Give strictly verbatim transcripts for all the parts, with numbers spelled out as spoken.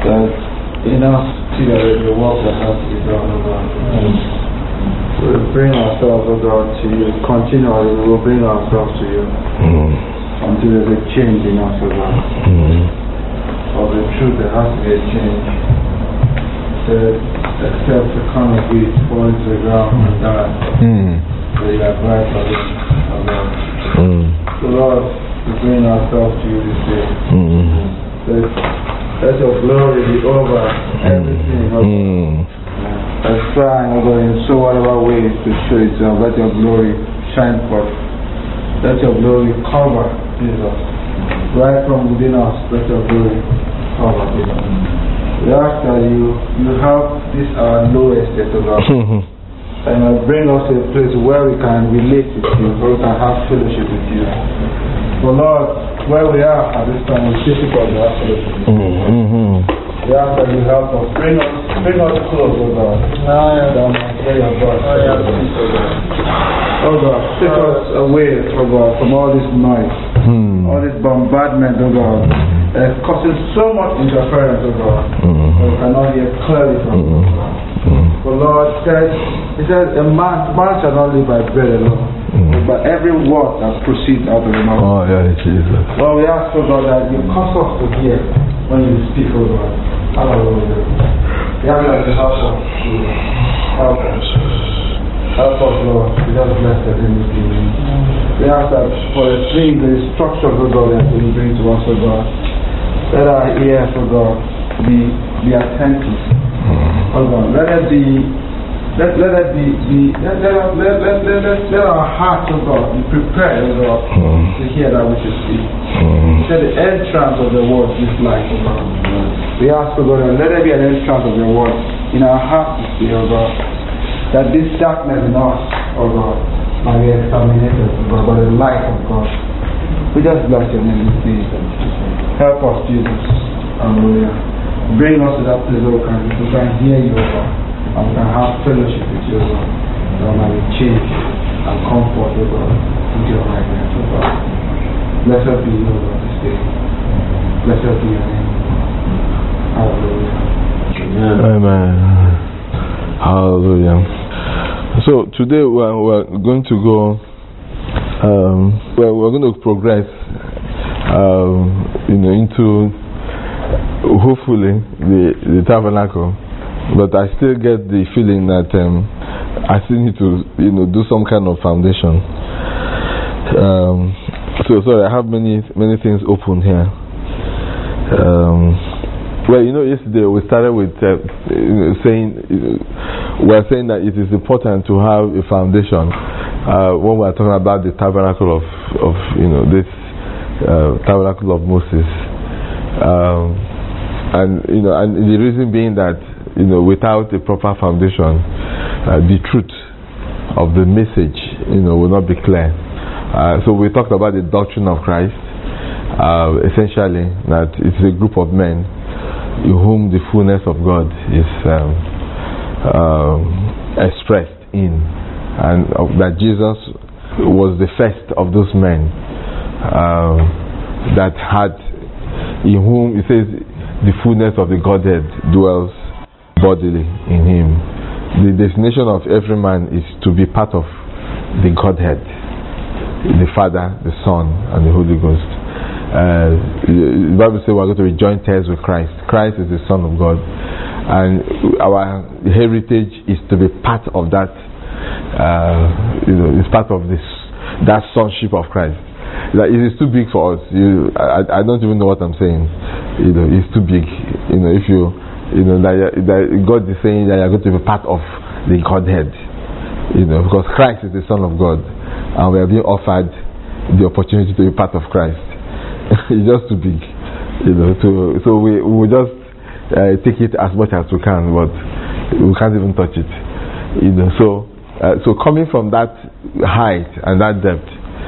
that in us see that the work that has to be done, oh God. Mm. We will bring ourselves, oh God, to you. Continually, we will bring ourselves to you. Mm. Until there's a change in us, oh God. Mm. Of the truth, there has to be a change. Said, except the corn of wheat fall into the ground and die. Mm. They are bright for it, oh God. Mm. So Lord, we bring ourselves to you this day. Mm. Let, let your glory be over everything, oh God. Mm. Let's try, oh God, in so whatever ways to show itself. Let your glory shine forth. Let your glory cover Jesus. Right from within us, let your glory cover Jesus. We ask that you, you help this our lowest state, oh God. And uh, bring us to a place where we can relate with you, where we can have fellowship with you. But Lord, where we are at this time, it's difficult to have fellowship with you. Mm-hmm. We ask that you help us. Bring us, bring us close, oh God. Oh, yeah. Down and hear your voice. Oh, yeah. Oh God, take us away, oh God, from all this noise, mm. all this bombardment, oh God. Uh, causing so much interference, oh God. Mm-hmm. We cannot hear clearly from you, mm-hmm. God. Mm-hmm. But Lord said, He said, a man, man shall not live by bread alone, mm-hmm. but every word that proceeds out of the mouth. Oh, yeah, Jesus. Lord, we ask, oh God, that you cause us to hear when you speak, oh God. Hallelujah. We ask that you help us. Help us. Help us, Lord. We just bless us in this evening. We ask that for the things, the instructions, oh God, that you bring to us, oh God. Let our ears, oh God, be be attentive. Oh God, let it be, let let it be, be let, let, let, let, let, let, let our hearts, oh God, be prepared, oh God, to hear that which you speak. Let the entrance of the word is life, oh God. We ask, oh God, let there be an entrance of your word in our hearts to see, oh God, that this darkness in us, oh God, might be exterminated, oh God, by the light of God. We just bless your name this day. Help us, Jesus. Hallelujah. Bring us to that place, oh God, we can hear you, oh God, and we can have fellowship with you, oh God. That might be change and comfort, oh God, with your likeness, oh God. Blessed be you, oh God, this day. Blessed be your name. Hallelujah. Amen. Hallelujah. So today we're, we're going to go, um, we're, we're going to progress, um, you know, into hopefully the, the tabernacle, but I still get the feeling that um, I still need to, you know, do some kind of foundation. Um, so sorry, I have many many things open here. Um, well, you know, yesterday we started with uh, you know, saying you know, we are saying that it is important to have a foundation uh, when we are talking about the tabernacle of of you know this uh, tabernacle of Moses. Um, And you know, and the reason being that you know, without a proper foundation, uh, the truth of the message, you know, will not be clear. Uh, so we talked about the doctrine of Christ. Uh, essentially, that it's a group of men in whom the fullness of God is um, um, expressed in, and uh, that Jesus was the first of those men uh, that had, in whom it says, the fullness of the Godhead dwells bodily in him. The destination of every man is to be part of the Godhead, the Father, the Son, and the Holy Ghost. Uh, the Bible says we are going to be joint heirs with Christ. Christ is the Son of God, and our heritage is to be part of that. Uh, you know, it's part of this that sonship of Christ. Like, it is too big for us. You, I, I don't even know what I'm saying. You know, it's too big. You know, if you, you know, that, that God is saying that you're going to be part of the Godhead. You know, because Christ is the Son of God, and we are being offered the opportunity to be part of Christ. It's just too big. You know, to, so we we will just uh, take it as much as we can, but we can't even touch it. You know, so uh, so coming from that height and that depth.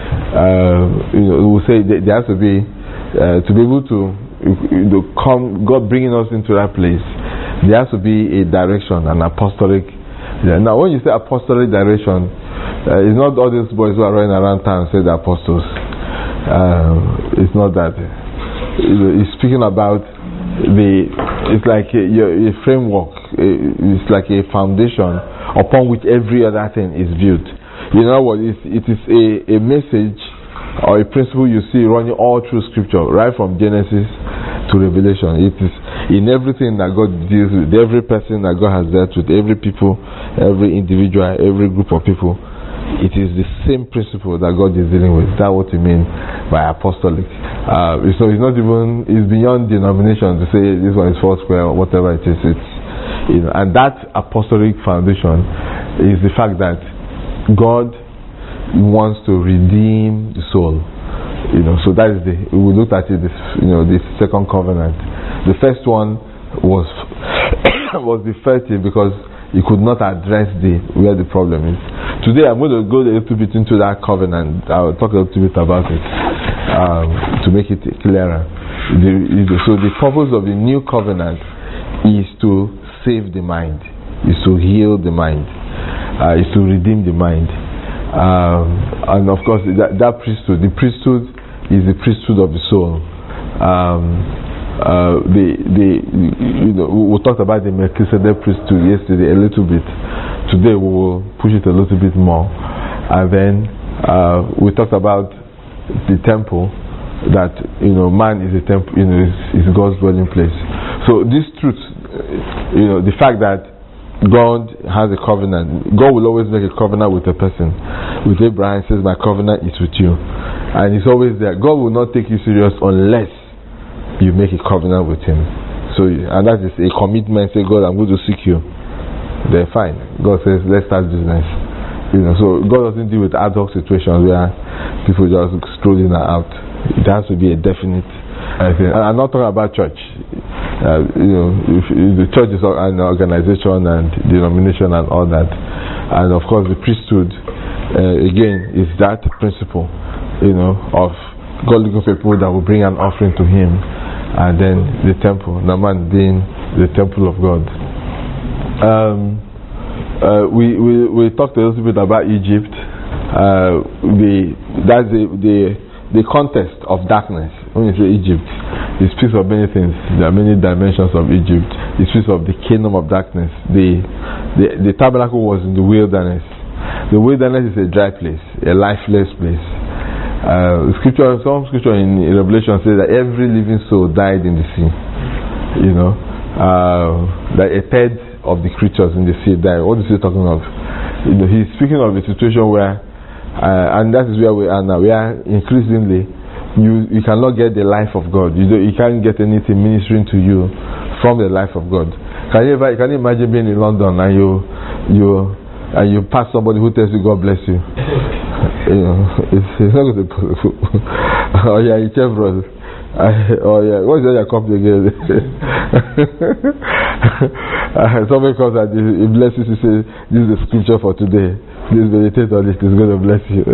Uh, you know, we say that there has to be uh, to be able to you know, come, God bringing us into that place. There has to be a direction, an apostolic. Yeah. Now, when you say apostolic direction, uh, it's not all these boys who are running around town and say they're apostles. Uh, it's not that. You know, it's speaking about the it's like a, a framework. It's like a foundation upon which every other thing is built. You know what? It, it is a, a message or a principle you see running all through Scripture, right from Genesis to Revelation. It is in everything that God deals with, every person that God has dealt with, every people, every individual, every group of people. It is the same principle that God is dealing with. That's what we mean by apostolic. Uh, so it's not even, it's beyond denomination to say this one is four square or whatever it is. It's, you know, and that apostolic foundation is the fact that God wants to redeem the soul. You know, so that is the, we looked at it, this, you know, this second covenant. The first one was was the first thing because you could not address the where the problem is. Today I'm going to go a little bit into that covenant. I'll talk a little bit about it um, to make it clearer. The, so the purpose of the new covenant is to save the mind, is to heal the mind, uh, is to redeem the mind. Um, and of course that, that priesthood, the priesthood is the priesthood of the soul. Um, Uh, the the you know we talked about the Melchizedek priesthood yesterday a little bit. Today we will push it a little bit more, and then uh, we talked about the temple, that you know man is a temple, you know is, is God's dwelling place. So this truth, you know, the fact that God has a covenant, God will always make a covenant with a person. With Abraham, he says, "My covenant is with you," and it's always there. God will not take you serious unless you make a covenant with him. So, and that is a commitment. Say, God, I'm going to seek you. They're fine. God says, let's start business. You know, so God doesn't deal with ad hoc situations where people just stroll in and out. It has to be a definite thing. I'm not talking about church. Uh, you know, if, if the church is an organization and denomination and all that, and of course the priesthood uh, again is that principle, you know, of God looking for people that will bring an offering to him. And then the temple, Naaman being the temple of God. Um, uh, we, we we talked a little bit about Egypt. Uh, the that's the, the the context of darkness. When you say Egypt, it speaks of many things. There are many dimensions of Egypt. It speaks of the kingdom of darkness. The the, the tabernacle was in the wilderness. The wilderness is a dry place, a lifeless place. Uh, scripture, some scripture in Revelation says that every living soul died in the sea. You know, uh, that a third of the creatures in the sea died. What is he talking of? You know, he's speaking of a situation where, uh, and that is where we are now. We are increasingly, you you cannot get the life of God. You do, you can't get anything ministering to you from the life of God. Can you ever, can you imagine being in London and you you and you pass somebody who tells you God bless you? You know, it's, it's not going to be possible. Oh yeah, you check, brother. I, oh yeah, what's your company again? uh, somebody comes and he blesses you, say, this is the scripture for today. Please meditate on it, it's going to bless you.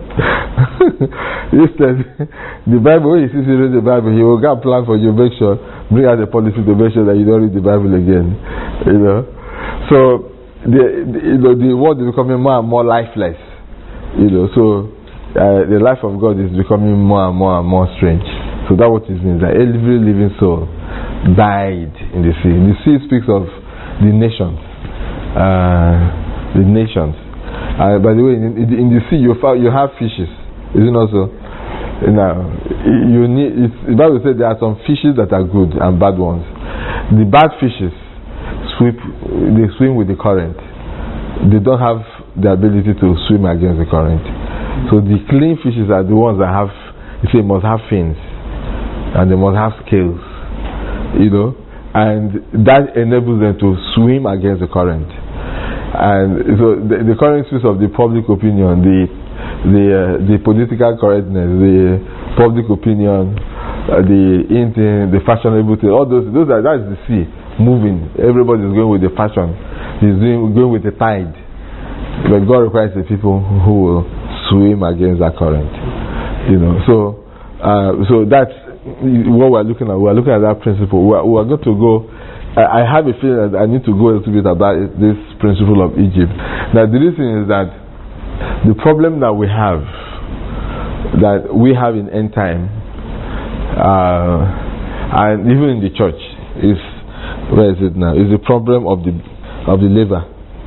Instead, the Bible, when he sees you read the Bible, he will get a plan for you, make sure, bring out the policy to make sure that you don't read the Bible again. You know, so the, the, you know, the world is becoming more and more lifeless. You know, so uh, the life of God is becoming more and more and more strange. So that's what it means, that every living soul died in the sea. The sea speaks of the nations. Uh, the nations. Uh, by the way, in, in the sea you, found, you have fishes. Is it not so? Now, you need, it's, the Bible says there are some fishes that are good and bad ones. The bad fishes sweep, they swim with the current. They don't have the ability to swim against the current. So the clean fishes are the ones that have, you say, must have fins and they must have scales, you know, and that enables them to swim against the current. And so the, the current speaks of the public opinion, the the uh, the political correctness, the public opinion, uh, the in the fashionable thing, all those those are, that is the sea moving. Everybody is going with the fashion. He's doing, going with the tide. But God requires the people who will swim against that current. You know, so uh, so that's what we're looking at. We're looking at that principle. We're, we're going to go. I, I have a feeling that I need to go a little bit about it, this principle of Egypt. Now, the reason is that the problem that we have, that we have in end time, uh, and even in the church, is Where is it now? It's the problem of the of the laver.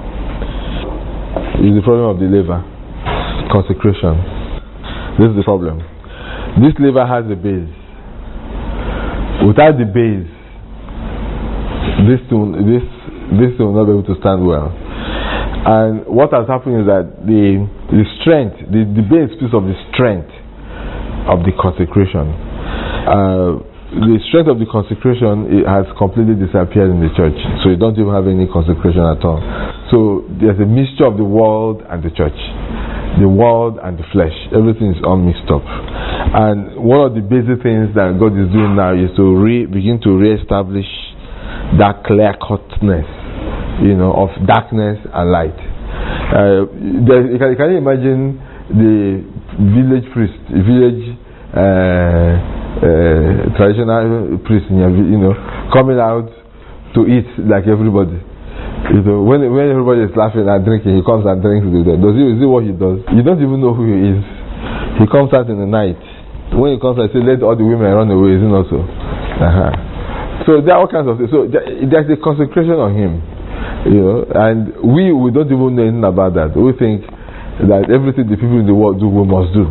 It's the problem of the laver. Consecration. This is the problem. This laver has a base. Without the base, this will, this this will not be able to stand well. And what has happened is that the the strength, the, the base piece of the strength of the consecration, uh, the strength of the consecration, it has completely disappeared in the church. So you don't even have any consecration at all. So there's a mixture of the world and the church, the world and the flesh. Everything is all mixed up. And one of the basic things that God is doing now is to re, begin to re-establish that clear-cutness, you know, of darkness and light. Uh, there, you can, can you imagine the village priest, village uh, uh, traditional priest, you know, coming out to eat like everybody. You know, when when everybody is laughing and drinking, he comes and drinks with them. Does he? Is it what he does? You don't even know who he is. He comes out in the night. When he comes out, he says, "Let all the women run away." Is it not so? Uh-huh. So there are all kinds of things. So there's a consecration on him. You know, and we we don't even know anything about that. We think that everything the people in the world do, we must do,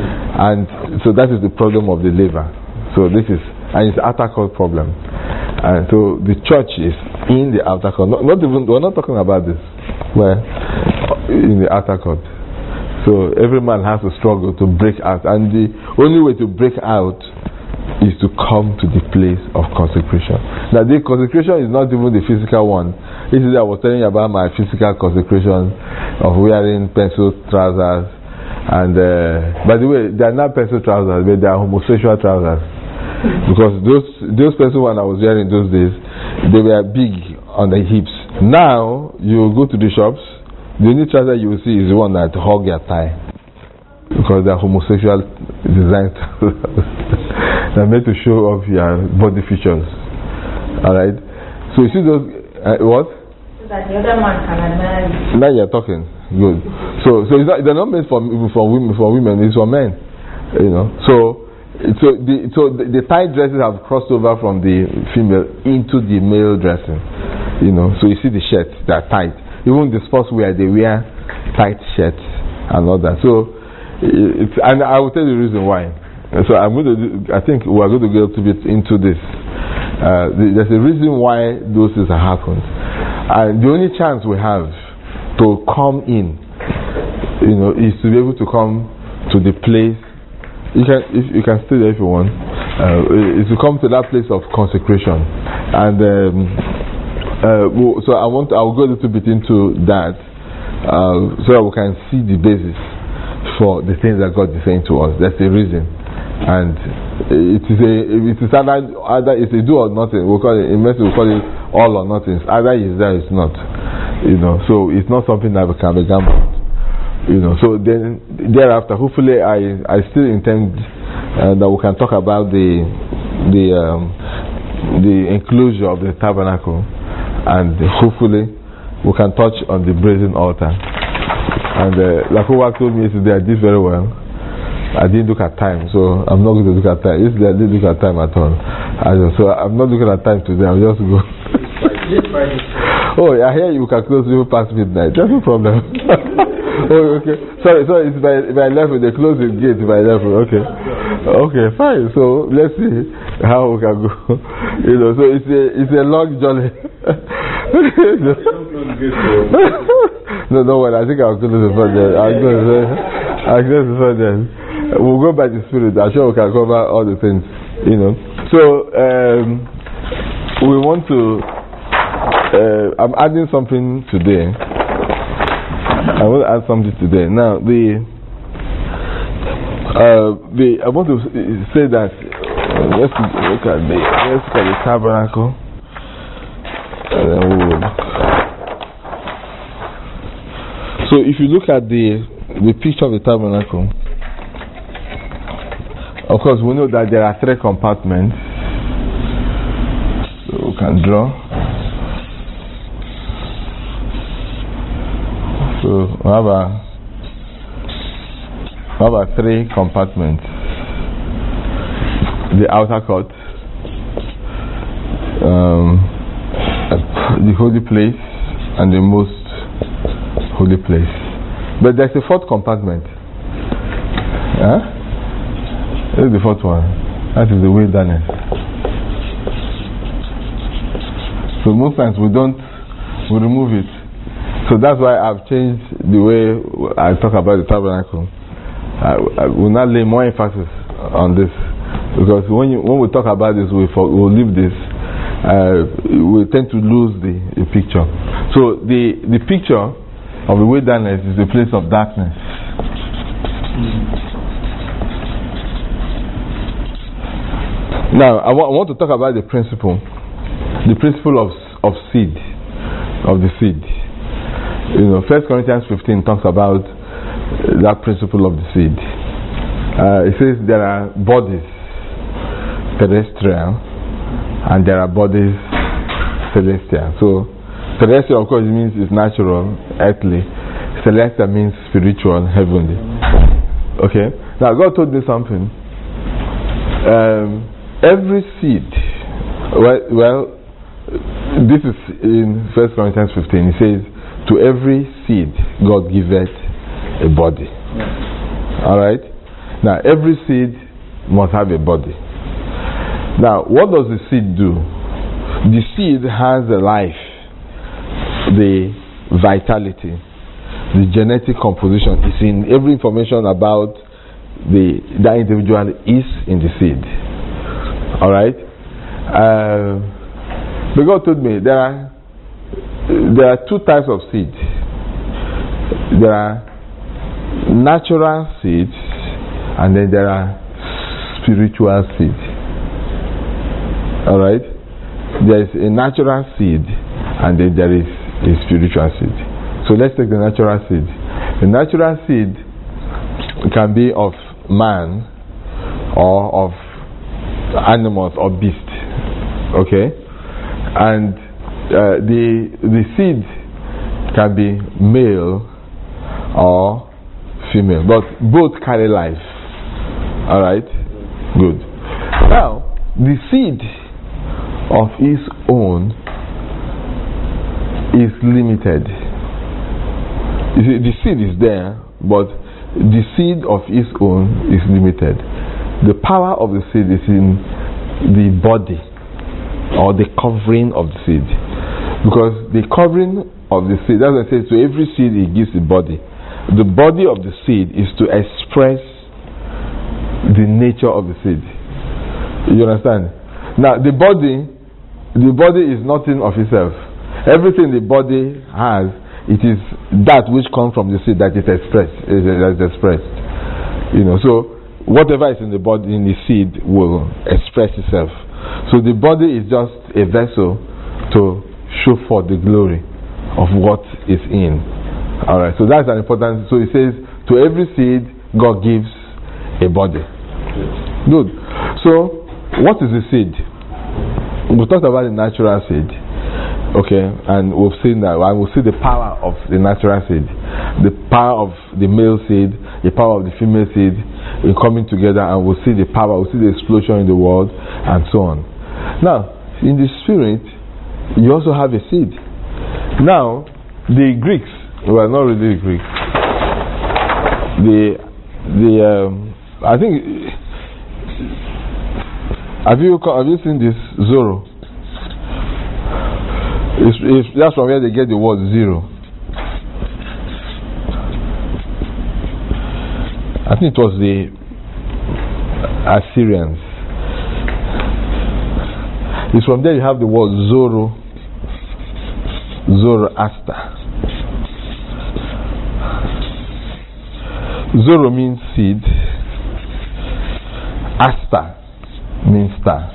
and so that is the problem of the laver. So this is, and it's an outer court problem, and so the church is in the outer court. Not, not even we're not talking about this. Well, in the outer court. So every man has to struggle to break out, and the only way to break out is to come to the place of consecration. Now, the consecration is not even the physical one. This is I was telling you about my physical consecration of wearing pencil trousers. And uh, by the way, they are not pencil trousers, but they are homosexual trousers. Because those those pencil ones I was wearing those days, they were big on the hips. Now, you go to the shops, the only trouser you will see is the one that hug your thigh. Because they are homosexual design. They're meant to show off your body features. Alright? So you see those, uh, what? So that the other man can admire. Now you're talking. Good. So so it's not, they're not meant for, for women, for women, it's for men. You know? So so the so the, the tight dresses have crossed over from the female into the male dressing. You know, so you see the shirts, they're tight. Even the sports wear, they wear tight shirts and all that. So it's, and I will tell you the reason why. So I'm going to do, I think we are going to get a little bit into this. Uh, the, there's a reason why those things have happened. And the only chance we have to come in, you know, is to be able to come to the place. You can, if you can stay there if you want. Uh, is to come to that place of consecration. And um, uh, so I want, I will go a little bit into that, uh, so that we can see the basis for the things that God is saying to us. That's the reason. And it is a, it is either, either it's a do or nothing. We call it, in medicine we call it all or nothing. Either it's there, it's not. You know, so it's not something that can be gambled. You know, so then thereafter, hopefully, I I still intend uh, that we can talk about the the um, the enclosure of the tabernacle, and hopefully we can touch on the brazen altar. And uh, like who told me yesterday, I did very well. I didn't look at time, so I'm not going to look at time. Yesterday I didn't look at time at all. I just, so I'm not looking at time today. I'm just go. Oh, I hear you can close even past midnight. That's no problem. Oh, okay. Sorry, sorry. It's by by eleven. They close the gate by eleven. Okay. Okay, fine. So let's see how we can go. You know, so it's a it's a long journey. No, no one. I think I'll close the front there. I'll close the I'll close the front there. We'll go by the Spirit. I'm sure we can cover all the things. You know. So um, we want to. Uh, I'm adding something today. I want to add something today. Now, the uh, the I want to say that uh, let's look at the let's look at the tabernacle, and then we will. So, if you look at the the picture of the tabernacle, of course, we know that there are three compartments. So we can draw. So we have a we have a three compartments. The outer court, um, the holy place and the most holy place. But there's a fourth compartment. Huh? This is the fourth one. That is the wilderness. So most times we don't, we remove it. So that's why I've changed the way I talk about the tabernacle. I, I will not lay more emphasis on this, because when you, when we talk about this, we for, we'll leave this. Uh, we tend to lose the, the picture. So the the picture of the wilderness is the place of darkness. Now I, wa- I want to talk about the principle, the principle of of seed, of the seed. You know, First Corinthians fifteen talks about that principle of the seed. Uh, it says there are bodies terrestrial and there are bodies celestial. So terrestrial, of course, it means it's natural, earthly. Celestial means spiritual, heavenly. Okay. Now God told me something. Um, every seed. Well, well, this is in First Corinthians fifteen. It says, "To every seed God giveth a body." All right. Now every seed must have a body. Now what does the seed do? The seed has a life, the vitality, the genetic composition is in every information about the that individual is in the seed. All right. Uh, but God told me there are there are two types of seed. There are natural seeds, and then there are spiritual seed. All right. There is a natural seed, and then there is a spiritual seed. So let's take the natural seed. The natural seed can be of man or of animals or beasts. Okay, and uh, the the seed can be male or female, but both carry life. All right, good. Now the seed of his own is limited. You see, the seed is there, but the seed of his own is limited. The power of the seed is in the body or the covering of the seed, because the covering of the seed, as I said, to every seed it gives a body. The body of the seed is to express the nature of the seed. You understand? Now the body, the body is nothing of itself. Everything the body has, it is that which comes from the seed that is expressed. Is, is expressed. You know, so whatever is in the body, in the seed, will express itself. So the body is just a vessel to show forth the glory of what is in. All right. So that's an important. So it says, to every seed, God gives a body. Good. So what is the seed? We talked about the natural seed. Okay, and we've seen that. I will see the power of the natural seed, the power of the male seed, the power of the female seed in coming together, and we'll see the power, we'll see the explosion in the world, and so on. Now, in the spirit, you also have a seed. Now, the Greeks, well, not really the Greeks, the the um, I think, have you have you seen this Zorro? It's, it's, that's from where they get the word zero. I think it was the Assyrians. It's from there you have the word Zoro, Zoroaster. Zoro means seed. Asta means star.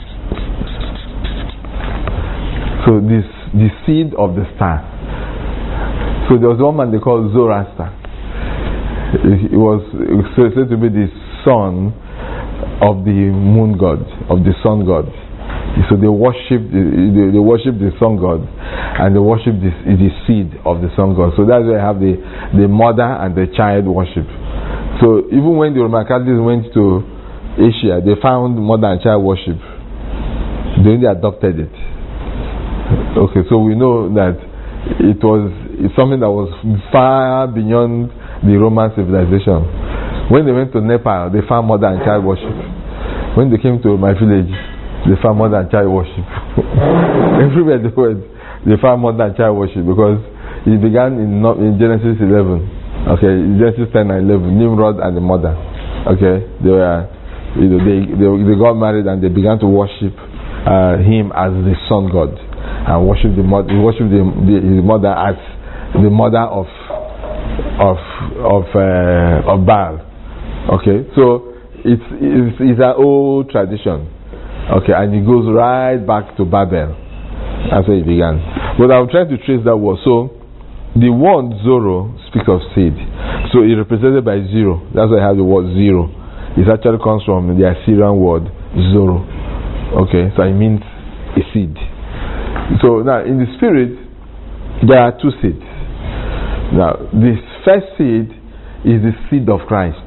So this the seed of the star. So there was one man they called Zoroaster. He was said to be the son of the moon god, of the sun god. So they worship they, they worship the sun god, and they worship the, the seed of the sun god. So that's why they have the, the mother and the child worship. So even when the Roman Catholics went to Asia, they found mother and child worship. They only adopted it. Okay, so we know that it was it's something that was far beyond the Roman civilization. When they went to Nepal, they found mother and child worship. When they came to my village, they found mother and child worship. Everywhere they went, they found mother and child worship, because it began in, in Genesis eleven. Okay, Genesis ten and eleven, Nimrod and the mother. Okay, they were, you know, they they, they got married and they began to worship uh, him as the sun god, and worship the mother, worship the, the his mother as the mother of of of uh, of Baal. Okay, so it's, it's it's an old tradition. Okay, and it goes right back to Babel. That's where it began. But I'm trying to trace that word. So the word Zoro speaks of seed. So it's represented by zero. That's why I have the word zero. It actually comes from the Assyrian word Zoro. Okay, so it means a seed. So now in the spirit, there are two seeds. Now, this first seed is the seed of Christ.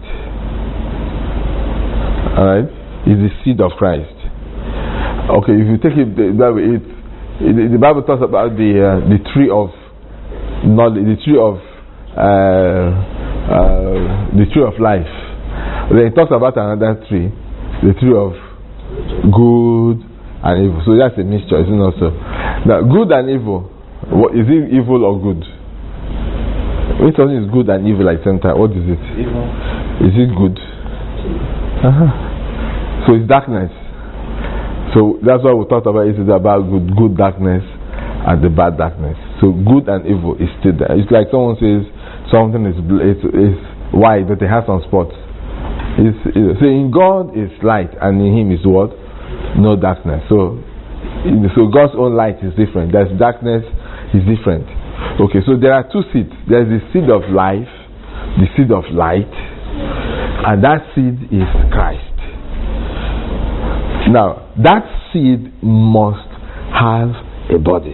Alright? Is the seed of Christ. Okay, if you take it that way, it, it, the Bible talks about the uh, the tree of knowledge, the tree of uh, uh, the tree of life. Then it talks about another tree, the tree of good and evil. So that's a mixture, isn't it? Also, now good and evil. What, is it evil or good? When something is good and evil like center, what is it? Evil. Is it good? Uh-huh. So it's darkness. So that's why we talked about. It is about good, good darkness and the bad darkness. So good and evil is still there. It's like someone says something is it's, it's white, but it has some spots. It's, it's, so in God is light, and in Him is what? No darkness. So, so God's own light is different. There's darkness is different. Okay, so there are two seeds. There's the seed of life, the seed of light, and that seed is Christ. Now, that seed must have a body.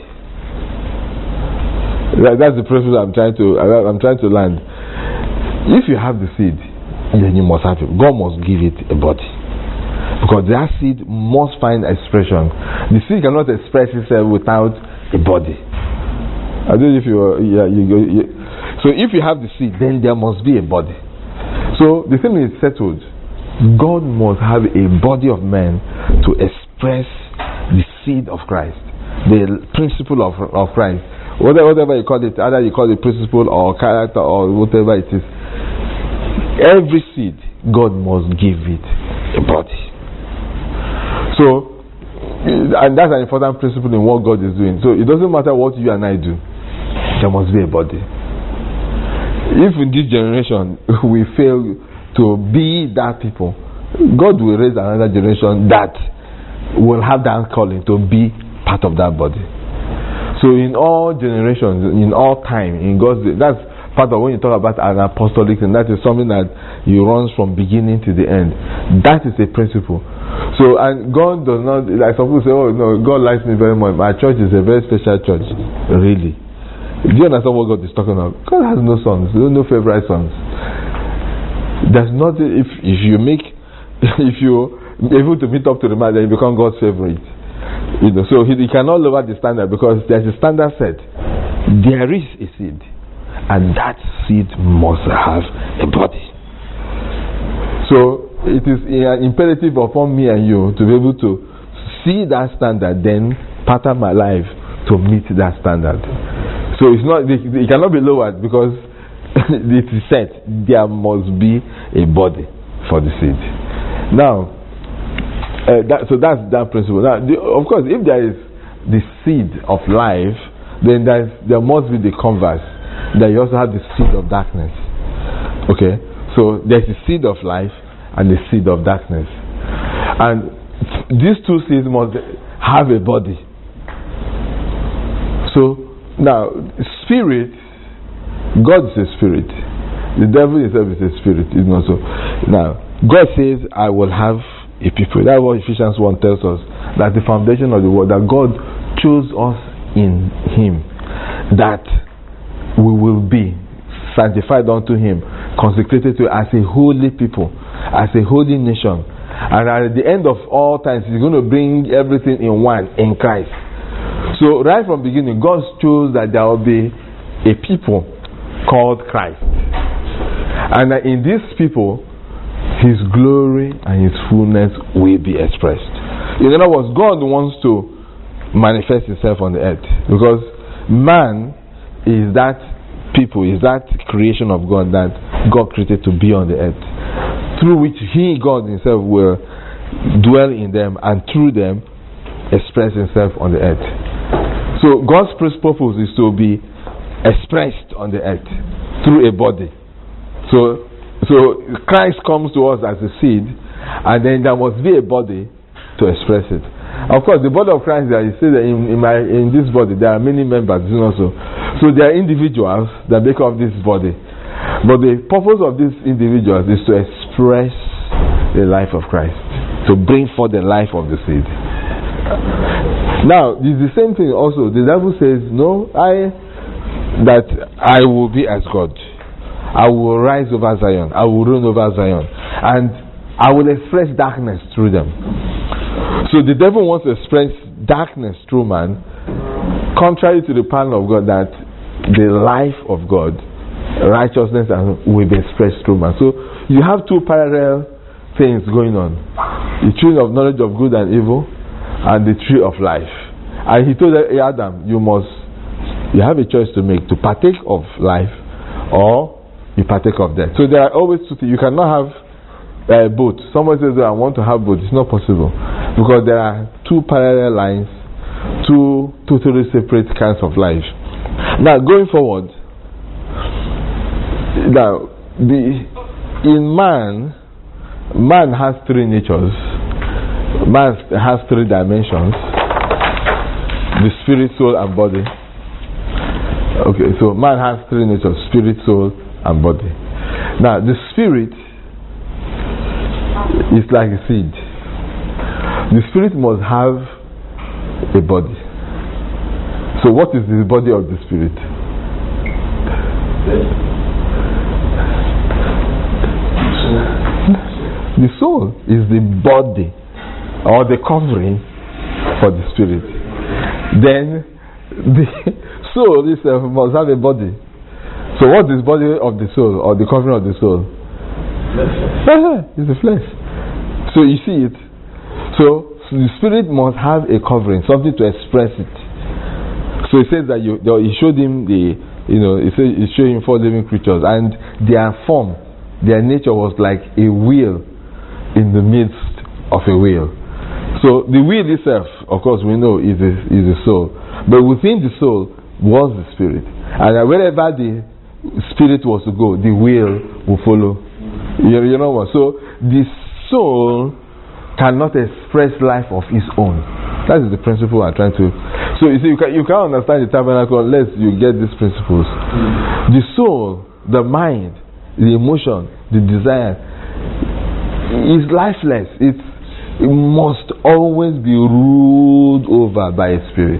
That, that's the principle I'm trying to I'm trying to land. If you have the seed, then you must have it. God must give it a body, because that seed must find expression. The seed cannot express itself without a body. I don't know if you are, yeah, you go. Yeah. So if you have the seed, then there must be a body. So the thing is settled. God must have a body of men to express the seed of Christ, the principle of of Christ. Whatever, whatever you call it, either you call it principle or character or whatever it is. Every seed, God must give it a body. So, and that's an important principle in what God is doing. So it doesn't matter what you and I do. There must be a body. If in this generation we fail to be that people, God will raise another generation that will have that calling to be part of that body. So in all generations, in all time, in God's, that's part of when you talk about an apostolic, and that is something that you runs from beginning to the end. That is a principle. So, and God does not, like some people say, oh no, God likes me very much. My church is a very special church. Really? Do you understand what God is talking about? God has no sons, no favorite sons. There's not, if if you make, if you able to meet up to the man, then you become God's favorite. You know, so he, he cannot lower the standard, because there's a standard set. There is a seed, and that seed must have a body. So it is an imperative upon me and you to be able to see that standard, then pattern my life to meet that standard. So it's not, it cannot be lowered, because it is set. There must be a body for the seed. Now, uh, that, so that's that principle. Now, the, of course, if there is the seed of life, then there, is, there must be the converse. That you also have the seed of darkness. Okay, so there's the seed of life and the seed of darkness, and these two seeds must have a body. So now, spirit, God is a spirit. The devil himself is a spirit. Is not so. Now, God says, "I will have a people." That's what Ephesians one tells us. That the foundation of the world, that God chose us in Him, that we will be sanctified unto Him, consecrated to as a holy people, as a holy nation, and at the end of all times, He's going to bring everything in one in Christ. So right from the beginning, God chose that there will be a people called Christ. And that in these people, His glory and His fullness will be expressed. In other words, God wants to manifest Himself on the earth. Because man is that people, is that creation of God that God created to be on the earth. Through which He, God Himself, will dwell in them and through them express Himself on the earth. So God's first purpose is to be expressed on the earth through a body. So, so Christ comes to us as a seed, and then there must be a body to express it. Of course, the body of Christ, there you see that in, in my in this body there are many members, you know. So, so there are individuals that make up this body, but the purpose of these individuals is to express the life of Christ, to bring forth the life of the seed. Now, it's the same thing also. The devil says, no, I, that I will be as God. I will rise over Zion. I will reign over Zion. And I will express darkness through them. So the devil wants to express darkness through man, contrary to the plan of God that the life of God, righteousness, will be expressed through man. So you have two parallel things going on. The tree of knowledge of good and evil, and the tree of life. And He told Adam, you must, you have a choice to make, to partake of life or you partake of death. So there are always two things. You cannot have uh, both. Someone says, I want to have both. It's not possible. Because there are two parallel lines, two totally separate kinds of life. Now, going forward, now, the, in man, man has three natures. Man has three dimensions: the spirit, soul, and body. Okay, so man has three natures: spirit, soul, and body. Now, the spirit is like a seed. The spirit must have a body. So, what is the body of the spirit? The soul is the body or the covering for the spirit. Then the soul itself must have a body. So what is the body of the soul or the covering of the soul? It's the flesh. So you see it. So, so the spirit must have a covering, something to express it. So he says that you, he showed him the, you know, he said he showed him four living creatures, and their form, their nature was like a wheel in the midst of a wheel. So the wheel itself, of course, we know is a, is a soul. But within the soul was the spirit. And wherever the spirit was to go, the wheel will follow. You, you know what? So the soul cannot express life of its own. That is the principle I'm trying to... So you see, you, can, you can't understand the tabernacle unless you get these principles. Mm. The soul, the mind, the emotion, the desire is lifeless. It's It must always be ruled over by a spirit.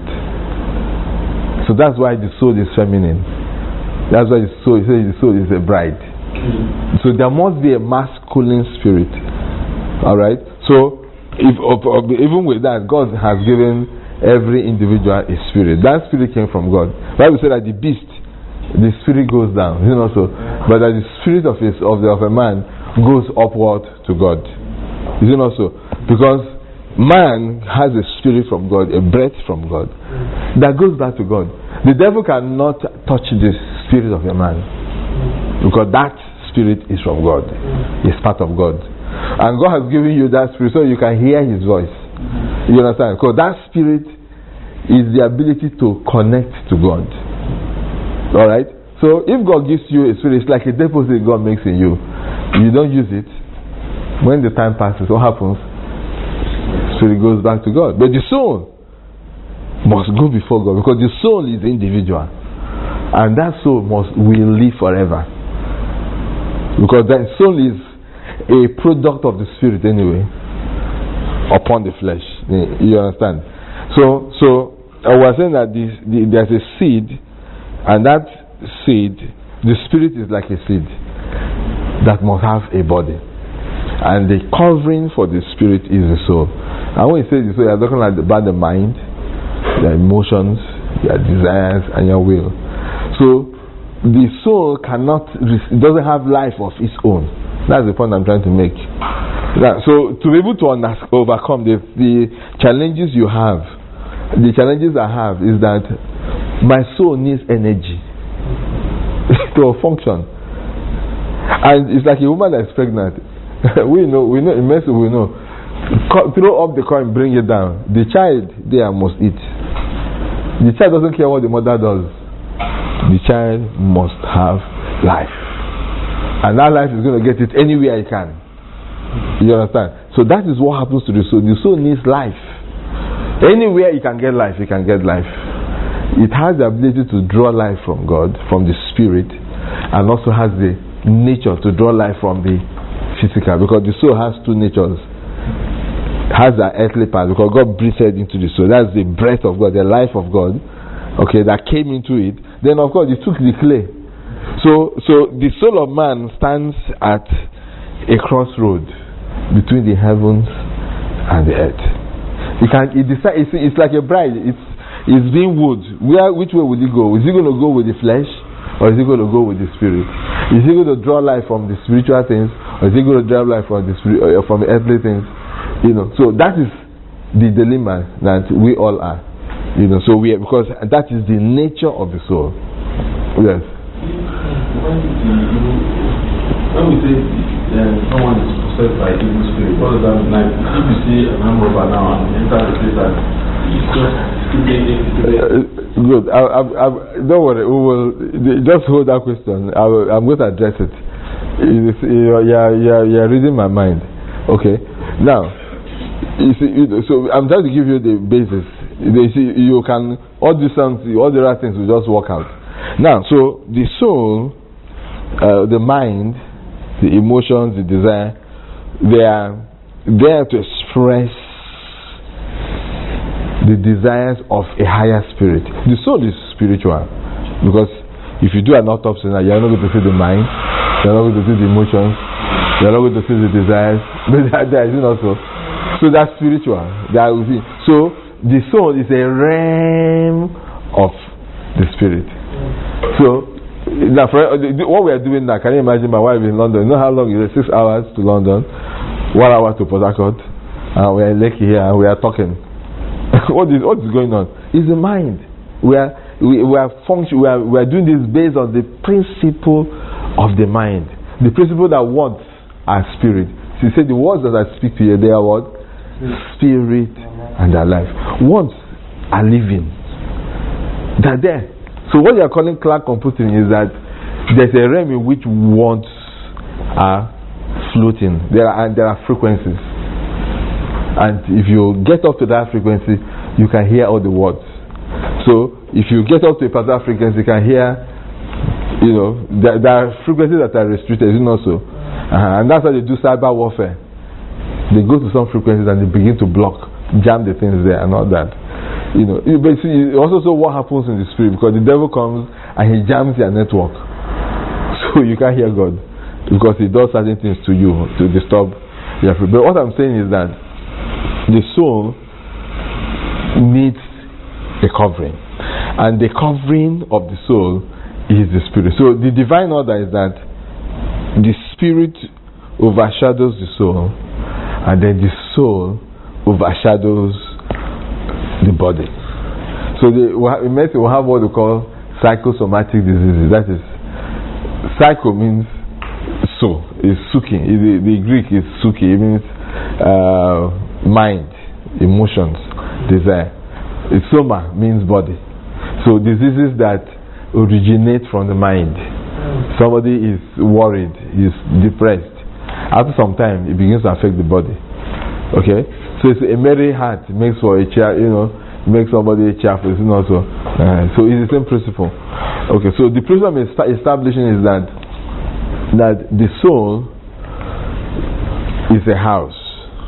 So that's why the soul is feminine. That's why the soul, the soul is a bride. So there must be a masculine spirit. Alright? So if, even with that, God has given every individual a spirit. That spirit came from God. The Bible said that the beast, the spirit goes down. You know, so, but that the spirit of, his, of, the, of a man goes upward to God. Is it not so? Because man has a spirit from God, a breath from God, that goes back to God. The devil cannot touch the spirit of a man, because that spirit is from God. It's part of God. And God has given you that spirit so you can hear His voice. You understand? Because that spirit is the ability to connect to God. Alright? So if God gives you a spirit, it's like a deposit God makes in you. You don't use it. When the time passes, what happens? Spirit goes back to God. But the soul must go before God, because the soul is individual, and that soul must will live forever, because that soul is a product of the spirit anyway upon the flesh. You understand? So so I was saying that this, the, there's a seed, and that seed, the spirit is like a seed that must have a body, and the covering for the spirit is the soul. And when you say the soul, you're talking about the mind, your emotions, your desires, and your will. So the soul cannot, it doesn't have life of its own. That's the point I'm trying to make. Now, so to be able to under, overcome the, the challenges you have, the challenges I have is that my soul needs energy to function. And it's like a woman that's pregnant. we know, we know, in medicine we know. Co- throw up the coin, bring it down. The child there must eat. The child doesn't care what the mother does. The child must have life. And that life is going to get it anywhere it can. You understand? So that is what happens to the soul. The soul needs life. Anywhere it can get life, it can get life. It has the ability to draw life from God, from the spirit, and also has the nature to draw life from the physical, because the soul has two natures. Has the earthly part, because God breathed into the soul. That's the breath of God, the life of God, okay, that came into it. Then of course He took the clay. So, so the soul of man stands at a crossroad between the heavens and the earth. It can, it decide, it's, it's like a bride. It's, it's being wooed. Where, which way will he go? Is he going to go with the flesh, or is he going to go with the spirit? Is he going to draw life from the spiritual things, or is he going to draw life from the spirit, uh, from the earthly things? You know, so that is the dilemma that we all are. You know, so we are, because that is the nature of the soul. Yes. When we say uh, someone is possessed by evil spirit, what does that mean? Like, if you see a member of now and enter the place that it's just uh, good. I, I, I, don't worry. We will just hold that question. I will, I'm going to address it. It's, you're, you're, you're reading my mind. Okay. Now, you see, you, so I'm trying to give you the basis. You see, you can all these things, all the right things will just work out. Now, so the soul, uh, the mind, the emotions, the desire, they are there to express the desires of a higher spirit. The soul is spiritual, because if you do an autopsy now, you're not going to see the mind, you're not going to see the emotions, you're not going to see the desires, but there is also. So that's spiritual. That will be. So the soul is a realm of the spirit. So now, for, what we are doing now, can you imagine my wife in London? You know how long it is? Six hours to London, one hour to Port Harcourt, and we are in Lekki here and we are talking. what is what is going on? It's the mind. We are we, we are function. We are we are doing this based on the principle of the mind, the principle that words are spirit. She said the words that I speak to you, they are what? Spirit and their life. Words are living. They're there. So what you are calling cloud computing is that there's a realm in which words are floating. There are there are frequencies, and if you get up to that frequency, you can hear all the words. So if you get up to a particular frequency, you can hear, you know, there, there are frequencies that are restricted, you know, so uh, and that's how they do cyber warfare. They go to some frequencies and they begin to block, jam the things there and all that. You know, but see, also so what happens in the spirit, because the devil comes and he jams your network, so you can't hear God, because he does certain things to you to disturb your spirit. But what I'm saying is that the soul needs a covering, and the covering of the soul is the spirit. So the divine order is that the spirit overshadows the soul, and then the soul overshadows the body. So the, we may say we have what we call psychosomatic diseases. That is, psycho means soul, is suki. The, the Greek is suki. It means uh, mind, emotions, desire. Soma means body. So diseases that originate from the mind. Somebody is worried, is depressed. After some time, it begins to affect the body. Okay, so it's a merry heart makes for a chair, you know, makes somebody cheerful. You know, so uh, so it's the same principle. Okay, so the principle I'm establishing is that that the soul is a house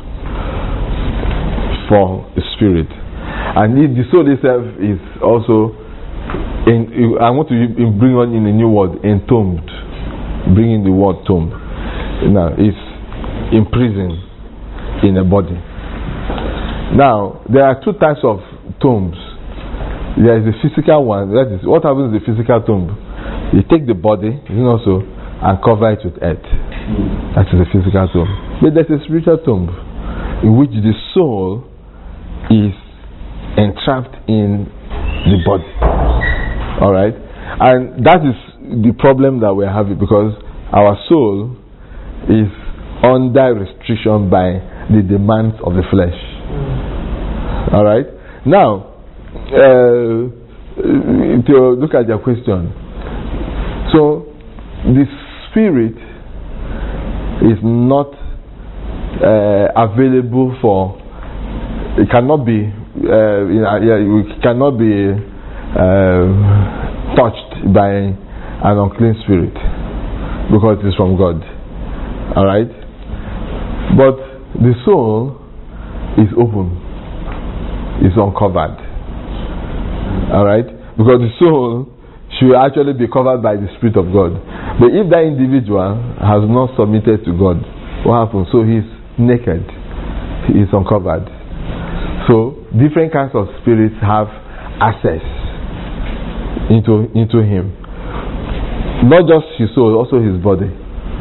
for the spirit, and the soul itself is also. In, I want to bring on in a new word, entombed. Bring in the word tomb. Now, it's imprisoned in a body. Now, there are two types of tombs. there is a physical one. That is what happens in the physical tomb. You take the body, you know, so, and cover it with earth. Mm. That is a physical tomb. But there's a spiritual tomb in which the soul is entrapped in the body. All right, and that is the problem that we're having, because our soul is under restriction by the demands of the flesh. Mm. All right. Now, uh, to look at your question, so the spirit is not uh, available for. It cannot be. Uh, you know, yeah, it cannot be uh, touched by an unclean spirit because it is from God. All right. But the soul is open, is uncovered. All right, because the soul should actually be covered by the Spirit of God. But if that individual has not submitted to God, what happens? So he's naked, he is uncovered. So different kinds of spirits have access into into him. Not just his soul, also his body.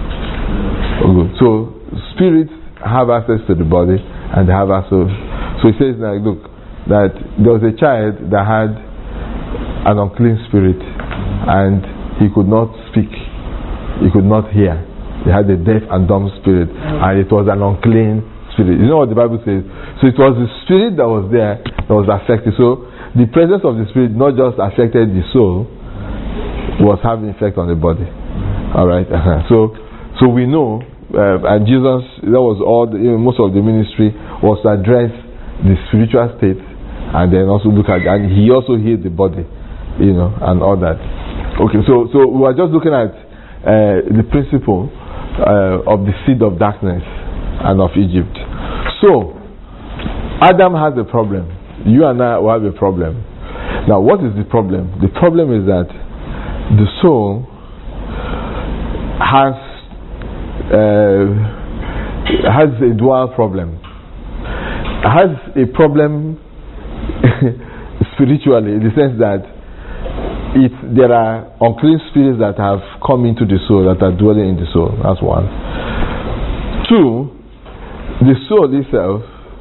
So spirits have access to the body, and they have access. So he says, like, look, that there was a child that had an unclean spirit, and he could not speak, he could not hear. He had a deaf and dumb spirit, and it was an unclean spirit. You know what the Bible says? So it was the spirit that was there that was affected. So the presence of the spirit not just affected the soul, was having effect on the body. All right. Uh-huh. So, so we know, uh, and Jesus, that was all. The, you know, most of the ministry was to address the spiritual state, and then also look at, and he also healed the body, you know, and all that. Okay. So, so we are just looking at uh, the principle uh, of the seed of darkness and of Egypt. So, Adam has a problem. You and I will have a problem. Now, what is the problem? The problem is that the soul has uh, has a dual problem. Has a problem spiritually, in the sense that it there are unclean spirits that have come into the soul, that are dwelling in the soul. That's one. Two, the soul itself,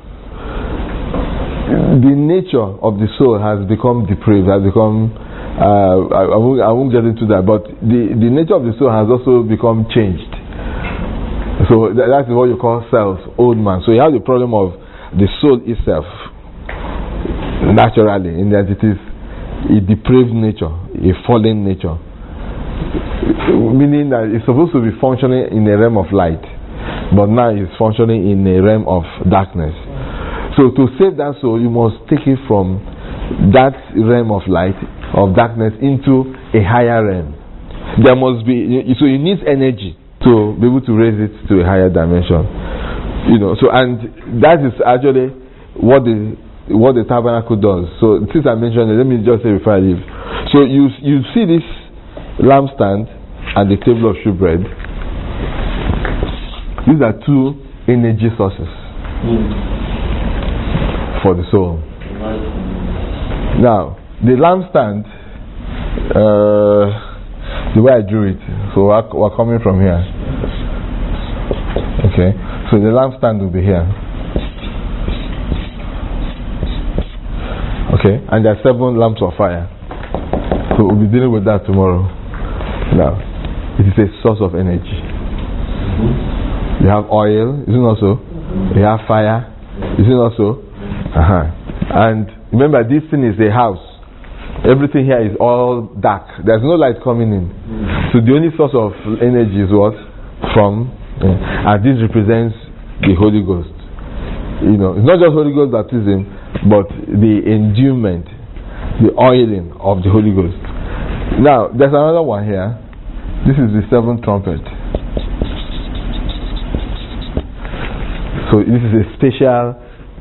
the nature of the soul has become depraved, has become uh, I, I, won't, I won't get into that, but the, the nature of the soul has also become changed. So that, that's what you call self, old man. So you have the problem of the soul itself, naturally, in that it is a depraved nature, a fallen nature, meaning that it's supposed to be functioning in a realm of light, but now it's functioning in a realm of darkness. So to save that soul, you must take it from that realm of light, of darkness, into a higher realm. There must be, so it needs energy to be able to raise it to a higher dimension. You know, so, and that is actually what the what the tabernacle does. So since I mentioned it, let me just say before I leave. So you you see this lampstand and the table of shewbread. These are two energy sources mm. for the soul. Now, the lampstand, uh, the way I drew it, so we're, we're coming from here. Okay, so the lampstand will be here. Okay, and there are seven lamps of fire. So we'll be dealing with that tomorrow. Now, it is a source of energy. Mm-hmm. You have oil, isn't it also? Mm-hmm. You have fire, isn't it also? Uh-huh. And remember, this thing is a house. Everything here is all dark. There's no light coming in. Mm-hmm. So the only source of energy is what? From, uh, and this represents the Holy Ghost. You know, it's not just Holy Ghost baptism, but the endowment, the oiling of the Holy Ghost. Now, there's another one here. This is the seventh trumpet. So this is a special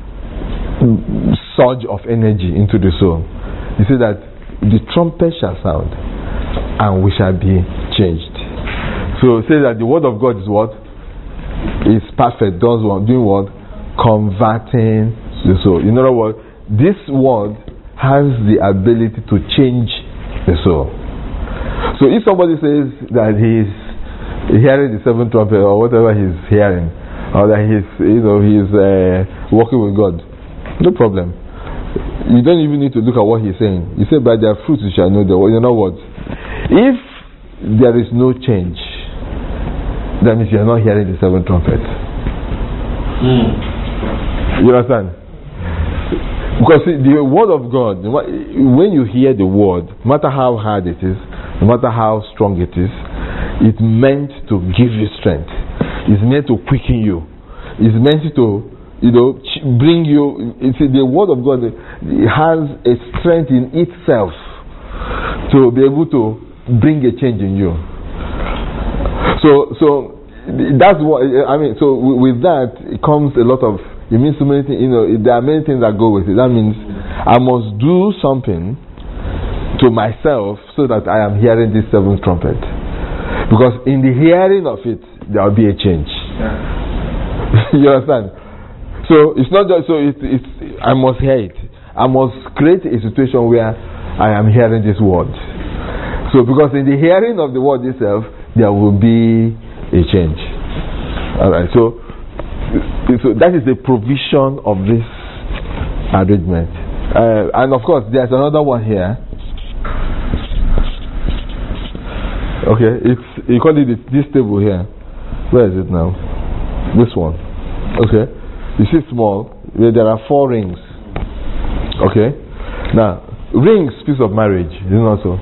surge of energy into the soul. You see that the trumpet shall sound, and we shall be changed. So it says that the word of God is what? Is perfect. Does what? Doing what? Converting the soul. In other words, this word has the ability to change the soul. So if somebody says that he's hearing the seventh trumpet or whatever he's hearing, or that he's, you know, he's uh, walking with God, no problem. You don't even need to look at what he's saying. You say, by their fruits you shall know them. Well, you know what? If there is no change, that means you are not hearing the seventh trumpet. Mm. You understand? Because see, the word of God, when you hear the word, no matter how hard it is, no matter how strong it is, it's meant to give you strength. It's meant to quicken you. It's meant to, you know, bring you. It's the word of God has a strength in itself to be able to bring a change in you. So, so that's what I mean. So with that, it comes a lot of. It means so many things. You know, there are many things that go with it. That means I must do something to myself so that I am hearing this seventh trumpet. Because in the hearing of it, there will be a change. Yeah. You understand? So it's not just so. It's, it's I must hear it. I must create a situation where I am hearing this word. So because in the hearing of the word itself, there will be a change. All right. So, so that is the provision of this arrangement. Uh, and of course, there's another one here. Okay, it's you call it this table here. Where is it now? This one. Okay, you see small. Where there are four rings. Okay, now rings speaks of marriage. You know so.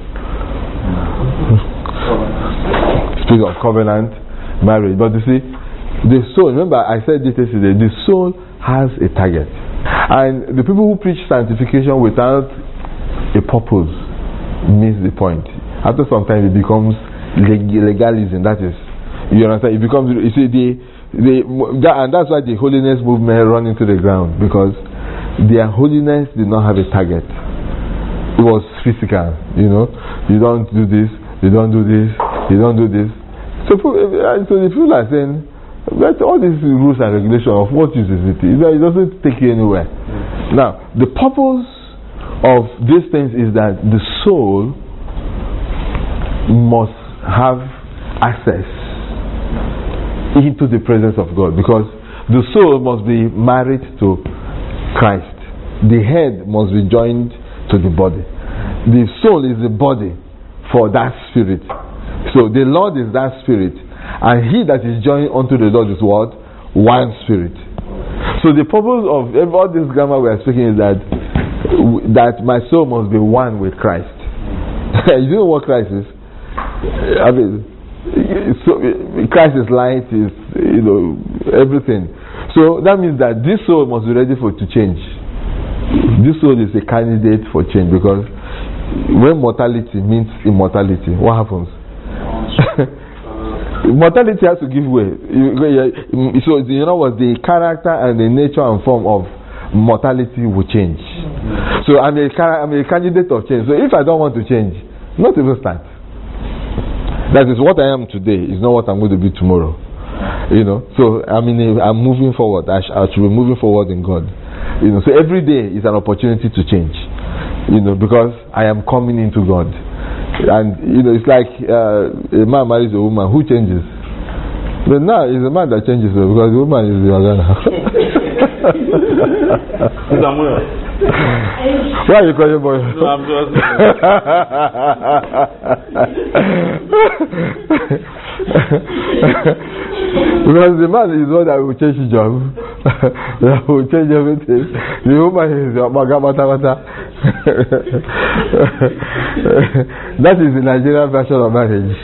Speaks of covenant, marriage. But you see, the soul. Remember, I said this yesterday. The soul has a target, and the people who preach sanctification without a purpose miss the point. After some time, it becomes legalism. That is, you understand? It becomes. You see, the the that, and that's why the holiness movement run into the ground, because their holiness did not have a target. It was physical. You know, you don't do this, you don't do this, you don't do this. So, so the people are saying, but all these rules and regulations, of what use is it? It doesn't take you anywhere. Now, the purpose of these things is that the soul must have access into the presence of God, because the soul must be married to Christ. The head must be joined to the body. The soul is the body for that spirit. So the Lord is that spirit, and he that is joined unto the Lord is what? One spirit. So the purpose of all this grammar we are speaking is that that my soul must be one with Christ. You know what Christ is? I mean, so Christ is light, is, you know, everything. So that means that this soul must be ready for to change. This soul is a candidate for change, because when mortality means immortality, what happens? Mortality has to give way. So you know what? The character and the nature and form of mortality will change. So I'm a, I'm a candidate of change. So if I don't want to change, not even start. That is what I am today. Is not what I'm going to be tomorrow. You know. So I mean, I'm moving forward. I, sh- I should be moving forward in God. You know. So every day is an opportunity to change. You know, because I am coming into God. And you know, it's like uh, a man marries a woman who changes. But now it's a man that changes, because the woman is the organa. Why are you calling boy? No, I'm just. Because the man is the one that will change the job, that will change everything. The woman is the magamata. That is the Nigerian version of marriage.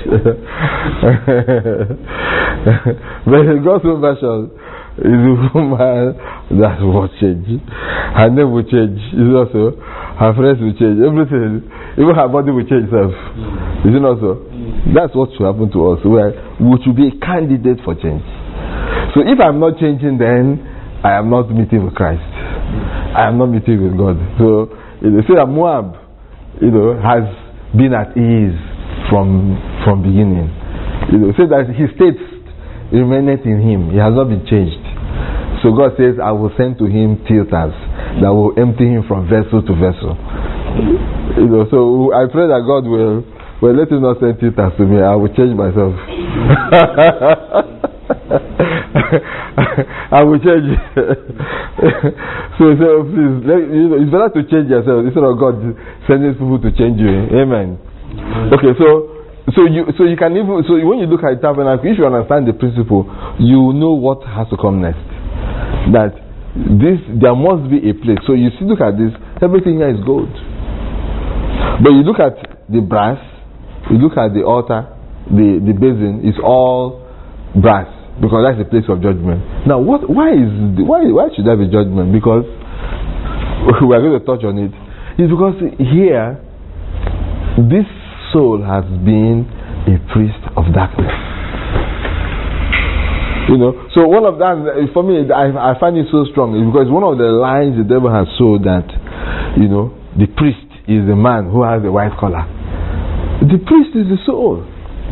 But the gospel version is the woman that will change. Her name will change. Is also her friends will change. Everything, even her body will change itself. Is it not so? That's what should happen to us. Where we should be a candidate for change. So if I'm not changing, then I am not meeting with Christ. I am not meeting with God. So they say that Moab, you know, has been at ease from from beginning. You know, say that his state remaineth in him. He has not been changed. So God says, I will send to him tilters that will empty him from vessel to vessel. You know, so I pray that God will, well, let him not send tutors to me. I will change myself. I will change. so, so please, let, you know, it's better to change yourself instead of God sending people to change you. Amen. Okay, so so you so you can even so when you look at tabernacle, if you understand the principle, you know what has to come next. That this there must be a place. So you see, look at this. Everything here is gold. But you look at the brass, you look at the altar, the the basin is all brass. Because that's the place of judgment. Now, what? Why is the, why why should there be judgment? Because we are going to touch on it. It's because here, this soul has been a priest of darkness. You know. So one of that, for me, I, I find it so strong because one of the lies the devil has sold that, you know, the priest is the man who has the white collar. The priest is the soul.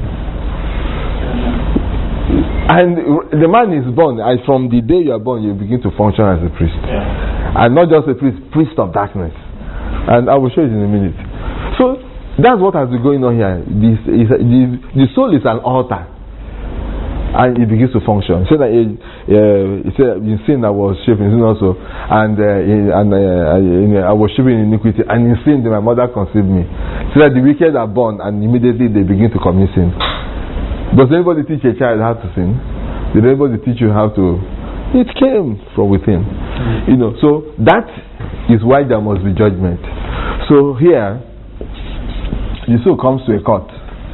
And the man is born, and from the day you are born, you begin to function as a priest. Yeah. And not just a priest, priest of darkness. And I will show you in a minute. So, that's what has been going on here. This is, the, the soul is an altar. And it begins to function. So that it, uh, it said, in sin I was shaped in sin also. And, uh, in, and uh, in, uh, I was shaped in iniquity. And in sin, my mother conceived me. So that the wicked are born, and immediately they begin to commit sin. Does anybody teach a child how to sin? Did anybody teach you how to? It came from within. You know, so that is why there must be judgment. So here, the soul comes to a court.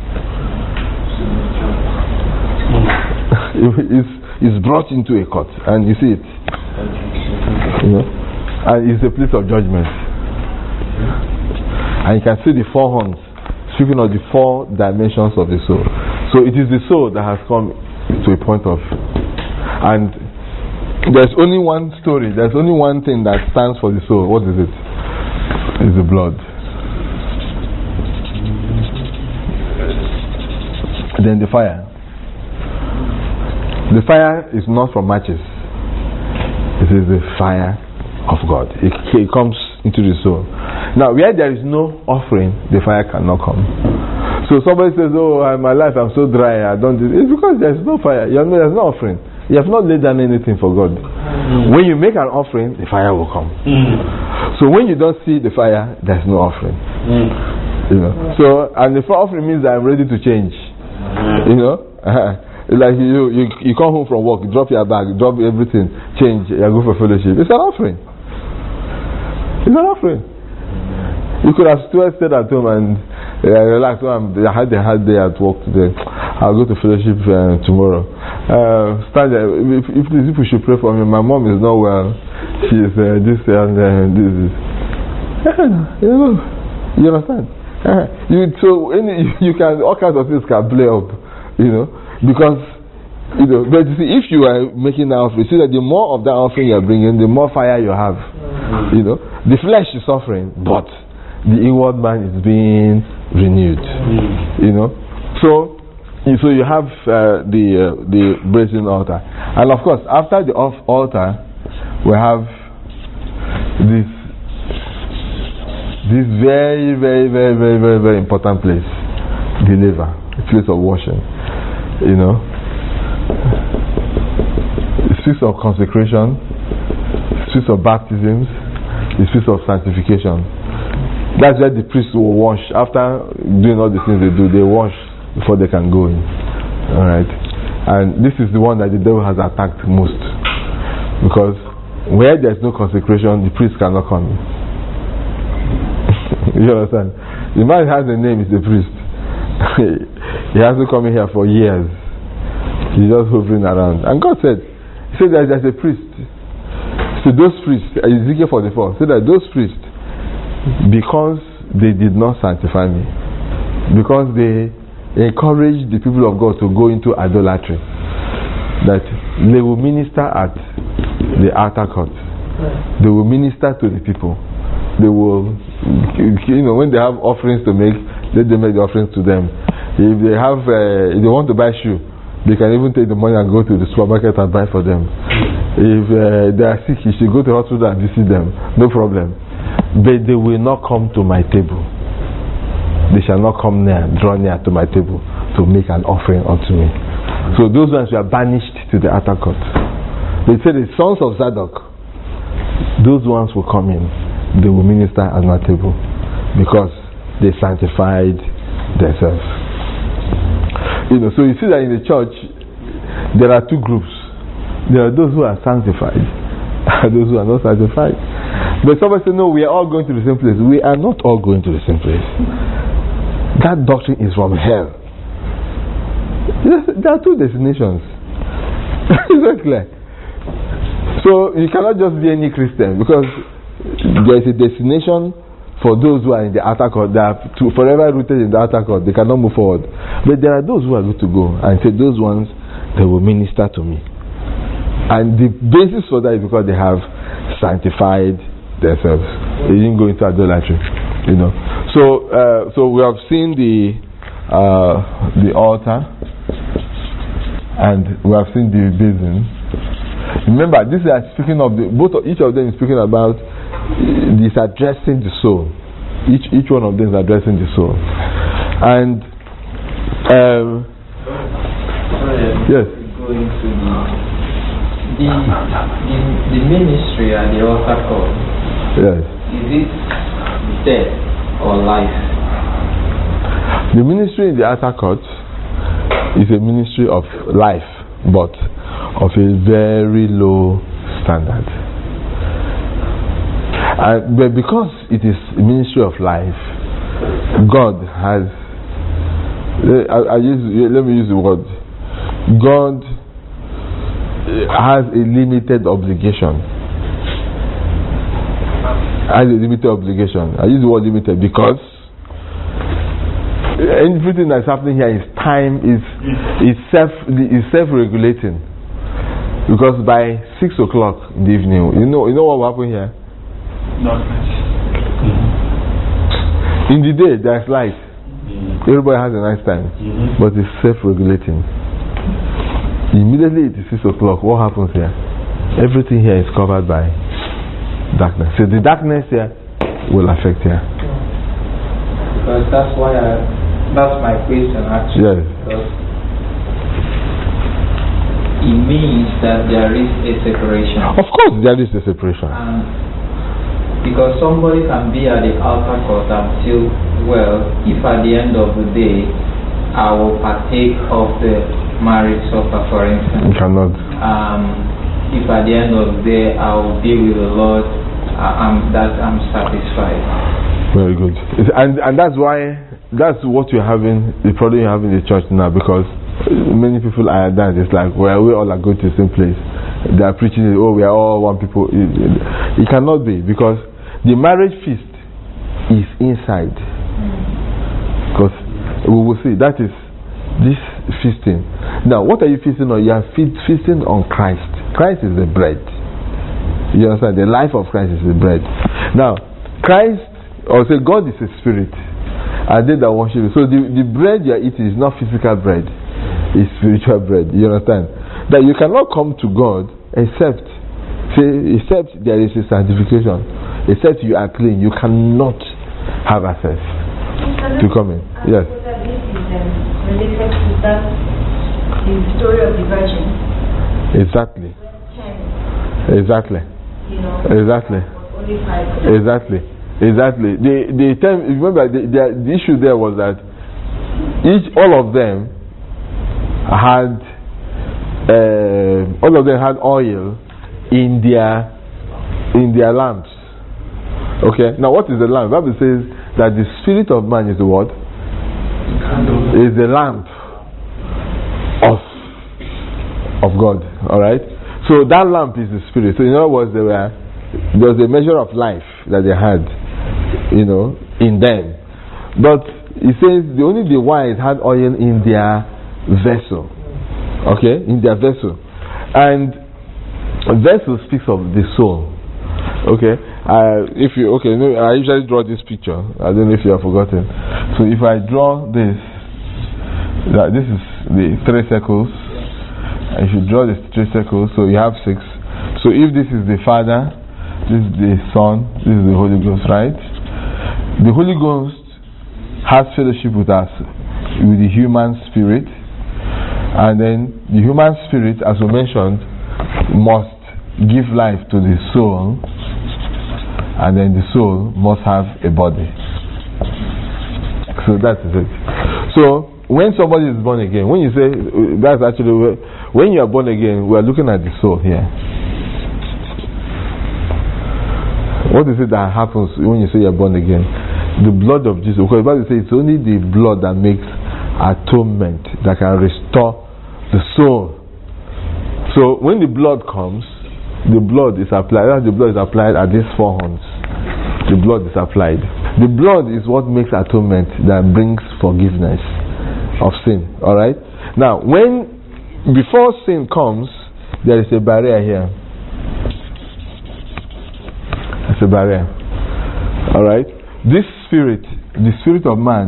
it's, it's brought into a court, and you see it. You know, and it's a place of judgment. And you can see the four horns, speaking of the four dimensions of the soul. So it is the soul that has come to a point of, and there's only one story, there's only one thing that stands for the soul. What is it? It's the blood. Then the fire. The fire is not from matches. It is the fire of God. It, it comes into the soul. Now, where there is no offering, the fire cannot come. So somebody says, oh, my life, I'm so dry, I don't do it. It's because there's no fire. You know, there's no offering. You have not laid down anything for God. Mm. When you make an offering, the fire will come. Mm. So when you don't see the fire, there's no offering. Mm. You know. So, and the offering means that I'm ready to change. Mm. You know. Like you, you, you come home from work, you drop your bag, drop everything, change, you go for fellowship. It's an offering. It's an offering. You could have still stayed at home and uh, relax. Oh, I had a hard day at work today. I'll go to fellowship uh, tomorrow. Uh, stand there. If, if these people should pray for me, my mom is not well. She is uh, this and uh, this. Is. You know, you understand? Uh, you so any, you can all kinds of things can play up. You know, because you know. But you see, if you are making that offering, see that the more of that offering you are bringing, the more fire you have. Mm-hmm. You know, the flesh is suffering, but the inward man is being renewed. Mm. You know, so so you have uh, the uh, the brazen altar, and of course after the off altar we have this this very very very very very very important place, the laver, the place of washing. You know, the place of consecration, the place of baptisms, the place of sanctification. That's where the priests will wash. After doing all the things they do, they wash before they can go in. Alright? And this is the one that the devil has attacked most. Because where there's no consecration, the priest cannot come in. You understand? The man has a name, is the priest. He hasn't come in here for years. He's just hovering around. And God said, He said that there's a priest. So those priests, Ezekiel forty-four, said that those priests, because they did not sanctify me, because they encouraged the people of God to go into idolatry, that they will minister at the outer court, they will minister to the people, they will, you know, when they have offerings to make, let them make the offerings to them. If they have, uh, if they want to buy shoe, they can even take the money and go to the supermarket and buy for them. If uh, they are sick, you should go to the hospital and visit them, no problem. but they will not come to my table. They shall not come near, draw near to my table to make an offering unto me. So those ones were banished to the outer court. They said the sons of Zadok, those ones will come in, they will minister at my table because they sanctified themselves. You know, so you see that in the church there are two groups. There are those who are sanctified and those who are not sanctified. But somebody said, no, we are all going to the same place. We are not all going to the same place. That doctrine is from hell. Yes, there are two destinations. Is that clear? So you cannot just be any Christian because there is a destination for those who are in the outer court. They are to forever rooted in the outer court. They cannot move forward. But there are those who are good to go, and say those ones, they will minister to me. And the basis for that is because they have sanctified themselves. They didn't go into idolatry, you know. So, uh, so we have seen the uh, the altar, and we have seen the basin. Remember, this is speaking of the both. Of, each of them is speaking about uh, this addressing the soul. Each each one of them is addressing the soul, and um, yes. Going to the, the the the ministry at the altar call. Yes. Is it death or life? The ministry in the outer court is a ministry of life, but of a very low standard. And, but because it is a ministry of life, God has. I, I use, let me use the word. God has a limited obligation. Has a limited obligation. I use the word limited because everything that's happening here is time is is self is self-regulating. Because by six o'clock in the evening, you know you know what will happen here? Darkness. In the day there's light. Mm-hmm. Everybody has a nice time, mm-hmm. But it's self-regulating. Immediately it is six o'clock. What happens here? Everything here is covered by darkness. So the darkness here will affect here. Because that's why I, that's my question actually. Yes. Because it means that there is a separation. Of course, there is a separation. And because somebody can be at the altar court and feel, well, if at the end of the day I will partake of the marriage supper, for instance. You cannot. Um, if at the end of the day I will be with the Lord, uh, I'm, that I'm satisfied. Very good. And and that's why that's what you're having. The problem you have in the church now, because many people are that. It's like, well, we all are going to the same place. They are preaching, oh, we are all one people. It, it cannot be, because the marriage feast is inside. Because we will see that is this feasting. Now, what are you feasting on? You are feasting on Christ. Christ is the bread. You understand? The life of Christ is the bread. Now, Christ, or say God is a spirit, and they that worship Him. So the, the bread you are eating is not physical bread, it's spiritual bread. You understand? That you cannot come to God except, say, except there is a sanctification, except you are clean. You cannot have access to come in. Yes. Related to that, the story of the Virgin. Exactly. Exactly. You know, exactly. Only five. Exactly. Exactly. The the term. Remember, the, the the issue there was that each all of them had uh, all of them had oil in their in their lamps. Okay. Now, what is the lamp? The Bible says that the spirit of man is the what? Is the lamp of of God. All right. So that lamp is the spirit. So in other words, there were there was a measure of life that they had, you know, in them. But it says the only the wise had oil in their vessel. Okay, in their vessel, and vessel speaks of the soul. Okay, uh, if you okay, I usually draw this picture. I don't know if you have forgotten. So if I draw this, that this is the three circles. If you draw the three circles, so you have six. So if this is the Father, this is the Son, this is the Holy Ghost, right? The Holy Ghost has fellowship with us, with the human spirit, and then the human spirit, as we mentioned, must give life to the soul, and then the soul must have a body. So that is it. So when somebody is born again, when you say, that's actually, when you are born again, we are looking at the soul here. What is it that happens when you say you are born again? The blood of Jesus. Because the Bible says it's only the blood that makes atonement, that can restore the soul. So when the blood comes, the blood is applied. The blood is applied at these four horns. The blood is applied. The blood is what makes atonement, that brings forgiveness of sin. All right. Now, when before sin comes, there is a barrier here. There's a barrier. All right. This spirit, the spirit of man,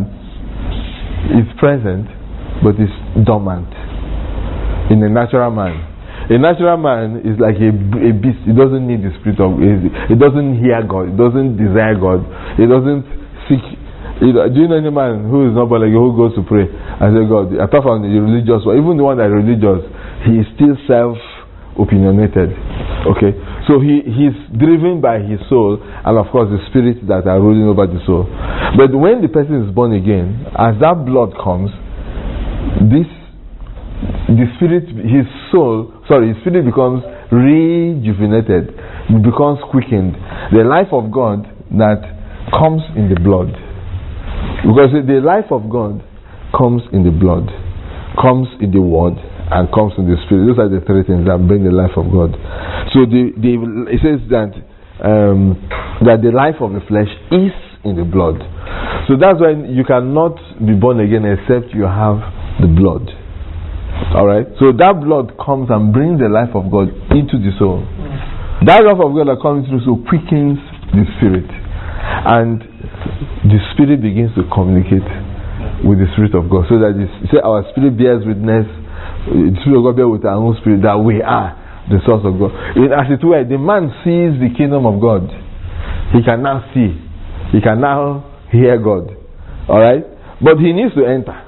is present, but is dormant in a natural man. A natural man is like a, a beast. It doesn't need the spirit of. It doesn't hear God. It doesn't desire God. It doesn't seek. You know, do you know any man who is not born again, who goes to pray and say, God, apart from the religious one, even the one that is religious, he is still self-opinionated. Okay, so he he's driven by his soul, and of course the spirits that are ruling over the soul. But when the person is born again, as that blood comes, this the spirit, his soul, sorry, his spirit becomes rejuvenated, it becomes quickened. The life of God that comes in the blood. Because the life of God comes in the blood, comes in the word, and comes in the spirit. Those are the three things that bring the life of God. So the, the, it says that um, that the life of the flesh is in the blood. So that's why you cannot be born again except you have the blood. Alright? So that blood comes and brings the life of God into the soul. That life of God that comes into the soul quickens the spirit. And the spirit begins to communicate with the spirit of God. So that this, say our spirit bears witness, the spirit of God bears with our own spirit that we are the source of God. In, as it were, the man sees the kingdom of God. He can now see. He can now hear God. Alright? But he needs to enter.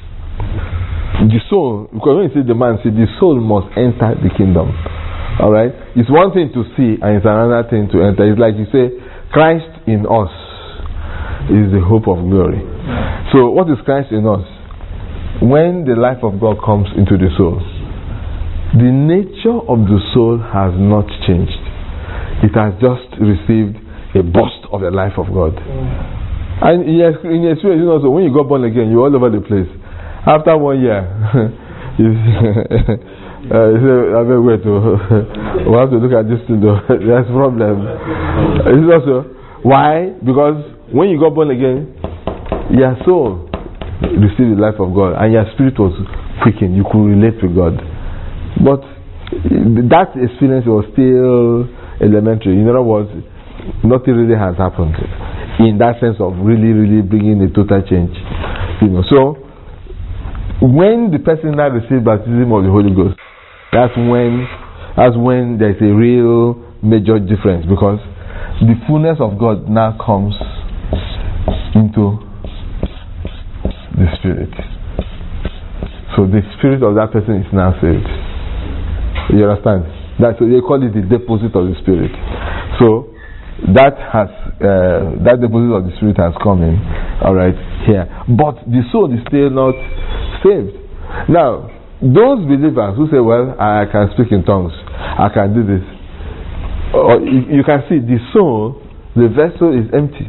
The soul, because when you see the man, see the soul must enter the kingdom. Alright? It's one thing to see and it's another thing to enter. It's like you say, Christ in us is the hope of glory. So what is Christ in us? When the life of God comes into the soul, the nature of the soul has not changed. It has just received a burst of the life of God. And in your, in your experience, you know, so when you got born again, you're all over the place. After one year, you uh, you say, I mean, wait, we have to look at this thing though. There's a problem. It's also, why? Because when you got born again, your soul received the life of God and your spirit was quickened. You could relate to God. But that experience was still elementary. In other words, nothing really has happened in that sense of really, really bringing a total change. You know, so when the person now receives baptism of the Holy Ghost, that's when that's when there's a real major difference, because the fullness of God now comes into the spirit. So the spirit of that person is now saved. You understand? That's what they call it, the deposit of the spirit. So that has uh, that deposit of the spirit has come in, all right, here. But the soul is still not saved. Now, those believers who say, well, I can speak in tongues, I can do this, or you, you can see the soul, the vessel is empty.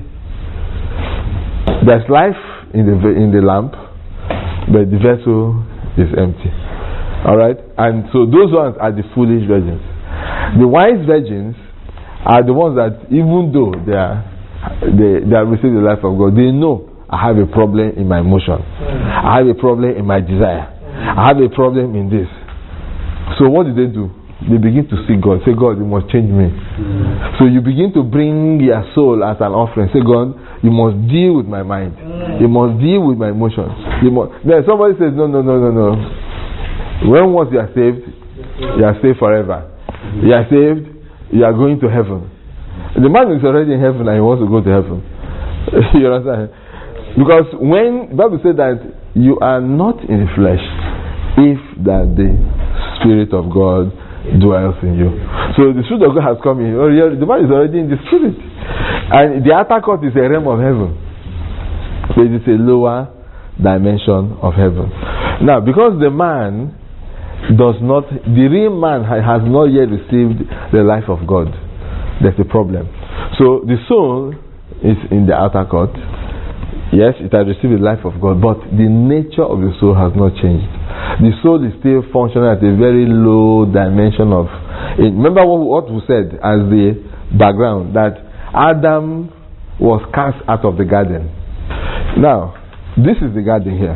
There's life in the in the lamp, but the vessel is empty. All right, and so those ones are the foolish virgins. The wise virgins are the ones that, even though they are they they have received the life of God, they know I have a problem in my emotion, I have a problem in my desire, I have a problem in this. So what do they do? They begin to seek God. Say, God, you must change me. Mm. So you begin to bring your soul as an offering. Say, God, you must deal with my mind. Mm. You must deal with my emotions. You must. Then somebody says, no, no, no, no, no. When once you are saved, you are saved forever. You are saved, you are going to heaven. The man is already in heaven and he wants to go to heaven. You understand? Because when the Bible said that you are not in the flesh, if that the Spirit of God dwells in you. So the Spirit of God has come in. The man is already in the Spirit. And the outer court is a realm of heaven. So it is a lower dimension of heaven. Now, because the man does not, the real man has not yet received the life of God, there's a problem. So the soul is in the outer court. Yes, it has received the life of God, but the nature of the soul has not changed. The soul is still functioning at a very low dimension of. Remember what we said as the background, that Adam was cast out of the garden. Now, this is the garden here.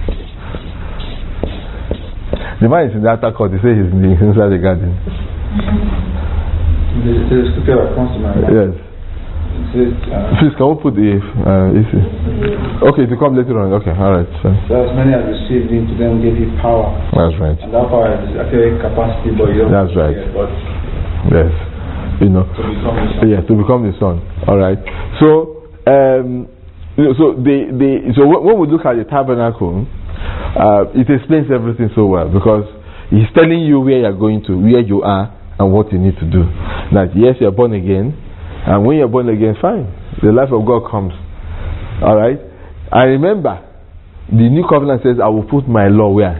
The man is in the outer court. He says he's inside the garden. The, the scripture that comes to my mind. Yes. Says, uh, Please, can we put the uh, issue? Okay, to come later on. Okay, all right. So, so as many as received him, to them gave him power. That's right. And that power is actually capacity, but you don't. That's right. It, but yes, you know. To become the son. Yeah, to become the son. All right. So, um, so the the so when we look at the tabernacle, uh, it explains everything so well, because he's telling you where you're going to, where you are, and what you need to do. That yes, you're born again. And when you're born again, fine. The life of God comes. Alright? And remember, the new covenant says, I will put my law where?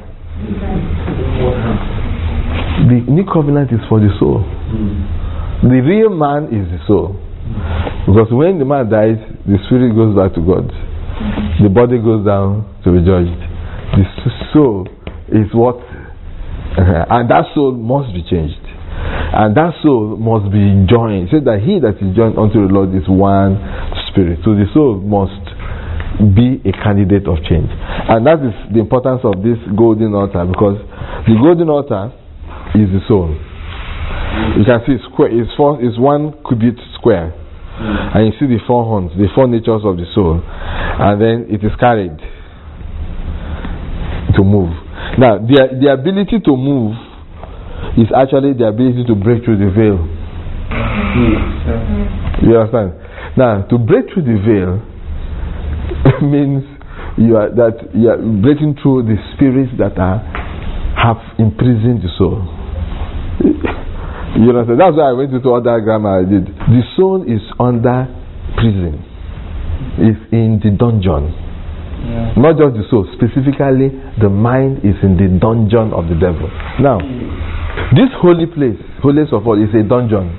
The new covenant is for the soul. Mm. The real man is the soul. Mm. Because when the man dies, the spirit goes back to God. Mm. The body goes down to be judged. The soul is what, uh, and that soul must be changed. And that soul must be joined. It says that he that is joined unto the Lord is one spirit. So the soul must be a candidate of change. And that is the importance of this golden altar, because the golden altar is the soul. You can see it's square, it's, four, it's one cubit square. And you see the four horns, the four natures of the soul. And then it is carried to move. Now, the, the ability to move is actually the ability to break through the veil. Mm. You understand? Now, to break through the veil means you are that you are breaking through the spirits that are have imprisoned the soul. You understand? That's why I went into all that grammar I did. The soul is under prison. It's in the dungeon. Yeah. Not just the soul, specifically the mind is in the dungeon of the devil. Now, this holy place, holiest of all, is a dungeon.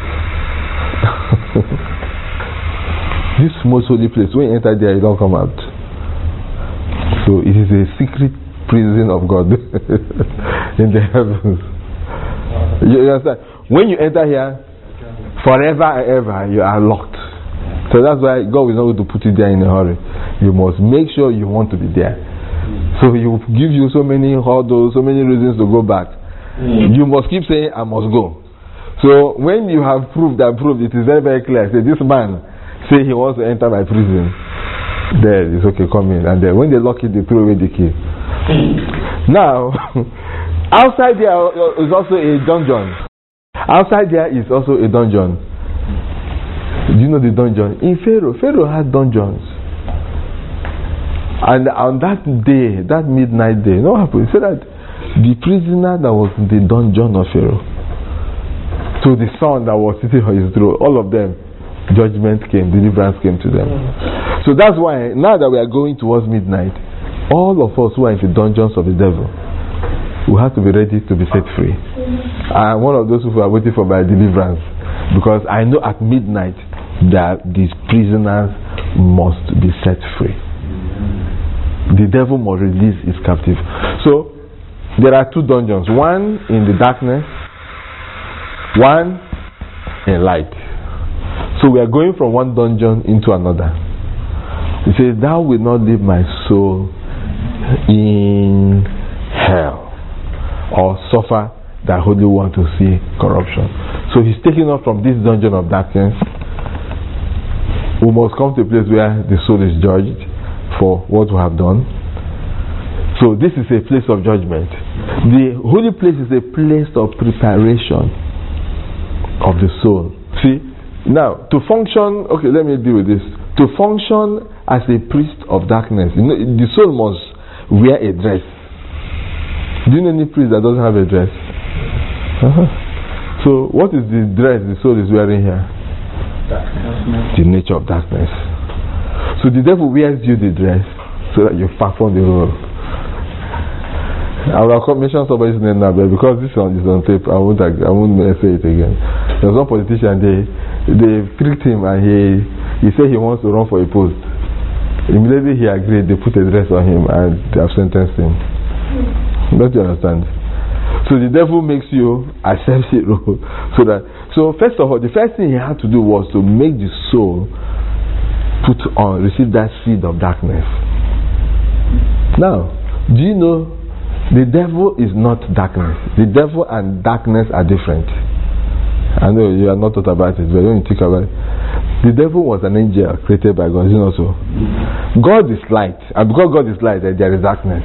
This most holy place, when you enter there, you don't come out. So it is a secret prison of God in the heavens. You understand? When you enter here, forever and ever, you are locked. So that's why God is not going to put you there in a hurry. You must make sure you want to be there. So He will give you so many hurdles, so many reasons to go back. Mm. You must keep saying, I must go. So when you have proved and proved, it is very, very clear. Say, this man say he wants to enter my prison. There, it's okay, come in. And then when they lock it, they throw away the key. Now, outside there is also a dungeon. Outside there is also a dungeon. Do you know the dungeon? In Pharaoh, Pharaoh had dungeons. And on that day, that midnight day, you know what happened? He said that the prisoner that was in the dungeon of Pharaoh, to the son that was sitting on his throne, all of them, judgment came, deliverance came to them. So that's why, now that we are going towards midnight, all of us who are in the dungeons of the devil, we have to be ready to be set free. I'm one of those who are waiting for my deliverance, because I know at midnight that these prisoners must be set free. The devil must release his captive. So there are two dungeons, one in the darkness, one in light. So we are going from one dungeon into another. He says, thou wilt not leave my soul in hell, or suffer thy Holy One to see corruption. So he's taking us from this dungeon of darkness. We must come to a place where the soul is judged for what we have done. So this is a place of judgment. The holy place is a place of preparation of the soul. See, Now, to function, okay, let me deal with this. To function as a priest of darkness, you know, the soul must wear a dress. Do you know any priest that doesn't have a dress? Uh-huh. So, what is the dress the soul is wearing here? Darkness. The nature of darkness. So, the devil wears you the dress so that you perform the role. I will mention somebody's name now, but because this one is on tape, I won't, I won't say it again. There was one politician, they, they tricked him and he, he said he wants to run for a post. Immediately he agreed, they put a dress on him and they have sentenced him. Don't you understand? So the devil makes you accept it. So that so first of all, the first thing he had to do was to make the soul put on, receive that seed of darkness. Now, do you know the devil is not darkness? The devil and darkness are different. I know you are not thought about it, but when you think about it, the devil was an angel created by God. You know so. God is light, and because God is light, there is darkness.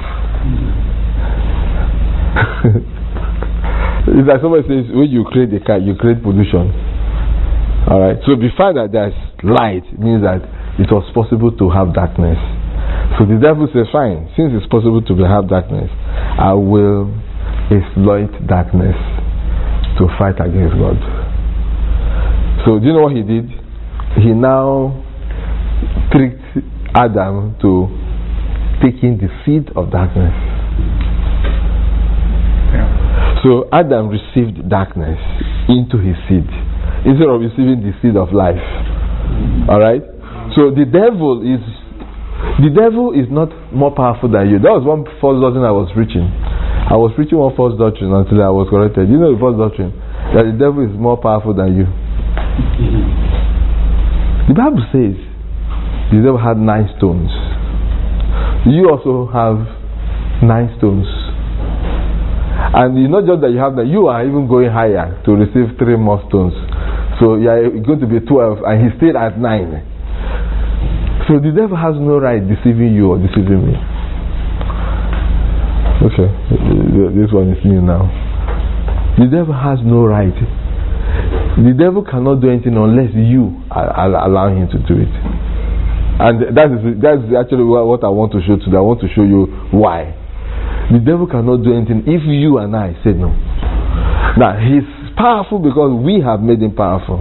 It's like somebody says, when you create a car, you create pollution. Alright, so the fact that there's light means that it was possible to have darkness. So the devil says, fine, since it's possible to have darkness, I will exploit darkness to fight against God. So do you know what he did? He now tricked Adam to taking the seed of darkness. So Adam received darkness into his seed instead of receiving the seed of life. Alright? So the devil is the devil is not more powerful than you. That was one false doctrine I was preaching. I was preaching one false doctrine until I was corrected. You know the false doctrine? That the devil is more powerful than you. The Bible says the devil had nine stones. You also have nine stones. And it's not just that you have that, you are even going higher to receive three more stones. So you are going to be twelve, and he stayed at nine. So the devil has no right deceiving you or deceiving me. Okay, this one is new now. The devil has no right. The devil cannot do anything unless you allow him to do it. And that is that's actually what I want to show today. I want to show you why. The devil cannot do anything if you and I say no. Now, he's powerful because we have made him powerful.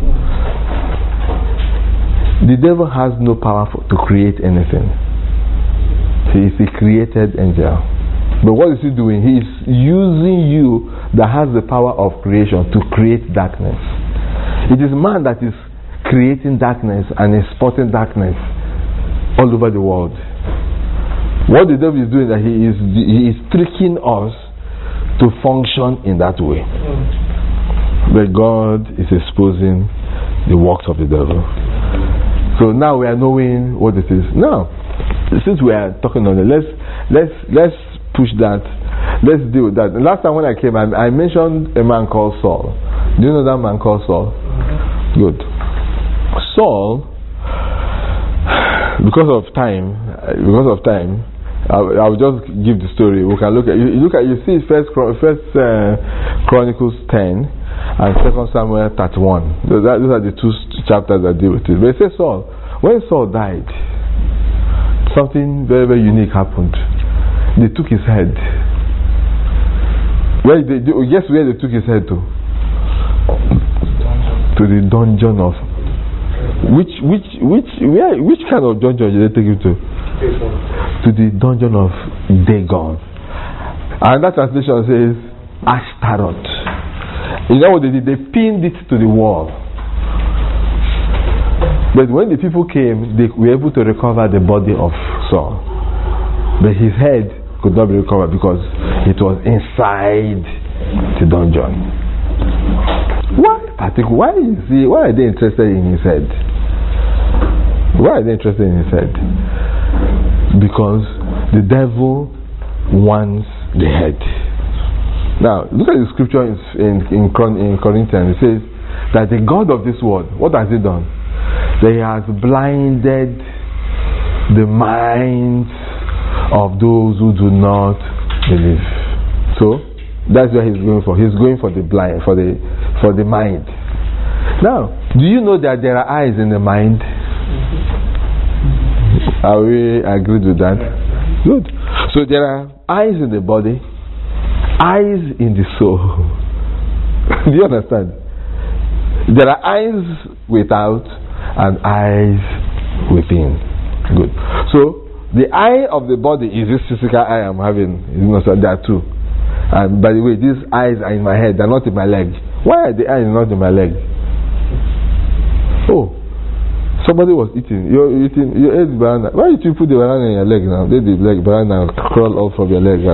The devil has no power for, to create anything. He is a created angel. But what is he doing? He is using you that has the power of creation to create darkness. It is man that is creating darkness and exporting darkness all over the world. What the devil is doing is that he is he is tricking us to function in that way. But God is exposing the works of the devil. So now we are knowing what it is. Now, since we are talking on it, let's let's let's push that. Let's deal with that. The last time when I came, I, I mentioned a man called Saul. Do you know that man called Saul? Good. Saul, because of time, because of time. I'll, I'll just give the story. We can look at you. Look at you see first first uh, Chronicles ten and Second Samuel thirty-one. Those are, those are the two chapters that deal with it. But it says Saul. When Saul died, something very very unique happened. They took his head. Where they guess where they took his head to? To the dungeon of which which which where which kind of dungeon did they take him to? To the dungeon of Dagon. And that translation says Ashtaroth. You know what they did? They pinned it to the wall. But when the people came, they were able to recover the body of Saul. But his head could not be recovered because it was inside the dungeon. Why? Why is he, why are they interested in his head? Why are they interested in his head? Because the devil wants the head. Now, look at the scripture in, in, in, in Corinthians. It says that the God of this world, what has he done? That he has blinded the minds of those who do not believe. So, that's what he's going for. He's going for the blind, for the, for the mind. Now, Do you know that there are eyes in the mind? Are we agreed with that? Good. So there are eyes in the body, eyes in the soul. Do you understand? There are eyes without and eyes within. Good. So the eye of the body is this physical eye I'm having. You know, so there are two. And by the way, these eyes are in my head, they're not in my leg. Why are the eyes not in my leg? Oh, somebody was eating. You're eating. You ate banana. Why did you put the banana in your leg now? They did like banana crawl off from your leg.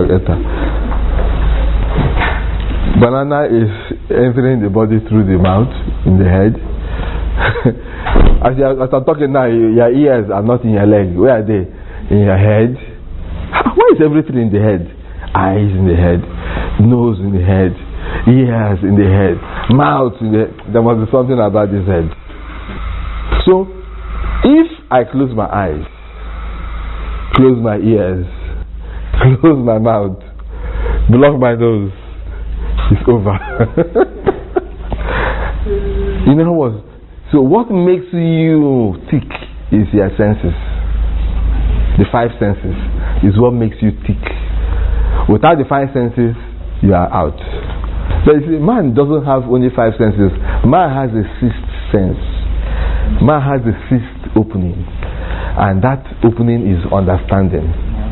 Banana is entering the body through the mouth, in the head. As, you, as I'm talking now, your ears are not in your leg. Where are they? In your head. Why is everything in the head? Eyes in the head, nose in the head, ears in the head, mouth in the head. There must be something about this head. So, if I close my eyes, close my ears, close my mouth, block my nose, it's over. You know what? So what makes you tick is your senses. The five senses is what makes you tick. Without the five senses, you are out. But you see, man doesn't have only five senses. Man has a sixth sense. Man has a sixth opening, and that opening is understanding.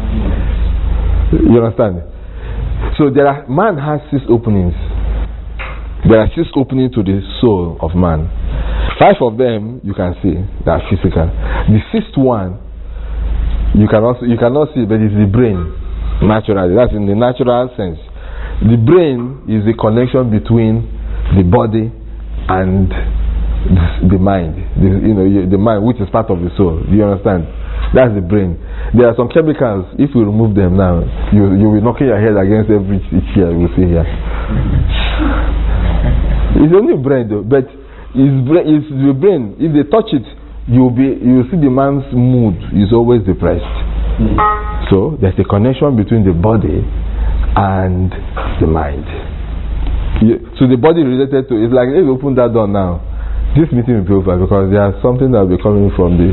You understand? So there are, man has six openings. There are six openings to the soul of man. Five of them you can see, they are physical. The sixth one you can also you cannot see, but it's the brain. Naturally, that's in the natural sense. The brain is the connection between the body and the, the mind. The, you know, the mind, which is part of the soul. Do you understand? That's the brain. There are some chemicals. If you remove them now, you you will knock your head against every chair you see here. It's only brain though, but it's, brain, it's the brain. If they touch it, you'll be you see the man's mood is always depressed. Mm. So there's a connection between the body and the mind. You, so the body related to it's like if you open that door now, this meeting will be over because there's something that will be coming from the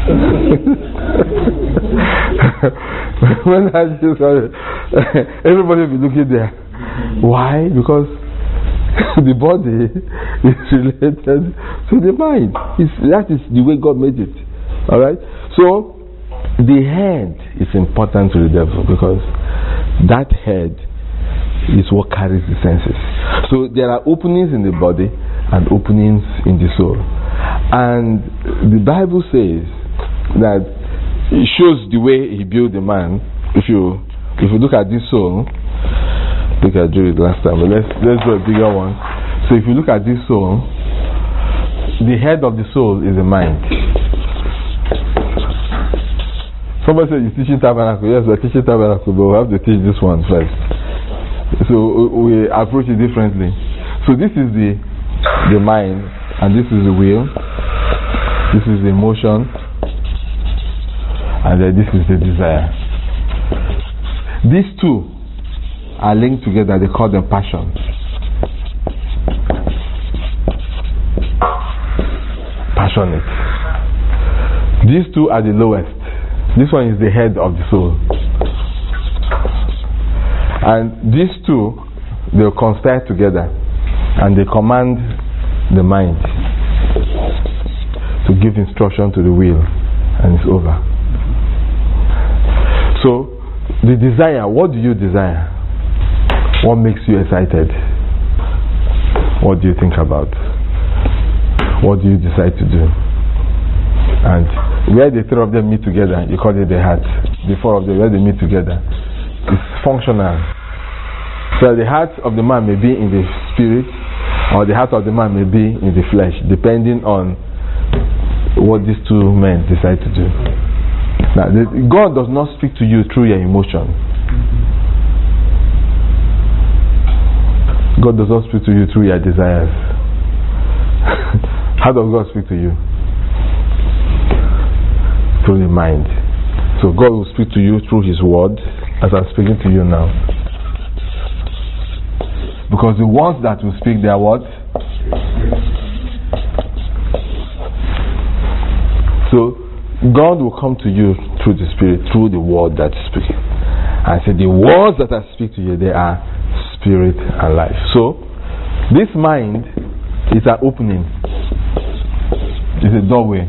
when I just everybody will be looking there. Why? Because the body is related to the mind. It's, that is the way God made it. Alright? So, the head is important to the devil because that head is what carries the senses. So, there are openings in the body and openings in the soul. And the Bible says that it shows the way He built the man. If you, if you look at this soul, I think I drew it last time, but let's let's draw a bigger one. So if you look at this soul, the head of the soul is the mind. Somebody said you're teaching tabernacle. Yes, we're teaching tabernacle, but we have to teach this one first. So we approach it differently. So this is the the mind, and this is the will. This is the emotion, and then this is the desire. These two are linked together. They call them passions. Passionate. These two are the lowest. This one is the head of the soul. And these two, they conspire together and they command the mind to give instruction to the will, and it's over. So, the desire, what do you desire? What makes you excited? What do you think about? What do you decide to do? And where the three of them meet together, you call it the heart. The four of them, where they meet together, it's functional. So the heart of the man may be in the spirit, or the heart of the man may be in the flesh, depending on what these two men decide to do. Now, the, God does not speak to you through your emotion. God does not speak to you through your desires. How does God speak to you? Through the mind. So God will speak to you through His word, as I'm speaking to you now. Because the ones that will speak their word, So God will come to you through the Spirit, through the word that is speaking. And say the words that I speak to you, they are spirit and life. So this mind is an opening. It's a doorway.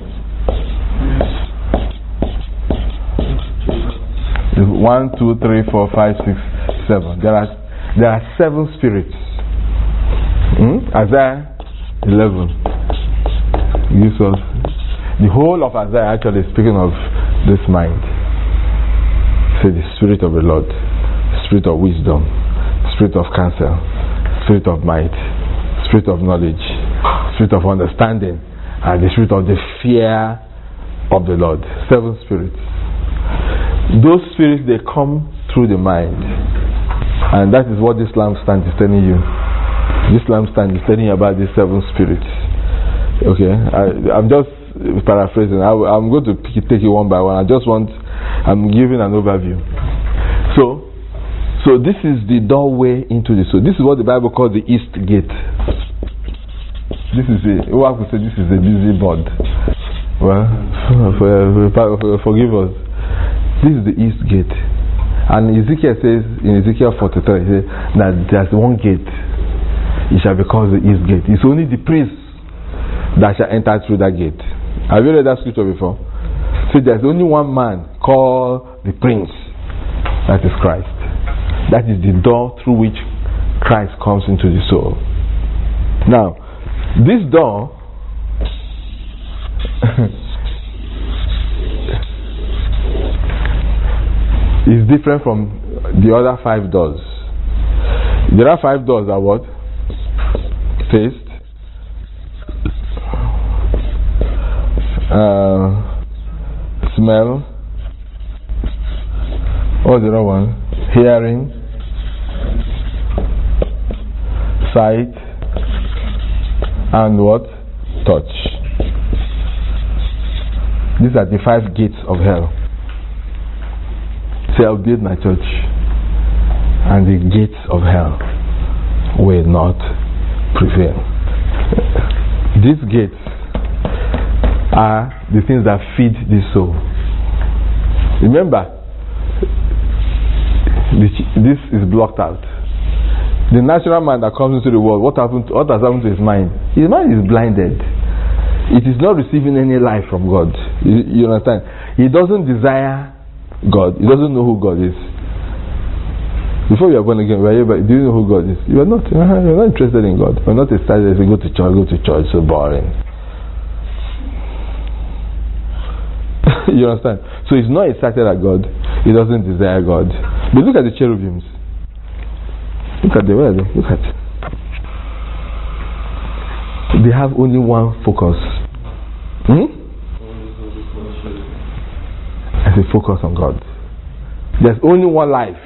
It's one, two, three, four, five, six, seven. There are there are seven spirits. Hmm? Isaiah eleven gives us the whole of Isaiah actually is speaking of this mind. Say the spirit of the Lord, spirit of wisdom, spirit of counsel, spirit of might, spirit of knowledge, spirit of understanding, and the spirit of the fear of the Lord. Seven spirits. Those spirits, they come through the mind, and that is what this lampstand is telling you. This lampstand is telling you about these seven spirits. Okay, I, I'm just paraphrasing. I, I'm going to pick, take it one by one. I just want, I'm giving an overview. So, so this is the doorway into the soul. This is what the Bible calls the east gate. This is a, we have to say this is a busy board. Well, for, for, for, forgive us. This is the east gate. And Ezekiel says, in Ezekiel forty-three, he says that there's one gate. It shall be called the east gate. It's only the priests that shall enter through that gate. Have you read that scripture before? So there's only one man called the prince. That is Christ. That is the door through which Christ comes into the soul. Now, this door is different from the other five doors. The other five doors are what? Taste, uh, smell, what's the other one? Hearing, sight, and what? Touch. These are the five gates of hell. Say, I'll build my church, and the gates of hell will not prevail. These gates are the things that feed the soul. Remember, this is blocked out. The natural man that comes into the world, what happened to, what has happened to his mind? His mind is blinded. It is not receiving any life from God. You, you understand? He doesn't desire God. He doesn't know who God is. Before you are born again, do you know who God is? You are not. You are not interested in God. You are not excited if you go to church. Go to church. So boring. You understand? So he's not excited at God. He doesn't desire God. But look at the cherubims. Look at them. Where are they? Look at. They have only one focus. Hmm? I say focus on God. There's only one life.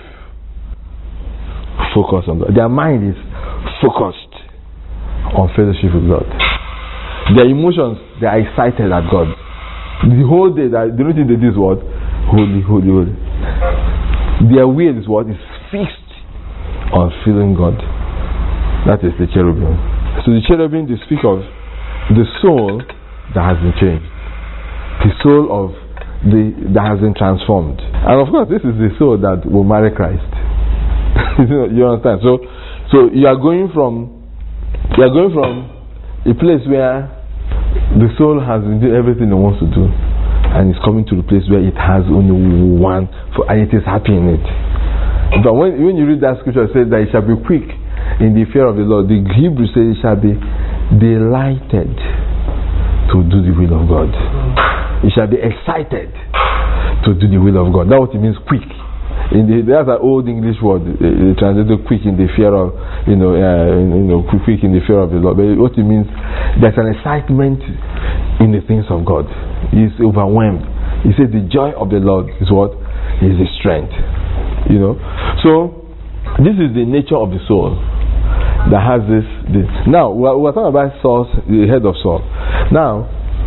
Focus on God. Their mind is focused on fellowship with God. Their emotions, they are excited at God. The whole day, the only thing they do is what? Holy, holy, holy. Their will is what? Is fixed on feeling God. That is the cherubim. So the cherubim, they speak of the soul that has been changed. The soul of the that has been transformed. And of course, this is the soul that will marry Christ. You understand? So, so you are going from you are going from a place where the soul has been doing everything it wants to do, and it's coming to the place where it has only one, for, and it is happy in it. But when when you read that scripture, it says that it shall be quick in the fear of the Lord. The Hebrew says it shall be delighted to do the will of God. It shall be excited to do the will of God. That's what it means, quick. In the, that's an old English word, uh, translated quick in the fear of, you know, uh, you know, quick in the fear of the Lord. But what it means, there's an excitement in the things of God. He's overwhelmed. He said the joy of the Lord is what? Is his strength. You know. So this is the nature of the soul that has this. this. Now we're, we're talking about Saul, the head of Saul. Now,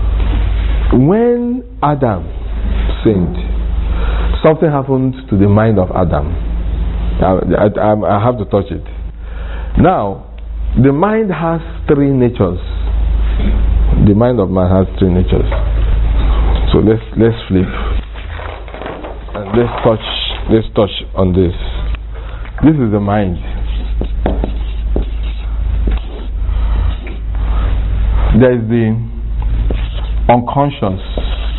when Adam sinned, something happened to the mind of Adam. I, I, I have to touch it. Now, the mind has three natures. The mind of man has three natures. So let's let's flip and let's touch let's touch on this. This is the mind. There is the unconscious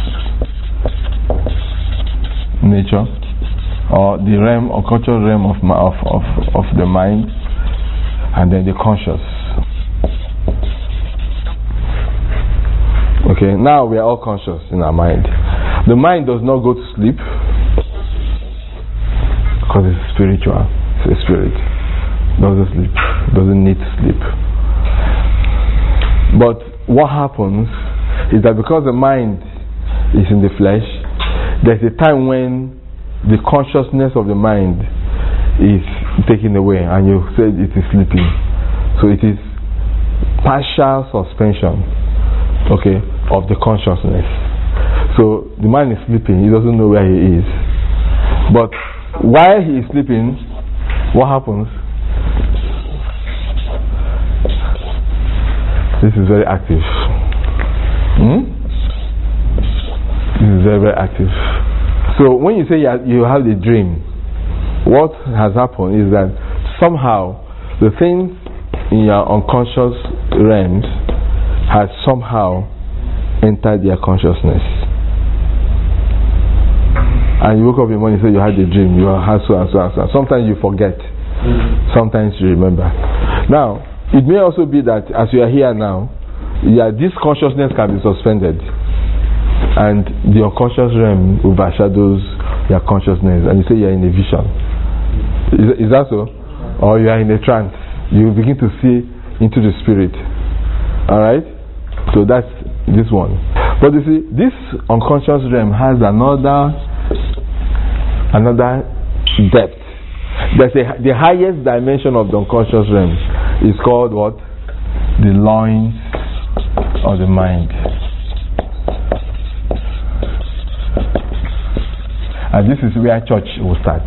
nature, or the realm, unconscious realm of, of of of the mind, and then the conscious. Okay, now we are all conscious in our mind. The mind does not go to sleep because it's spiritual. It's a spirit. Doesn't sleep. Doesn't need to sleep. But what happens is that because the mind is in the flesh, there's a time when the consciousness of the mind is taken away and you say it is sleeping. So it is partial suspension, okay, of the consciousness. So the mind is sleeping, he doesn't know where he is. But while he is sleeping, what happens? This is very active. Hmm? This is very, very active. So when you say you have the dream, what has happened is that somehow the things in your unconscious realms has somehow entered your consciousness. And you woke up in the morning and say you had a dream, you had so and so and so. Sometimes you forget, mm-hmm. sometimes you remember. Now, it may also be that as you are here now, yeah, this consciousness can be suspended, and the unconscious realm overshadows your consciousness, and you say you are in a vision. Is, is that so? Or you are in a trance. You begin to see into the spirit. Alright? So that's this one. But you see, this unconscious realm has another another depth. There's a, the highest dimension of the unconscious realm is called what? The loins of the mind. And this is where church will start.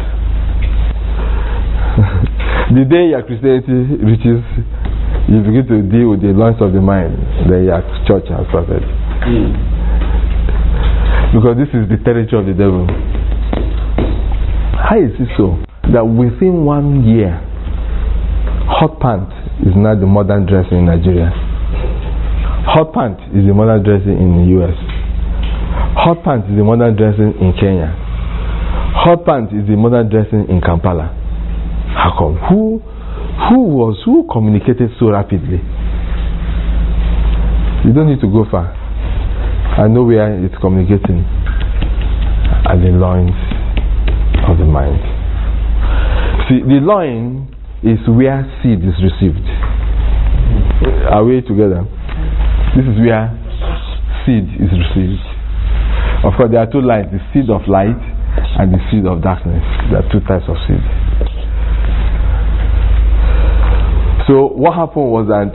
The day your Christianity reaches, you begin to deal with the loins of the mind, then your church has started. Mm. Because this is the territory of the devil. How is it so that within one year, hot pant is not the modern dressing in Nigeria? Hot pant is the modern dressing in the U S. Hot pant is the modern dressing in Kenya. Hot pant is the modern dressing in Kampala. How come? Who, who was, who communicated so rapidly? You don't need to go far. I know where it's communicating. At the loins of the mind. See, the loin is where seed is received. Are we together? This is where seed is received. Of course, there are two lines: the seed of light and the seed of darkness. There are two types of seed. So what happened was that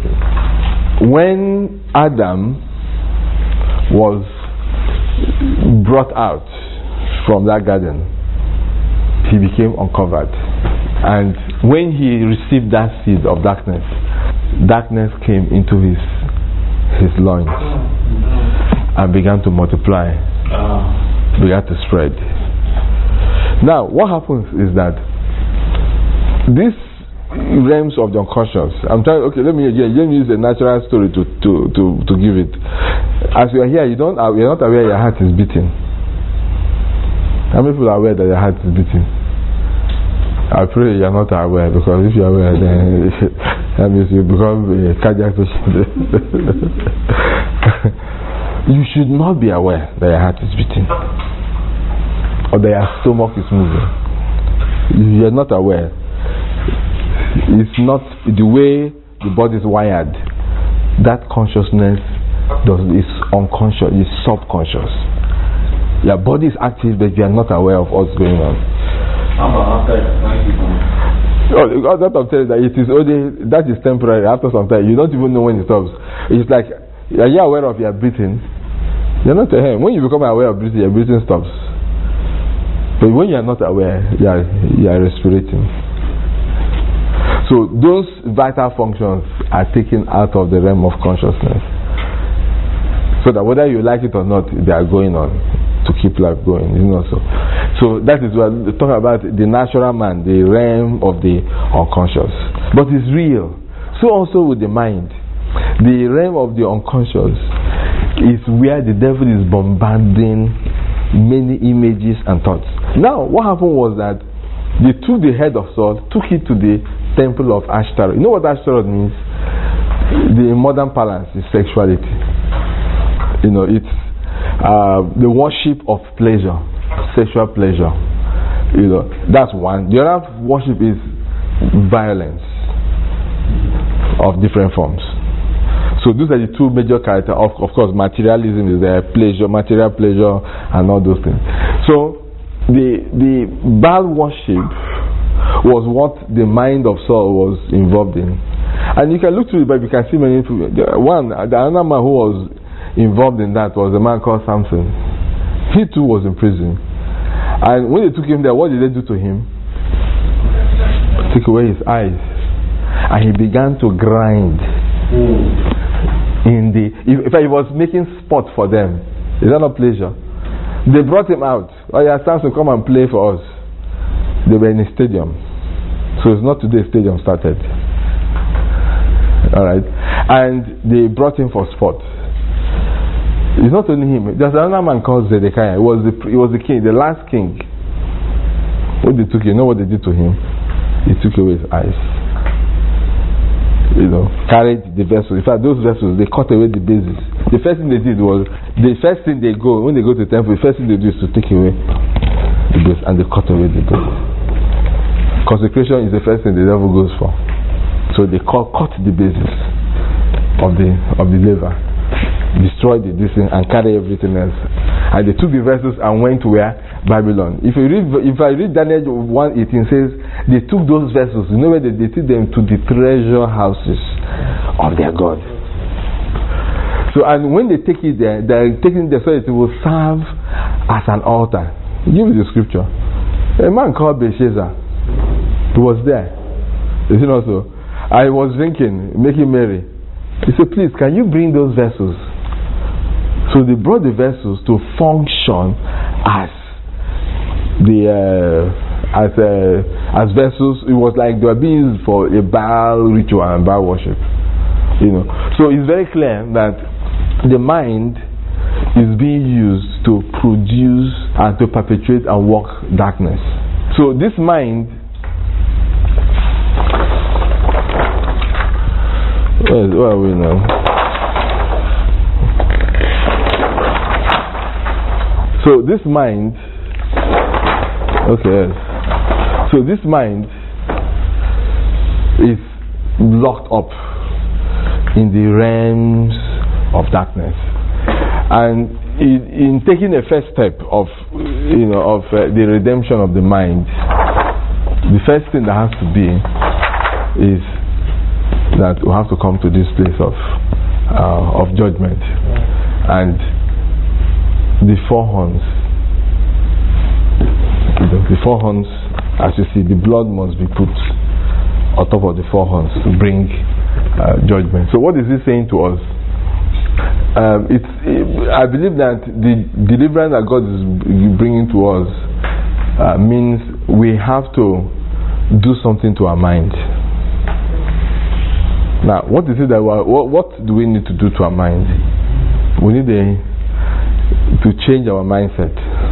when Adam was brought out from that garden, he became uncovered. And when he received that seed of darkness, darkness came into his his loins and began to multiply, began to spread. Now, what happens is that these realms of the unconscious, I'm trying, okay, let me, yeah, let me use a natural story to, to, to, to give it. As you are here, you don't, you're not aware your heart is beating. How many people are aware that your heart is beating? I pray you're not aware, because if you're aware, then that means you become a cardiac patient. You should not be aware that your heart is beating or that your stomach is moving. If you're not aware, it's not the way the body is wired. That consciousness does is unconscious, is subconscious. Your body is active, but you are not aware of what's going on. Oh, that I'm telling you that it is only, that is temporary. After some time, you don't even know when it stops. It's like, are you aware of your breathing? You're not aware. When you become aware of breathing, your breathing stops. But when you are not aware, you are, you are respirating. So those vital functions are taken out of the realm of consciousness. So that whether you like it or not, they are going on to keep life going. You know, so so that is what we're talking about, the natural man, the realm of the unconscious. But it's real. So also with the mind. The realm of the unconscious is where the devil is bombarding many images and thoughts. Now, what happened was that they took the head of Saul, took it to the temple of Ashtaroth. You know what Ashtaroth means? The modern balance is sexuality. You know, it's uh, the worship of pleasure, sexual pleasure. You know, that's one. The other worship is violence of different forms. So those are the two major characters. Of, of course, materialism is there, pleasure, material pleasure, and all those things. So the the Baal worship was what the mind of Saul was involved in. And you can look through the Bible, you can see many people. One, the other man who was involved in that was a man called Samson. He too was in prison. And when they took him there, what did they do to him? Take away his eyes. And he began to grind. Mm. In the, if, if he was making sport for them, is that not pleasure? They brought him out. Oh yeah, Samson, come and play for us. They were in a stadium. So it's not today stadium started. Alright. And they brought him for sport. It's not only him. There's another man called Zedekiah. It was the it was the king, the last king. What they took, you know what they did to him? They took away his eyes. You know, carried the vessels. In fact, those vessels, they cut away the bases. The first thing they did was, the first thing they go, when they go to the temple, the first thing they do is to take away the base, and they cut away the base. Consecration is the first thing the devil goes for. So they cut, cut the bases of the of the liver, destroyed the this thing, and carry everything else. And they took the vessels and went to where? Babylon. If you read, if I read Daniel one eighteen, says they took those vessels. You know where they, they took them to the treasure houses of their God. So, and when they take it there, they're taking it there so it will serve as an altar. Give me the scripture. A man called Belshazzar, he was there. You see also, I was drinking, making merry. He said, please, can you bring those vessels? So they brought the vessels to function as the uh, as uh, as vessels. It was like they were being used for a Baal ritual and Baal worship. You know, so it's very clear that the mind is being used to produce and to perpetuate and work darkness. So this mind, where, is, where are we now? So this mind, okay, so this mind is locked up in the realms of darkness, and in, in taking the first step of, you know, of uh, the redemption of the mind, the first thing that has to be is that we have to come to this place of uh, of judgment, and the four horns. The four horns, as you see, the blood must be put on top of the four horns to bring uh, judgment. So what is this saying to us? Um, it's, it, I believe that the deliverance that God is bringing to us uh, means we have to do something to our mind. Now, what is it that we are, what, what do we need to do to our mind? We need a, to change our mindset.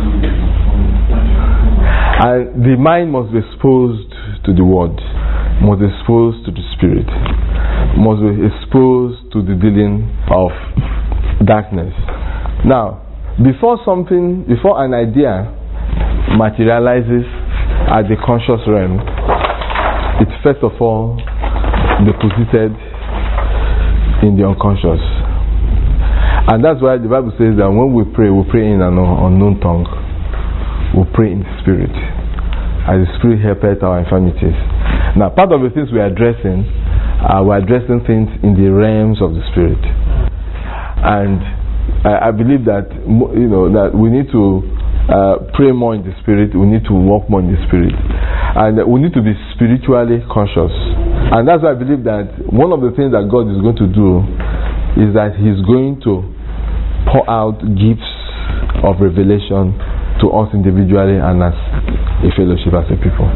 And the mind must be exposed to the word, must be exposed to the spirit, must be exposed to the dealing of darkness. Now, before something, before an idea materializes at the conscious realm, it's first of all deposited in the unconscious. And that's why the Bible says that when we pray, we pray in an unknown tongue. We pray in the spirit, as the spirit helpeth our infirmities. Now, part of the things we are addressing, uh, we're addressing things in the realms of the spirit, and uh, I believe that, you know, that we need to uh, pray more in the spirit. We need to walk more in the spirit, and we need to be spiritually conscious. And that's why I believe that one of the things that God is going to do is that He's going to pour out gifts of revelation to us individually and as a fellowship, as a people.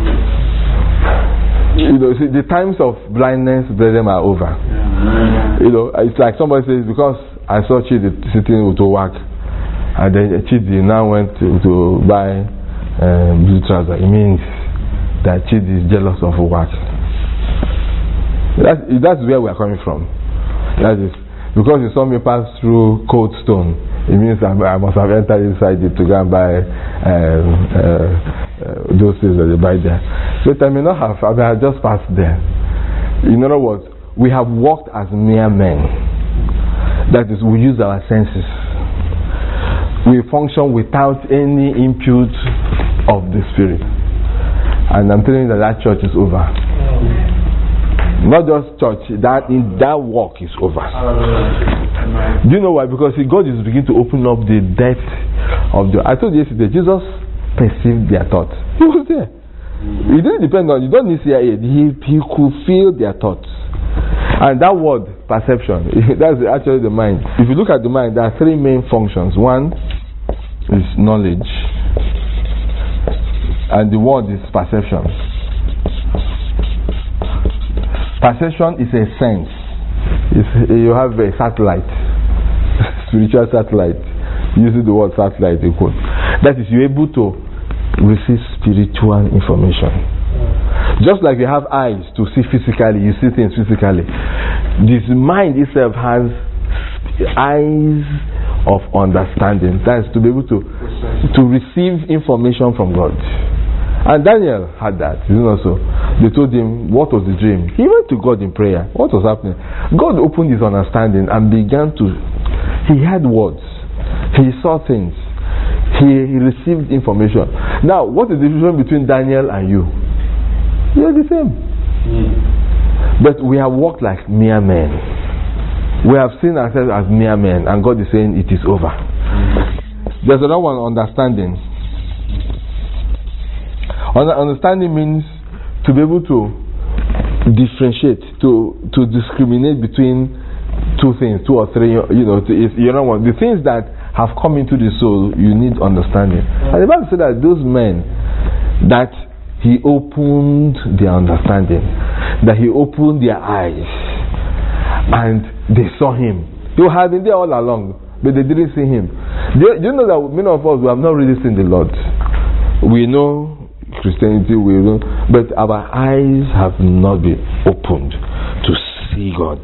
You know, see, the times of blindness, brethren, are over. You know, it's like somebody says, because I saw Chidi sitting to work, and then Chidi now went to, to buy um, blue trousers. It means that Chidi is jealous of work. That's, that's where we are coming from. That is, because you saw me pass through Cold Stone, it means I, I must have entered inside it to go and buy um, uh, uh, those things that they buy there. But I may not have, I may have just passed there. In other words, we have walked as mere men. That is, we use our senses. We function without any input of the Spirit. And I'm telling you that that church is over. Not just church, that in that walk is over. Do you know why? Because see, God is beginning to open up the depth of the. I told you yesterday, Jesus perceived their thoughts. He was there. It didn't depend on you. Don't need C I A. He he could feel their thoughts. And that word, perception, that's actually the mind. If you look at the mind, there are three main functions. One is knowledge, and the word is perception. Perception is a sense. It's, you have a satellite, spiritual satellite, using the word satellite in quote. That is, you're able to receive spiritual information. Just like you have eyes to see physically, you see things physically. This mind itself has eyes of understanding. That is, to be able to to receive information from God. And Daniel had that, you know. So they told him what was the dream. He went to God in prayer. What was happening? God opened his understanding and began to. He had words. He saw things. He, he received information. Now, what is the difference between Daniel and you? You are the same. Mm. But we have walked like mere men. We have seen ourselves as mere men, and God is saying it is over. Mm. There's another one, understanding. Understanding means to be able to differentiate, to to discriminate between two things, two or three. You know, to, you know what? The things that have come into the soul, you need understanding. And the Bible said that those men, that He opened their understanding, that He opened their eyes, and they saw Him. They had been there all along, but they didn't see Him. Do you, do you know that many of us, we have not really seen the Lord? We know Christianity, we know, but our eyes have not been opened to see God.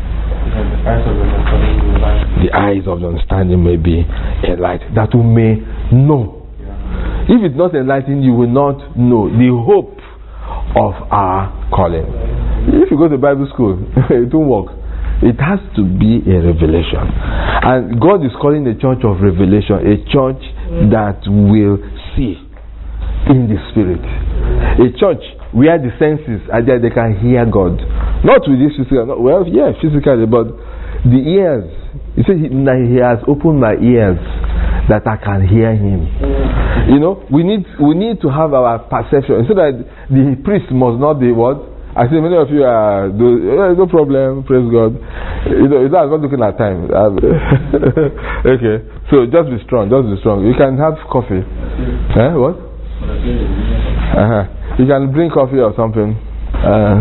The eyes of the understanding may be enlightened, that we may know. If it's not enlightened, you will not know the hope of our calling. If you go to Bible school, it won't work. It has to be a revelation. And God is calling a church of revelation, a church that will see in the Spirit. A church where the senses are there, they can hear God. Not with this physical, well, yeah, physically, but the ears. He said, he, he has opened my ears that I can hear Him. You know, we need we need to have our perception, so that the priest must not be what? I see many of you are, do, yeah, no problem, praise God. You know, I'm not looking at time. Okay, so just be strong, just be strong. You can have coffee. Eh, what? Uh-huh. You can bring coffee or something. Uh,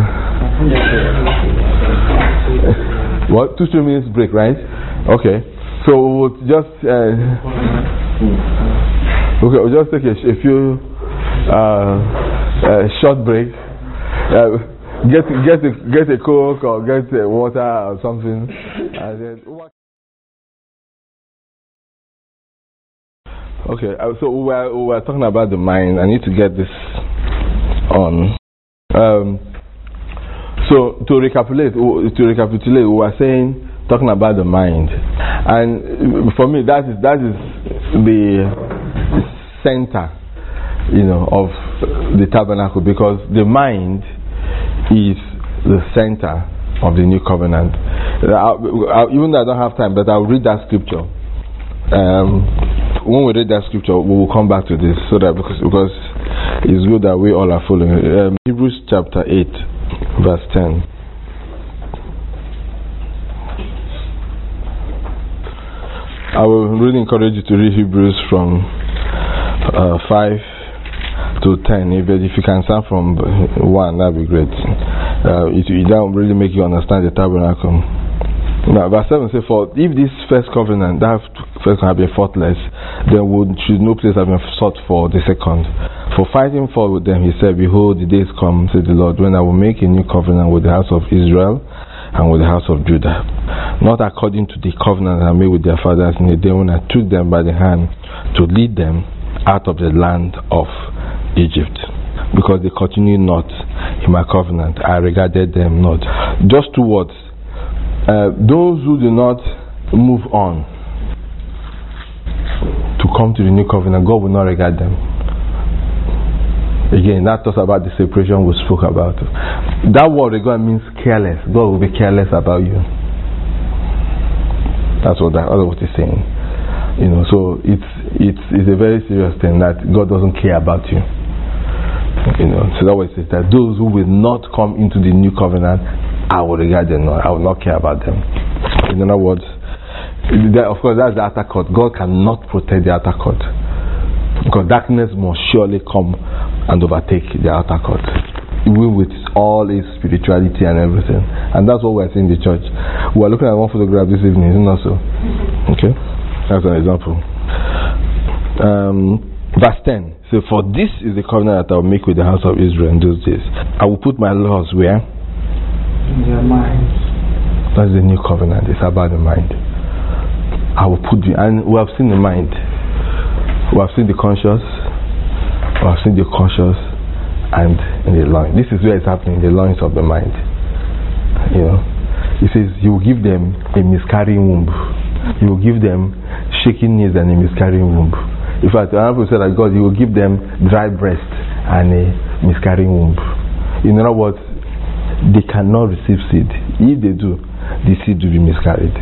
what? Two, three minutes break, right? Okay. So we'll just uh, okay. We'll just take a, a few uh, uh, short break. Uh, get get a get a Coke or get a water or something. And then, okay, uh, so we were, we were talking about the mind. I need to get this on. Um, so to recapitulate, to recapitulate, we were saying, talking about the mind, and for me, that is that is the center, you know, of the tabernacle, because the mind is the center of the new covenant. I, I, even though I don't have time, but I'll read that scripture. Um, when we read that scripture, we will come back to this, so that because because it's good that we all are following. Um, Hebrews chapter eight, verse ten. I will really encourage you to read Hebrews from uh, five to ten. If, if you can start from one, that would be great. Uh, it will really make you understand the tabernacle. Now, verse seven says, "For if this first covenant, that first covenant had been faultless, then would should no place have been sought for the second. For fighting fault with them, he said, Behold, the days come, said the Lord, when I will make a new covenant with the house of Israel and with the house of Judah, not according to the covenant I made with their fathers in the day when I took them by the hand to lead them out of the land of Egypt, because they continued not in my covenant, I regarded them not." Just two words. Uh, those who do not move on to come to the new covenant, God will not regard them. Again, that talks about the separation we spoke about. That word regard means careless. God will be careless about you. That's what that that's what it's saying. You know, so it's it's it's a very serious thing that God doesn't care about you. You know, so that way it says that those who will not come into the new covenant, I will regard them not. I will not care about them. In other words, that, of course, that's the outer court. God cannot protect the outer court, because darkness must surely come and overtake the outer court, even with all its spirituality and everything. And that's what we're seeing in the church. We're looking at one photograph this evening, isn't it so? Okay, that's an example. Um, verse ten. So, "For this is the covenant that I will make with the house of Israel in those days. I will put my laws where? In their minds." That's the new covenant. It's about the mind. I will put the, and we have seen the mind. We have seen the conscious. We have seen the conscious, and in the loins. This is where it's happening. The loins of the mind. You know, He says you will give them a miscarrying womb. You will give them shaking knees and a miscarrying womb. In fact, another people said that God, He will give them dry breast and a miscarrying womb. In other words, they cannot receive seed. If they do, the seed will be miscarried.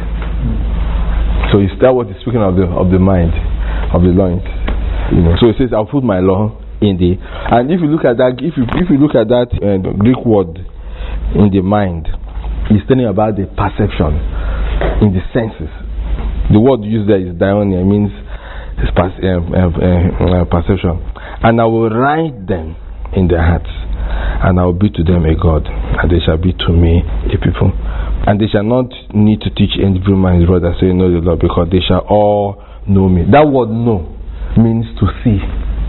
So is that what is speaking of the of the mind, of the loins? You know. So it says, "I'll put my law in the." And if you look at that, if you if you look at that uh, Greek word in the mind, it's telling about the perception in the senses. The word used there is dione. It means uh, uh, uh, perception. "And I will write them in their hearts, and I will be to them a God, and they shall be to me a people. And they shall not need to teach every man his brother, saying, Know the Lord, because they shall all know me." That word "know" means to see.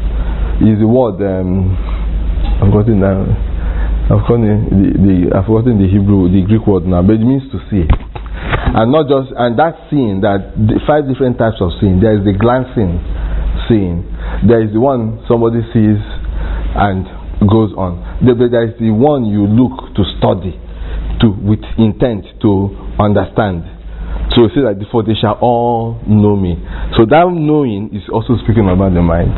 Is the word um, I've forgotten now. I've forgotten the, the I've forgotten the Hebrew, the Greek word now, but it means to see. And not just and that seeing, that the five different types of seeing. There is the glancing seeing. There is the one somebody sees and goes on. There, there is the one you look to study, to with intent to understand. So it says that before they shall all know me. So that knowing is also speaking about the mind.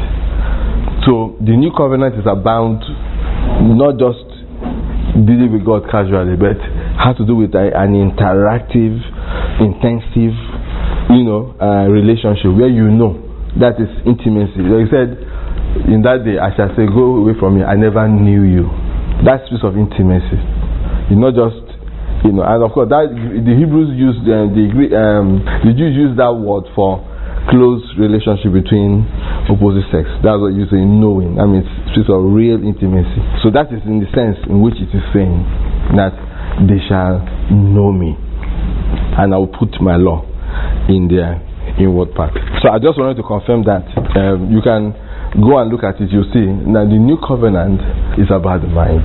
So the new covenant is about not just dealing with God casually, but has to do with a, an interactive, intensive, you know, uh, relationship where you know. That is intimacy. Like I said, in that day I shall say, "Go away from me, I never knew you." That piece of intimacy. It's not just, you know, and of course that the Hebrews used uh, the um, the Jews used that word for close relationship between opposite sex. That's what you say, knowing. I mean, it's piece of real intimacy. So that is in the sense in which it is saying that they shall know me, and I will put my law in their inward part. So I just wanted to confirm that. Um, you can go and look at it. You'll see now the new covenant is about the mind.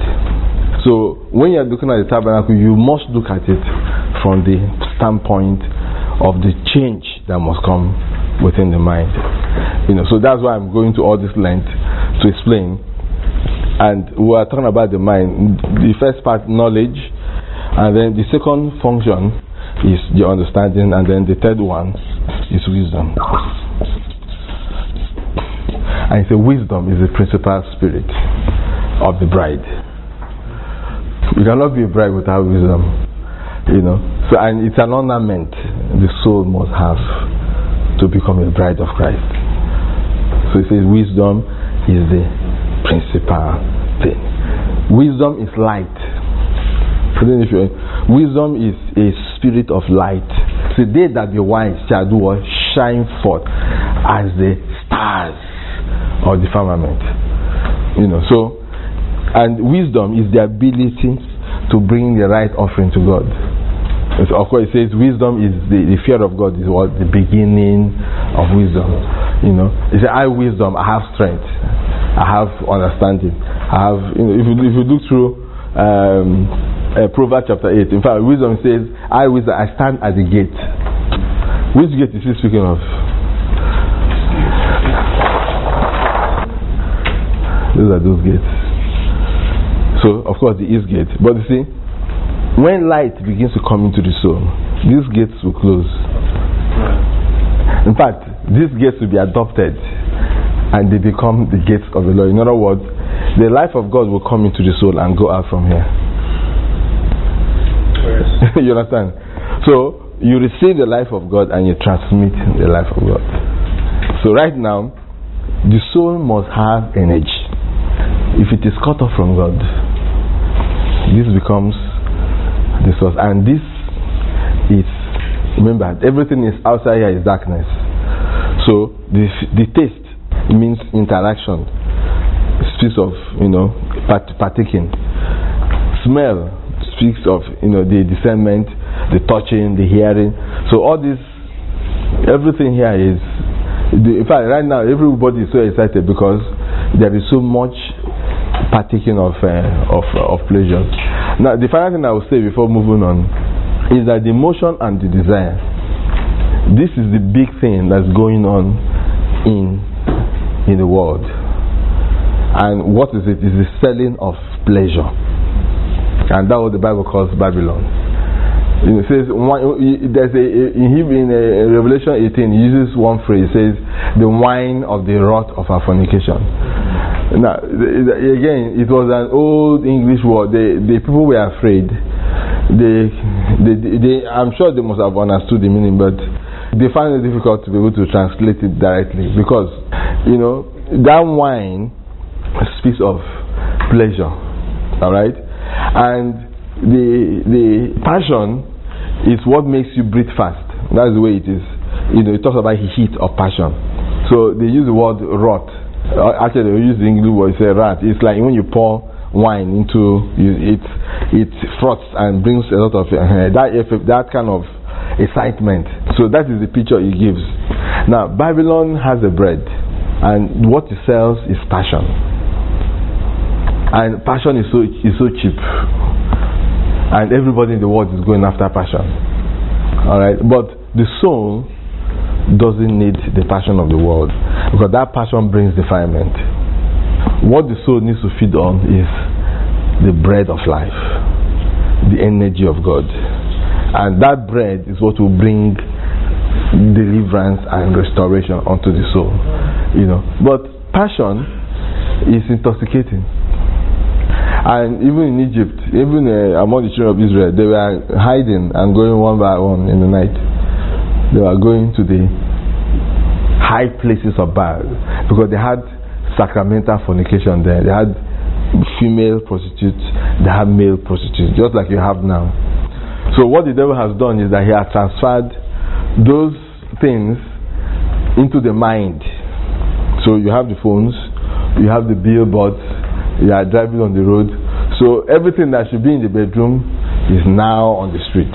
So when you're looking at the tabernacle, you must look at it from the standpoint of the change that must come within the mind. You know, so that's why I'm going to all this length to explain. And we are talking about the mind. The first part, knowledge, and then the second function is the understanding, and then the third one is wisdom. And it's a wisdom is the principal spirit of the bride. You cannot be a bride without wisdom, you know. So, and it's an ornament the soul must have to become a bride of Christ. So it says wisdom is the principal thing. Wisdom is light. Wisdom is a spirit of light. So they that be wise shall do what? shine forth as the stars of the firmament. You know, so, and wisdom is the ability to bring the right offering to God. So of course, it says wisdom is the, the fear of God is what the beginning of wisdom. You know, it says, I wisdom, I have strength, I have understanding, I have. You know, if you if you look through um, uh, Proverbs chapter eight, in fact, wisdom says, I wisdom, I stand at the gate. Which gate is he speaking of? Those are those gates. So of course the east gate, but you see, when light begins to come into the soul, these gates will close. In fact, these gates will be adopted and they become the gates of the Lord. In other words, the life of God will come into the soul and go out from here. You understand? So you receive the life of God and you transmit the life of God. So right now, the soul must have energy. If it is cut off from God, this becomes the source. And this is, remember, everything is outside here is darkness. So the the taste means interaction. It speaks of, you know, part, partaking. Smell speaks of, you know, the discernment, the touching, the hearing. So all this, everything here is, the, in fact, right now everybody is so excited because there is so much partaking of uh, of of pleasure. Now, the final thing I will say before moving on is that the emotion and the desire. This is the big thing that's going on in in the world. And what is it? Is the selling of pleasure, and that's what the Bible calls Babylon. It says there's a in in a Revelation eighteen. He uses one phrase. It says the wine of the wrath of our fornication. Now, again, it was an old English word. The, the people were afraid. They, they, they, I'm sure they must have understood the meaning, but they found it difficult to be able to translate it directly because, you know, that wine speaks of pleasure, all right, and the the passion is what makes you breathe fast. That's the way it is. You know, it talks about heat of passion. So they use the word wrath. Actually, they use the English word, say rat. It's like when you pour wine into it, it froths and brings a lot of uh, that effect, that kind of excitement. So that is the picture it gives. Now, Babylon has a bread, and what it sells is passion. And passion is so is so cheap, and everybody in the world is going after passion. All right, but the soul doesn't need the passion of the world, because that passion brings defilement. What the soul needs to feed on is the bread of life, the energy of God, and that bread is what will bring deliverance and restoration unto the soul. You know, but passion is intoxicating, and even in Egypt, even uh, among the children of Israel, they were hiding and going one by one in the night. They were going to the high places of Baal because they had sacramental fornication there. They had female prostitutes, they had male prostitutes, just like you have now. So what the devil has done is that he has transferred those things into the mind. So you have the phones, you have the billboards, you are driving on the road. So everything that should be in the bedroom is now on the street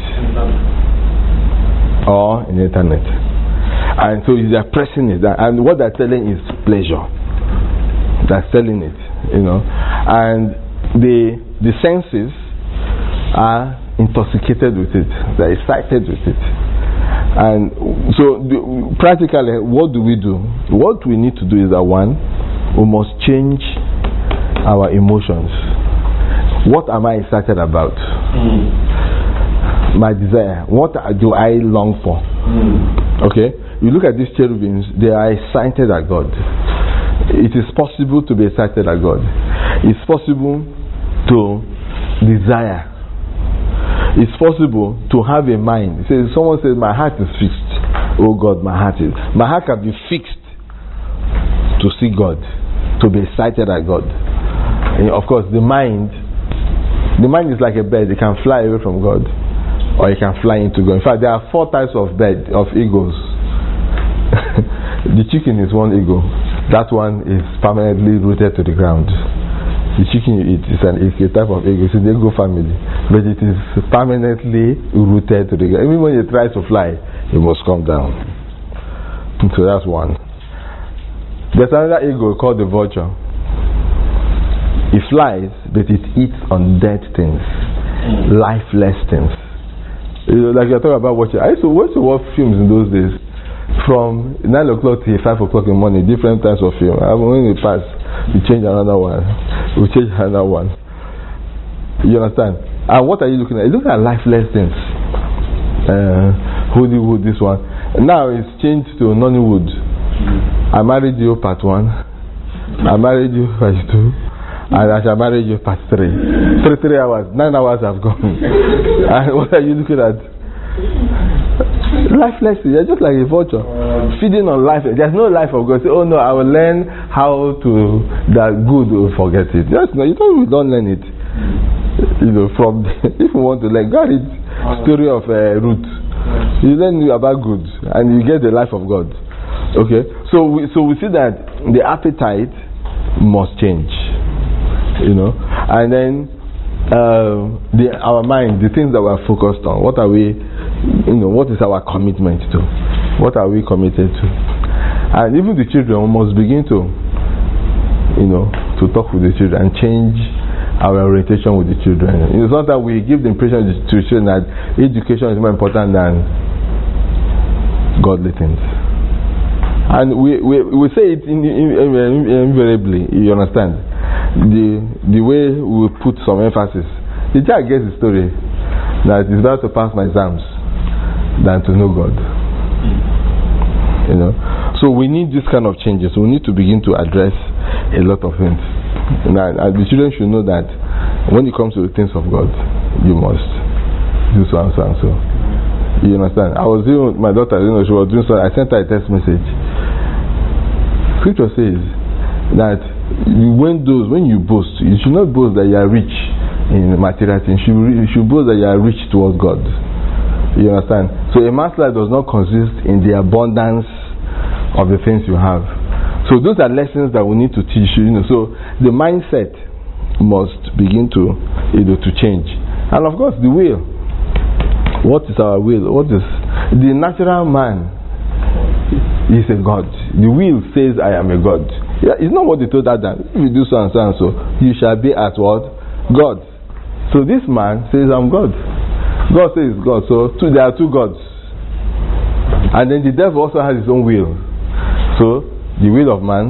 or in the internet. And so they are pressing it, and what they're selling is pleasure. They're selling it, you know, and the the senses are intoxicated with it. They're excited with it. And so the, practically, what do we do? What we need to do is that, one, we must change our emotions. What am I excited about? Mm. My desire. What do I long for? Mm. Okay? You look at these cherubims, they are excited at God. It is possible to be excited at God. It's possible to desire. It's possible to have a mind. It says, someone says, my heart is fixed. Oh God, my heart is. My heart can be fixed to see God, to be excited at God. And of course, the mind, the mind is like a bird. It can fly away from God, or it can fly into God. In fact, there are four types of bird, of eagles. The chicken is one ego. That one is permanently rooted to the ground. The chicken you eat is an it's a type of ego. It's an ego family, but it is permanently rooted to the ground. Even when it tries to fly, it must come down. So that's one. There's another ego called the vulture. It flies, but it eats on dead things, mm. lifeless things. You know, like you're talking about watching. I used to watch, to watch films in those days. From nine o'clock to five o'clock in the morning, different types of film. I when it pass, we change another one. We change another one. You understand? And what are you looking at? You look at lifeless things. Uh, Hollywood, this one. Now it's changed to Nollywood. I married you part one. I married you part two. And I shall marry you part three. Three, three hours. Nine hours have gone. And what are you looking at? Lifeless. You're just like a vulture. Feeding on life. There's no life of God. Say, oh no, I will learn how to that good will forget it. Yes, no, you don't, you don't learn it. You know, from the, if you want to learn, go read story of uh, Ruth. You learn about good and you get the life of God. Okay, so we so we see that the appetite must change, you know, and then uh, the our mind, the things that we are focused on. What are we, you know, what is our commitment to? What are we committed to? And even the children, we must begin to, you know, to talk with the children and change our orientation with the children. It's not that we give the impression to the children that education is more important than godly things. And we, we, we say it in, in, in, invariably, you understand? The the way we put some emphasis. The child gets the story that it's better to pass my exams than to know God. You know? So we need this kind of changes. We need to begin to address a lot of things. And, and the children should know that when it comes to the things of God, you must do so and so and so. You understand? I was doing with my daughter, you know, she was doing so. I sent her a text message. Scripture says that when those when you boast, you should not boast that you are rich in material things. You should, you should boast that you are rich towards God. You understand? So a man's life does not consist in the abundance of the things you have. So those are lessons that we need to teach you. You know, so the mindset must begin to, you know, to change, and of course the will. What is our will? What is the natural man? Is a God. The will says, I am a God. Yeah, it's not what they told Adam. If you do so and so and so, you shall be as what? God. So this man says, I'm God. God says God. So two, there are two gods. And then the devil also has his own will. So the will of man,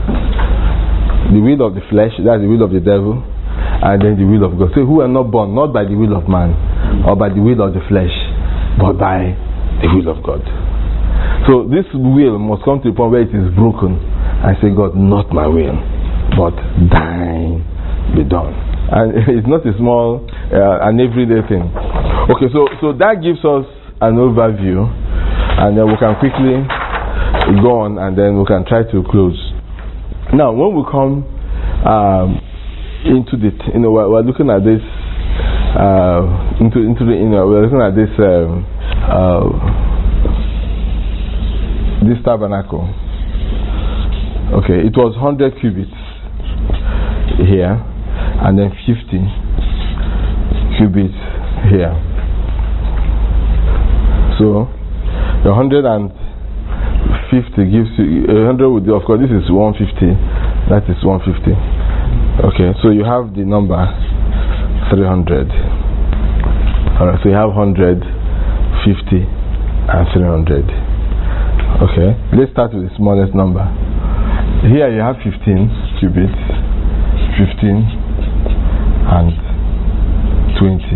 the will of the flesh, that's the will of the devil, and then the will of God. So who are not born not by the will of man or by the will of the flesh, but by the will of God. So this will must come to the point where it is broken and say, God, not my will, but thine be done. And it's not a small, uh, an everyday thing. Okay, so so that gives us an overview, and then we can quickly go on, and then we can try to close. Now, when we come um, into the, you know, we're, we're looking at this, uh, into into the, you know, we're looking at this. Um, uh, This tabernacle, okay, it was one hundred cubits here, and then fifty cubits here. So the one hundred fifty gives you one hundred. With the, of course, this is one hundred fifty. That is one hundred fifty. Okay, so you have the number three hundred. All right, so you have one hundred, fifty, and three hundred. Okay, let's start with the smallest number. Here you have fifteen cubits, fifteen and twenty.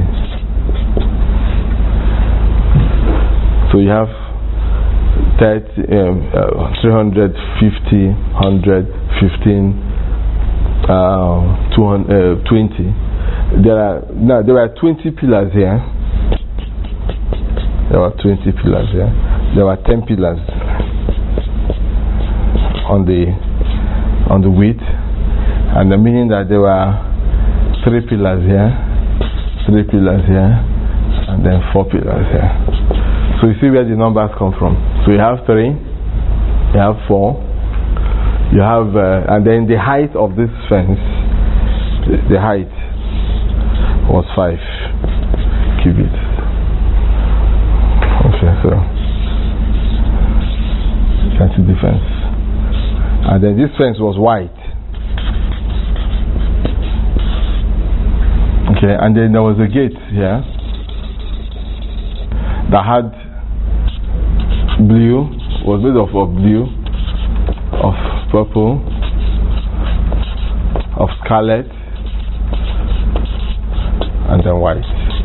So you have thirty, um, uh, three hundred fifty, one hundred, fifteen, uh, two hundred, uh, twenty. There are now there are twenty pillars here. There are twenty pillars here. There were ten pillars on the on the width, and the meaning that there were three pillars here, three pillars here, and then four pillars here. So you see where the numbers come from. So you have three, You have four. You have, uh, and then the height of this fence, the height was five cubits. Okay, so you can see the fence. And then this fence was white. Okay, and then there was a gate here that had blue, was made of, of blue, of purple, of scarlet, and then white.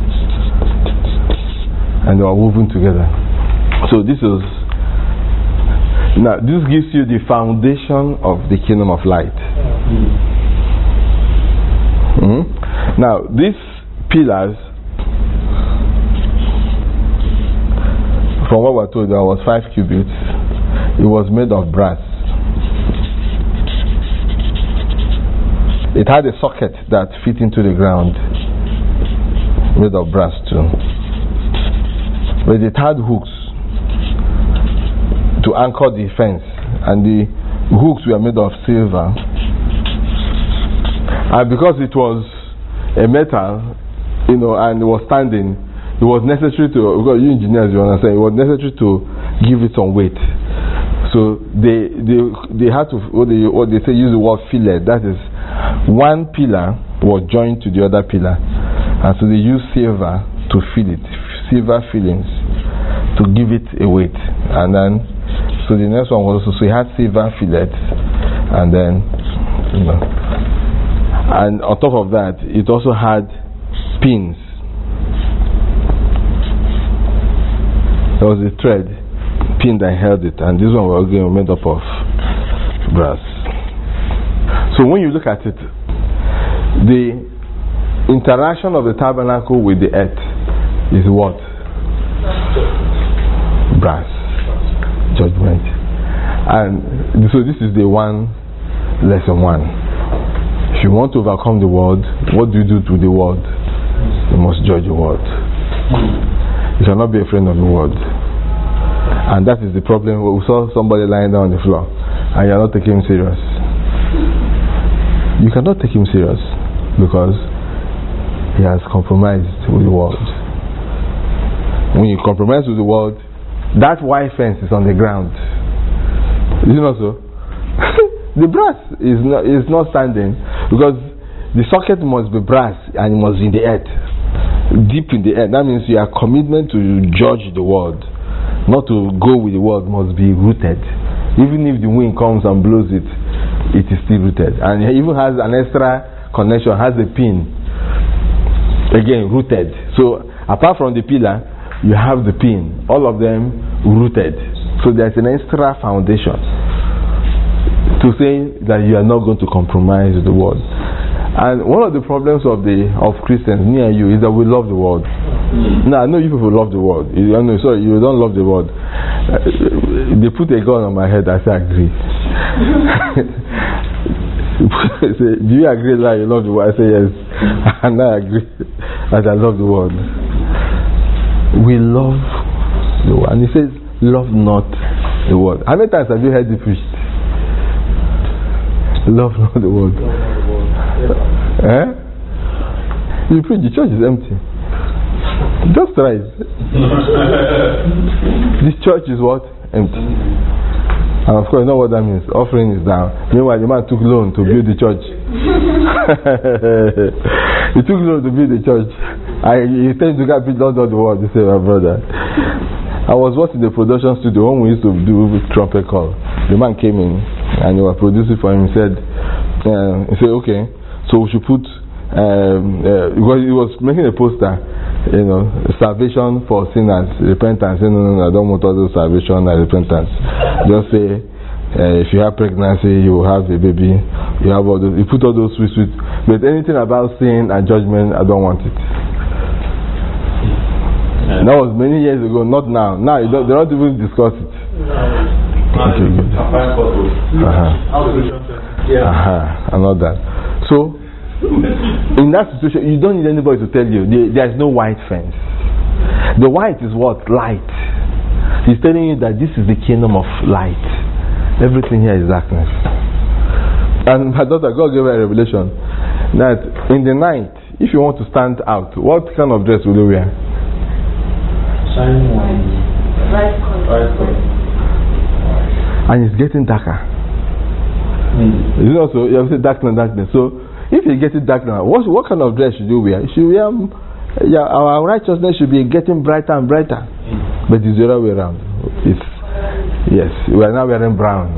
And they were woven together. So this is, now this gives you the foundation of the kingdom of light. Mm-hmm. Now these pillars, from what we're told, there was five cubits. It was made of brass. It had a socket that fit into the ground, made of brass too. But it had hooks to anchor the fence, and the hooks were made of silver. And because it was a metal, you know, and it was standing, it was necessary to, because you engineers, you understand, it was necessary to give it some weight. So they they they had to, what they, what they say, use the word fillet. That is, one pillar was joined to the other pillar, and so they used silver to fill it, silver fillings, to give it a weight. And then, so the next one was also, so it had silver fillets, and then, you know, and on top of that, it also had pins. There was a thread pin that held it, and this one was again made up of brass. So when you look at it, the interaction of the tabernacle with the earth is what? Brass. Judgment. And so this is the one, lesson one. If you want to overcome the world, what do you do to the world? You must judge the world. You shall not be a friend of the world. And that is the problem. We saw somebody lying down on the floor, and you are not taking him serious. You cannot take him serious because he has compromised with the world. When you compromise with the world, that white fence is on the ground. Is it not so? The brass is not, is not standing because the socket must be brass and it must be in the earth, deep in the earth. That means your commitment to judge the world, not to go with the world, must be rooted. Even if the wind comes and blows it, it is still rooted. And it even has an extra connection, has a pin, again rooted. So apart from the pillar, you have the pin, all of them rooted. So there's an extra foundation to say that you are not going to compromise with the world. And one of the problems of the of Christians near you is that we love the world. Now I know you people love the world. You know, sorry, you don't love the world. Uh, they put a gun on my head. I say I agree. Say, do you agree that you love the world? I say yes, and I agree that I love the world. We love the world, and he says, "Love not the world." How many times have you heard it preached? Love not the world. Eh? You preach, the church is empty. Just try it. This church is what? Empty. And of course, you know what that means. Offering is down. Meanwhile, the man took loan to build the church. He took loan to build the church. I, he tends to get build all the world. He said, my brother. I was watching the production studio when we used to do trumpet call. The man came in and they were producing for him. He said, uh, he said, okay, so we should put, um, uh, because he was making a poster, you know, salvation for sinners, repentance. No, no, no, I don't want all those salvation and repentance. Just say, uh, if you have pregnancy, you will have a baby. You have all those. You put all those sweet, sweet. But anything about sin and judgment, I don't want it. Yeah. That was many years ago, not now. Now you don't, they don't even discuss it. No. Okay, good. Uh-huh. Yeah. Uh-huh. And all that. So, in that situation, you don't need anybody to tell you there is no white fence. The white is what? Light. He's telling you that this is the kingdom of light. everything here is darkness. And my daughter, God gave her a revelation that in the night, if you want to stand out, what kind of dress will you wear? Shining one. Right color. Right color. And it's getting darker. Mm. You know, so you have to say darkness, darkness. So if you get it darker, what what kind of dress should you wear? You should wear, um, yeah, our righteousness should be getting brighter and brighter. Mm. But it's the other way around. It's yes, we are now wearing brown,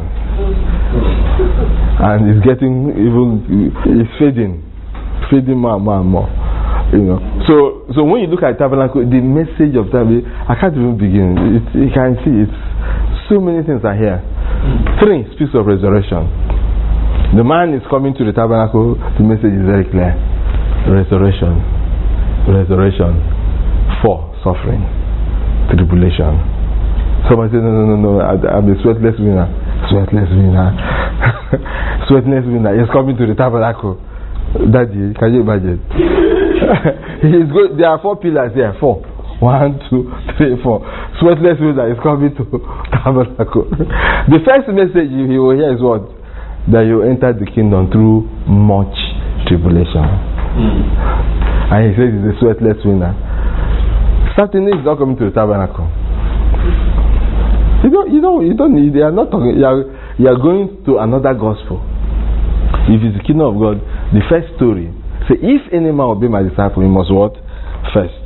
and it's getting even it's fading, fading more and more and more. You know. So so when you look at tabernacle, the message of tabernacle, I can't even begin. It, you can see it's so many things are here. Three speaks of resurrection. The man is coming to the tabernacle. The message is very clear: resurrection, resurrection. Four, suffering, tribulation. Somebody said, no, no, no, no, I, I'm a sweatless winner. Sweatless winner. Sweatless winner. He's coming to the tabernacle. Daddy, can you imagine? He's going, there are four pillars here. Four. One, two, three, four. Sweatless winner is coming to tabernacle. The first message he will hear is what? That you enter the kingdom through much tribulation. Mm. And he says he's a sweatless winner. Certainly he's not coming to the tabernacle. You don't, you don't, you don't need, they are not talking, you are, you are going to another gospel. If it's the kingdom of God, the first story, say, if any man will be my disciple, he must what? First.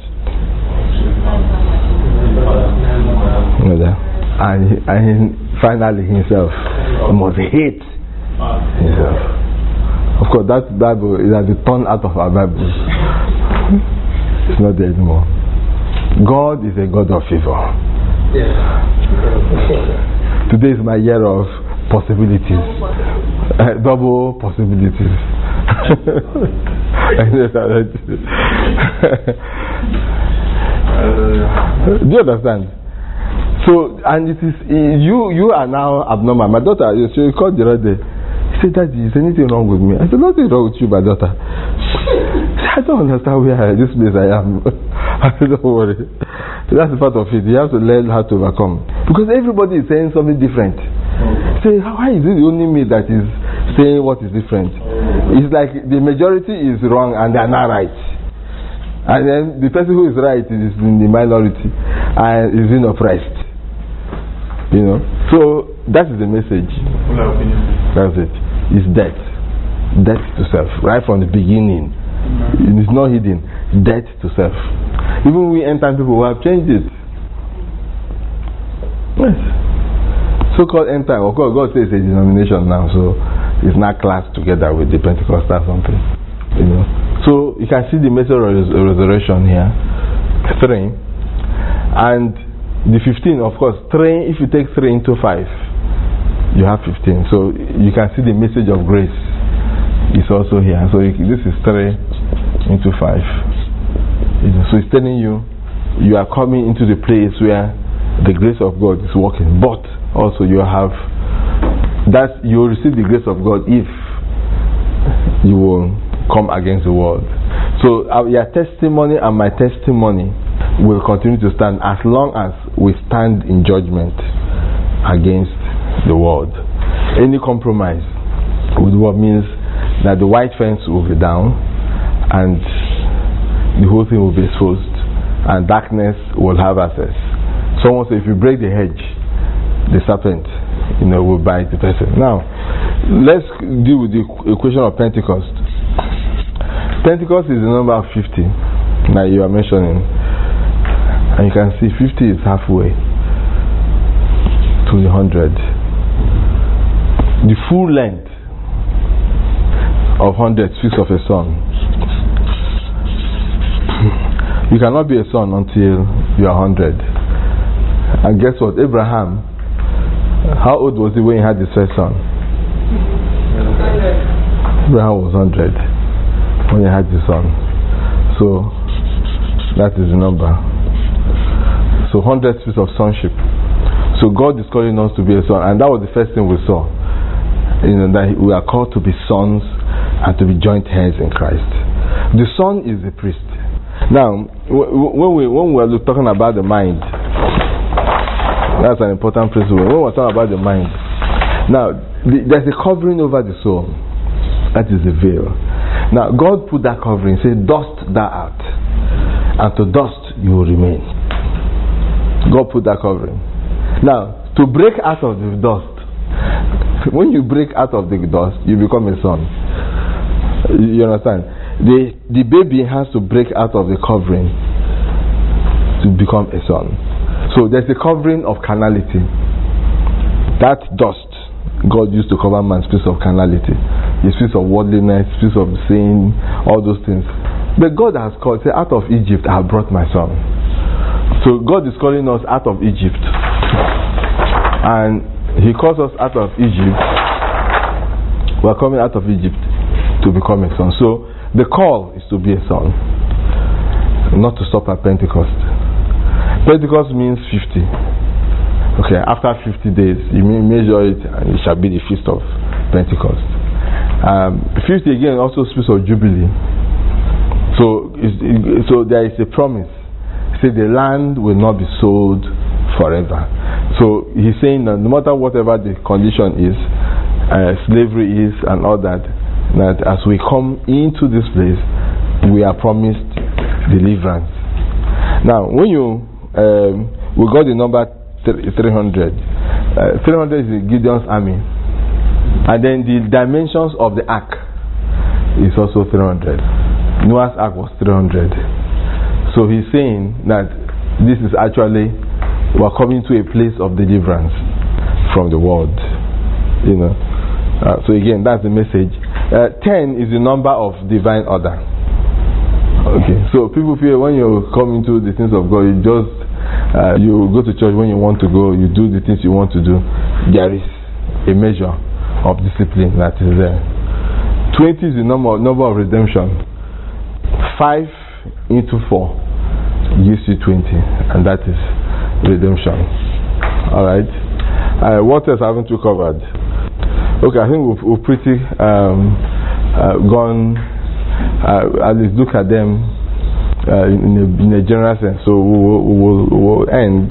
And, and finally himself, he must hate himself. Of course, that Bible is at the turn out of our Bible. It's not there anymore. God is a God of favor. Today is my year of possibilities, uh, double possibilities. Do you understand? So, and it is you. You are now abnormal. My daughter, she called the other day. She said, "Daddy, is anything wrong with me?" I said, "Nothing wrong with you, my daughter." I don't understand where this place I am. I said, "Don't worry. That's part of it. You have to learn how to overcome." Because everybody is saying something different. Say, why is it only me that is saying what is different? It's like the majority is wrong and they are not right. And then the person who is right is in the minority and is in oppressed. You know? So that is the message. That's it. It's death. Death to self. Right from the beginning. It is not hidden. Death to self. Even we end time people who have changed it. Yes. So-called end time. Of course, God says it's a denomination now, so it's not classed together with the Pentecostal something. You know. So you can see the message of res- resurrection here. Three. And the fifteen, of course, three, if you take three into five, you have fifteen. So you can see the message of grace is also here. So you, this is three into five. So it's telling you, you are coming into the place where the grace of God is working. But also you have, that you will receive the grace of God if you will come against the world. So uh, your testimony and my testimony will continue to stand as long as we stand in judgment against the world. Any compromise with what means that the white fence will be down and the whole thing will be exposed and darkness will have access. Someone said if you break the hedge, the serpent, you know, will bite the person. Now, let's deal with the equation of Pentecost. Pentecost is the number of fifty that you are mentioning. And you can see fifty is halfway to the hundred. The full length of hundred speaks of a son. You cannot be a son until you are hundred. And guess what? Abraham, how old was he when he had his first son? Abraham was hundred when he had his son. So that is the number. So hundred speaks of sonship. So God is calling us to be a son, and that was the first thing we saw. You know, that we are called to be sons and to be joint heirs in Christ. The son is the priest. Now, when we when we are talking about the mind, that's an important principle. When we're talking about the mind, Now, the, there's a covering over the soul. That is the veil. Now, God put that covering. He said, dust that out. And to dust you will remain. God put that covering. Now, to break out of the dust, when you break out of the dust, you become a son. You understand? The, the baby has to break out of the covering to become a son. So there's a covering of carnality. That dust God used to cover man's piece of carnality, his piece of worldliness, piece of sin, all those things. But God has called, say, out of Egypt I have brought my son. So God is calling us out of Egypt. And He calls us out of Egypt. We are coming out of Egypt to become a son. So the call is to be a son, not to stop at Pentecost. Pentecost means fifty. Okay, after fifty days, you measure it, and it shall be the feast of Pentecost. Um, fifty again also speaks of Jubilee. So, it, so there is a promise. Say the land will not be sold forever. So he's saying that no matter whatever the condition is, uh, slavery is, and all that, that as we come into this place, we are promised deliverance. Now, when you um, we got the number three hundred. Uh, three hundred is Gideon's army, and then the dimensions of the ark is also three hundred. Noah's ark was three hundred. So he's saying that this is actually, we're coming to a place of deliverance from the world. You know. Uh, so again, that's the message. Uh, ten is the number of divine order. Okay. So people feel when you come into the things of God, you just uh, you go to church when you want to go, you do the things you want to do. There is a measure of discipline that is there. Twenty is the number number of redemption. Five into four gives you twenty, and that is redemption. Alright. Uh, what else haven't we covered? Okay, I think we've, we've pretty um, uh, gone, uh, at least look at them uh, in, a, in a general sense. So we will we'll, we'll end.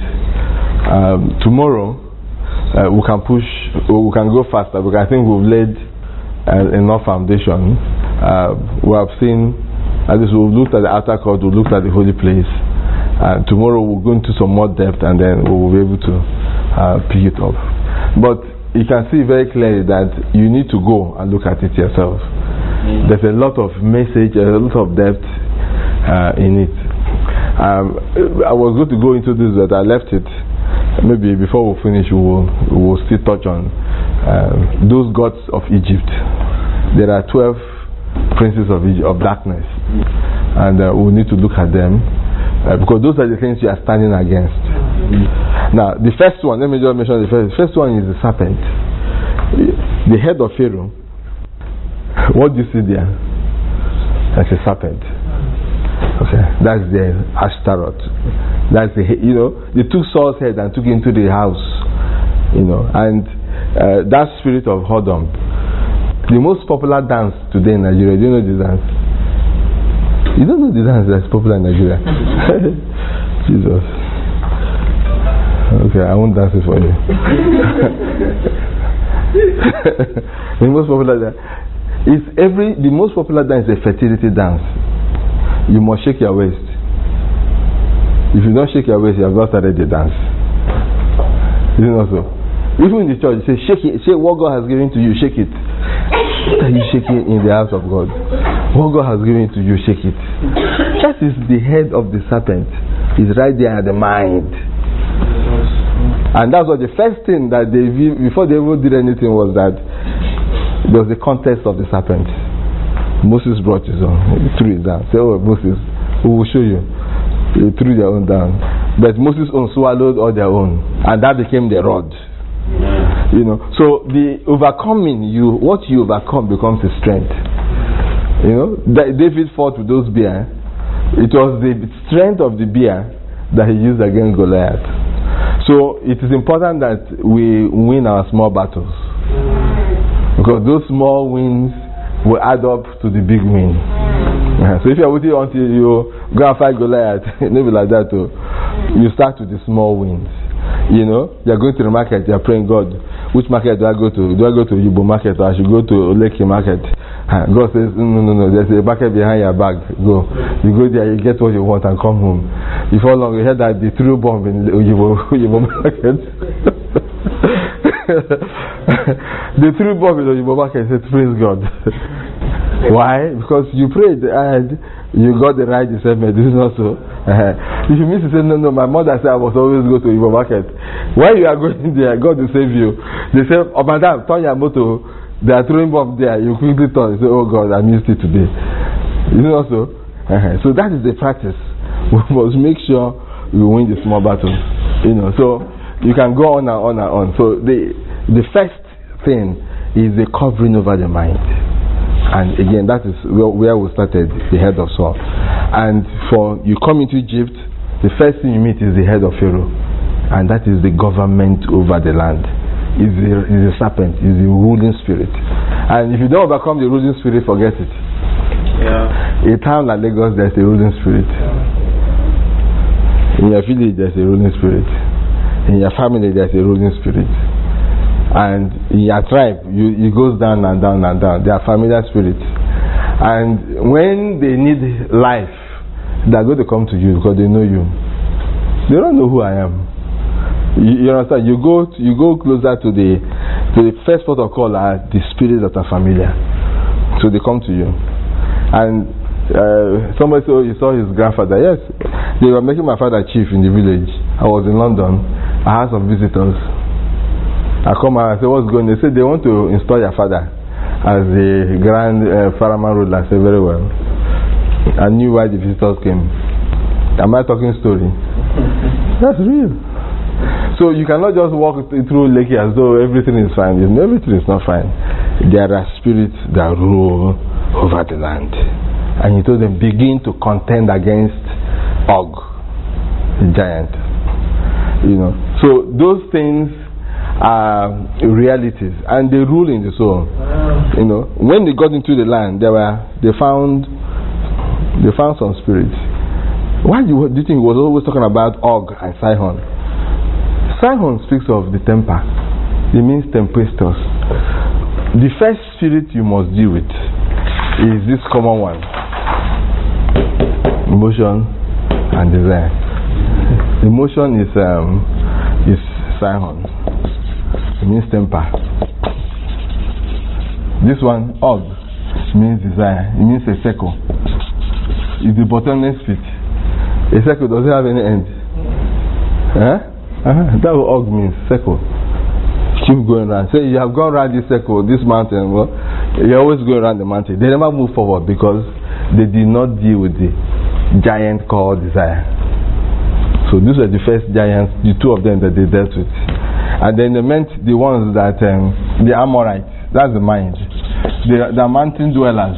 Um, tomorrow uh, we can push, we can go faster because I think we've laid uh, enough foundation. Uh, we have seen, at least we've looked at the outer court, we've looked at the holy place. Uh, tomorrow we'll go into some more depth, and then we will be able to uh, pick it up. But you can see very clearly that you need to go and look at it yourself. Mm. There's a lot of message, a lot of depth uh, in it. Um, I was going to go into this, but I left it. Maybe before we finish, we will, we will still touch on uh, those gods of Egypt. There are twelve princes of Egypt, of darkness, and uh, we need to look at them uh, because those are the things you are standing against. Mm. Now, the first one, let me just mention the first. The first one is the serpent, the head of Pharaoh. What do you see there? That's a serpent. Okay, that's the Ashtaroth. That's the, you know, they took Saul's head and took it into the house, you know, and uh, that spirit of whoredom. The most popular dance today in Nigeria. Do you know the dance? You don't know the dance that's popular in Nigeria? Jesus. Okay, I won't dance it for you. The most popular dance is every. The most popular dance is a fertility dance. You must shake your waist. If you don't shake your waist, you have not started the dance. Isn't it so? Even in the church, you say, shake it. Shake what God has given to you. Shake it. What are you shaking in the house of God? What God has given to you, shake it. That is the head of the serpent. It's right there at the mind. And that's what the first thing that they, before they even did anything, was that there was the contest of the serpent. Moses brought his own, he threw it down. Say, oh Moses, we will show you. They threw their own down. But Moses' own swallowed all their own. And that became the rod. You know, so the overcoming, you what you overcome becomes a strength. You know, David fought with those bears. It was the strength of the bear that he used against Goliath. So it is important that we win our small battles, because those small wins will add up to the big win. Uh, so if you're waiting until you go and fight Goliath, maybe like that too, you start with the small wins. You know, they are going to the market, they are praying, God, which market do I go to? Do I go to Yibo market or I should go to Oleki market? And God says, no, no, no, there's a market behind your bag. Go. You go there, you get what you want and come home. Before long, you heard that the true bomb in Yibo, Yibo market. The true bomb in Yibo market said, praise God. Why? Because you prayed and you got the right discernment. This is not so. Uh-huh. If you miss to say, no, no, my mother said I must always go to Yibo market. While you are going there, God will save you. They say, oh, madam, turn your motor. They are throwing bomb there. You quickly turn and say, oh, God, I missed it today. Is it not so? Uh-huh. So that is the practice. We must make sure we win the small battles. You know, so you can go on and on and on. So the, the first thing is the covering over the mind. And again, that is where we started, the head of Saul. And for you come into Egypt, the first thing you meet is the head of Pharaoh. And that is the government over the land. Is the, is the serpent, is the ruling spirit. And if you don't overcome the ruling spirit, forget it. Yeah. A town like Lagos, there's a ruling spirit. In your village, there's a ruling spirit. In your family, there's a ruling spirit. And in your tribe, you, it goes down and down and down. They are familiar spirits. And when they need life, they are going to come to you because they know you. They don't know who I am. You, you understand? You go, to, you go closer to the to the first port of call are the spirits that are familiar. So they come to you. And uh, somebody said, oh, you saw his grandfather. Yes, they were making my father chief in the village. I was in London. I had some visitors. I come out and say, what's going on? They said they want to install your father as the grand uh, Faraman ruler. I said, very well. I knew why the visitors came. Am I talking story? That's real. So you cannot just walk through Lekki as though everything is fine. Everything is not fine. There are spirits that rule over the land. And he told them, begin to contend against Og, the giant. You know. So those things are realities, and they rule in the soul. You know, when they got into the land, they were they found they found some spirits. Why do you, do you think he was always talking about Og and Sihon? Sihon speaks of the temper. It means tempestuous. The first spirit you must deal with is this common one: emotion and desire. Emotion is um, is Sihon. It means temper. This one, Og, means desire. It means a circle. It's the bottomless pit. A circle doesn't have any end. Huh? Uh-huh. That's what Og means, circle. Keep going around. Say you have gone around this circle, this mountain, well, you're always going around the mountain. They never move forward because they did not deal with the giant called desire. So these were the first giants, the two of them that they dealt with. And then they meant the ones that, um, the Amorites, that's the mind. They, they are mountain dwellers.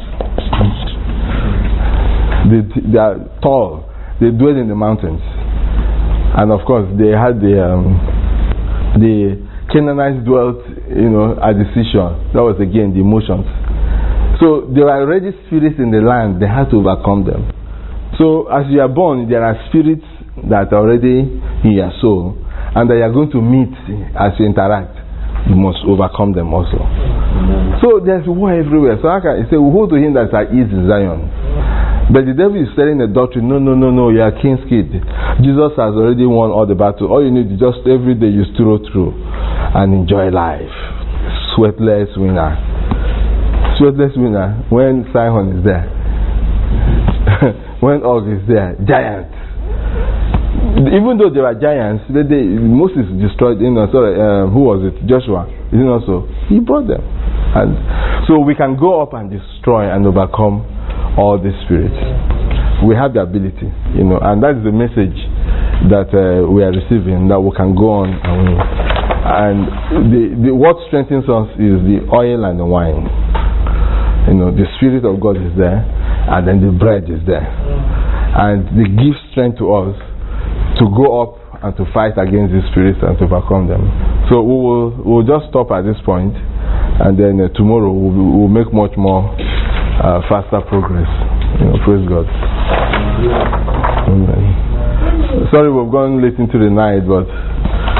They, they are tall. They dwell in the mountains. And of course, they had the, um, the Canaanites dwelt, you know, at the seashore. That was again the emotions. So there were already spirits in the land. They had to overcome them. So as you are born, there are spirits that are already in your soul, and that you are going to meet as you interact. You must overcome them also. Amen. So there's war everywhere. So I can say, woe to him that is in Zion. But the devil is telling the doctrine, no, no, no, no, you are king's kid. Jesus has already won all the battle. All you need is just every day you stroll through and enjoy life. Sweatless winner. Sweatless winner when Sihon is there. When Og is there. Giant. Even though they were giants, they, they, Moses destroyed, you know, sorry, uh, who was it? Joshua. Isn't it also? He brought them. And so we can go up and destroy and overcome all these spirits. We have the ability, you know, and that is the message that uh, we are receiving, that we can go on and win. And the, the, what strengthens us is the oil and the wine. You know, the Spirit of God is there, and then the bread is there. And they give strength to us to go up and to fight against these spirits and to overcome them. So we will we'll just stop at this point, and then uh, tomorrow we'll, we'll make much more uh, faster progress. You know, praise God. Amen. Sorry we've gone late into the night, but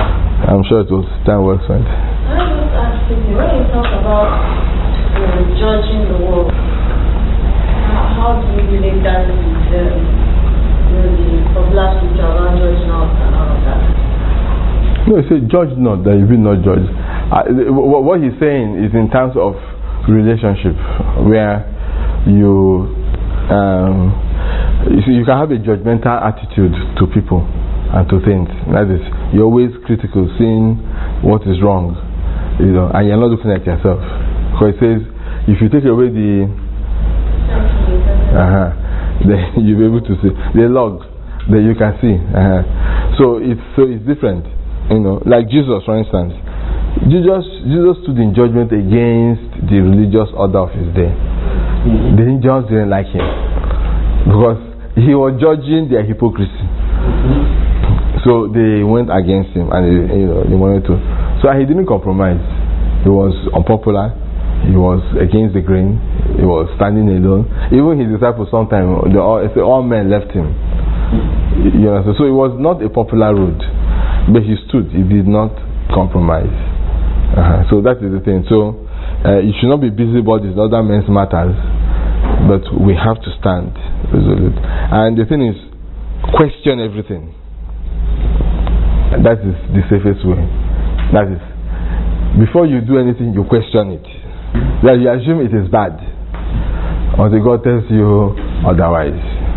I'm sure it will stand well spent. I was asking you, when you talk about you know, judging the world, how, how do you relate that with the, you know, the popular scripture around judge not and all of that? No, he said, judge not, that you will not judge. Uh, what he's saying is in terms of relationship, where you, um, you see, you can have a judgmental attitude to people and to things. That is, you're always critical, seeing what is wrong, you know, and you're not looking at yourself. Because it says, if you take away the, uh-huh, then you'll be able to see the log, that you can see. Uh-huh. So it's so it's different. You know, like Jesus, for instance, Jesus Jesus stood in judgment against the religious order of his day. Mm-hmm. The angels didn't like him because he was judging their hypocrisy. Mm-hmm. So they went against him, and they, you know, they wanted to. So he didn't compromise. He was unpopular. He was against the grain. He was standing alone. Even his disciples, sometimes they all, all men left him. You know, so it was not a popular road. But he stood, he did not compromise. Uh-huh. So that is the thing. So uh, you should not be busybodies in other men's matters, but we have to stand resolute. And the thing is, question everything. That is the safest way. That is, before you do anything, you question it. That you assume it is bad, until God tells you otherwise.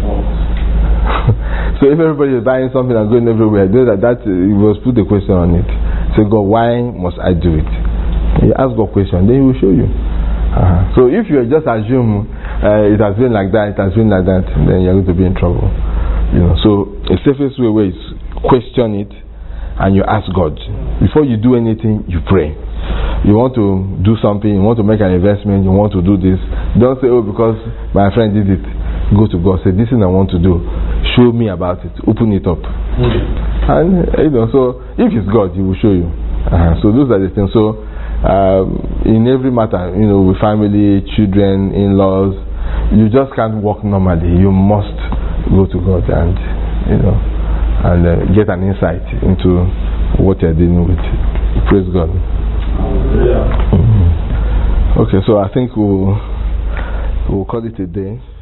So if everybody is buying something and going everywhere, know that that uh, you must put a question on it. Say, God, why must I do it? You ask God a question, then He will show you. Uh-huh. So if you just assume uh, it has been like that, it has been like that, then you're going to be in trouble. You know. So the safest way is question it, and you ask God. Before you do anything, you pray. You want to do something, you want to make an investment, you want to do this. Don't say, oh, because my friend did it. Go to God, say, this thing I want to do, show me about it, open it up. Mm-hmm. And you know, so if it's God, He will show you. Uh-huh. So those are the things. So um, in every matter, you know, with family, children, in-laws, you just can't walk normally. You must go to God and you know, and uh, get an insight into what you're dealing with. Praise God. Yeah. Mm-hmm. Okay, so I think we'll we'll call it a day.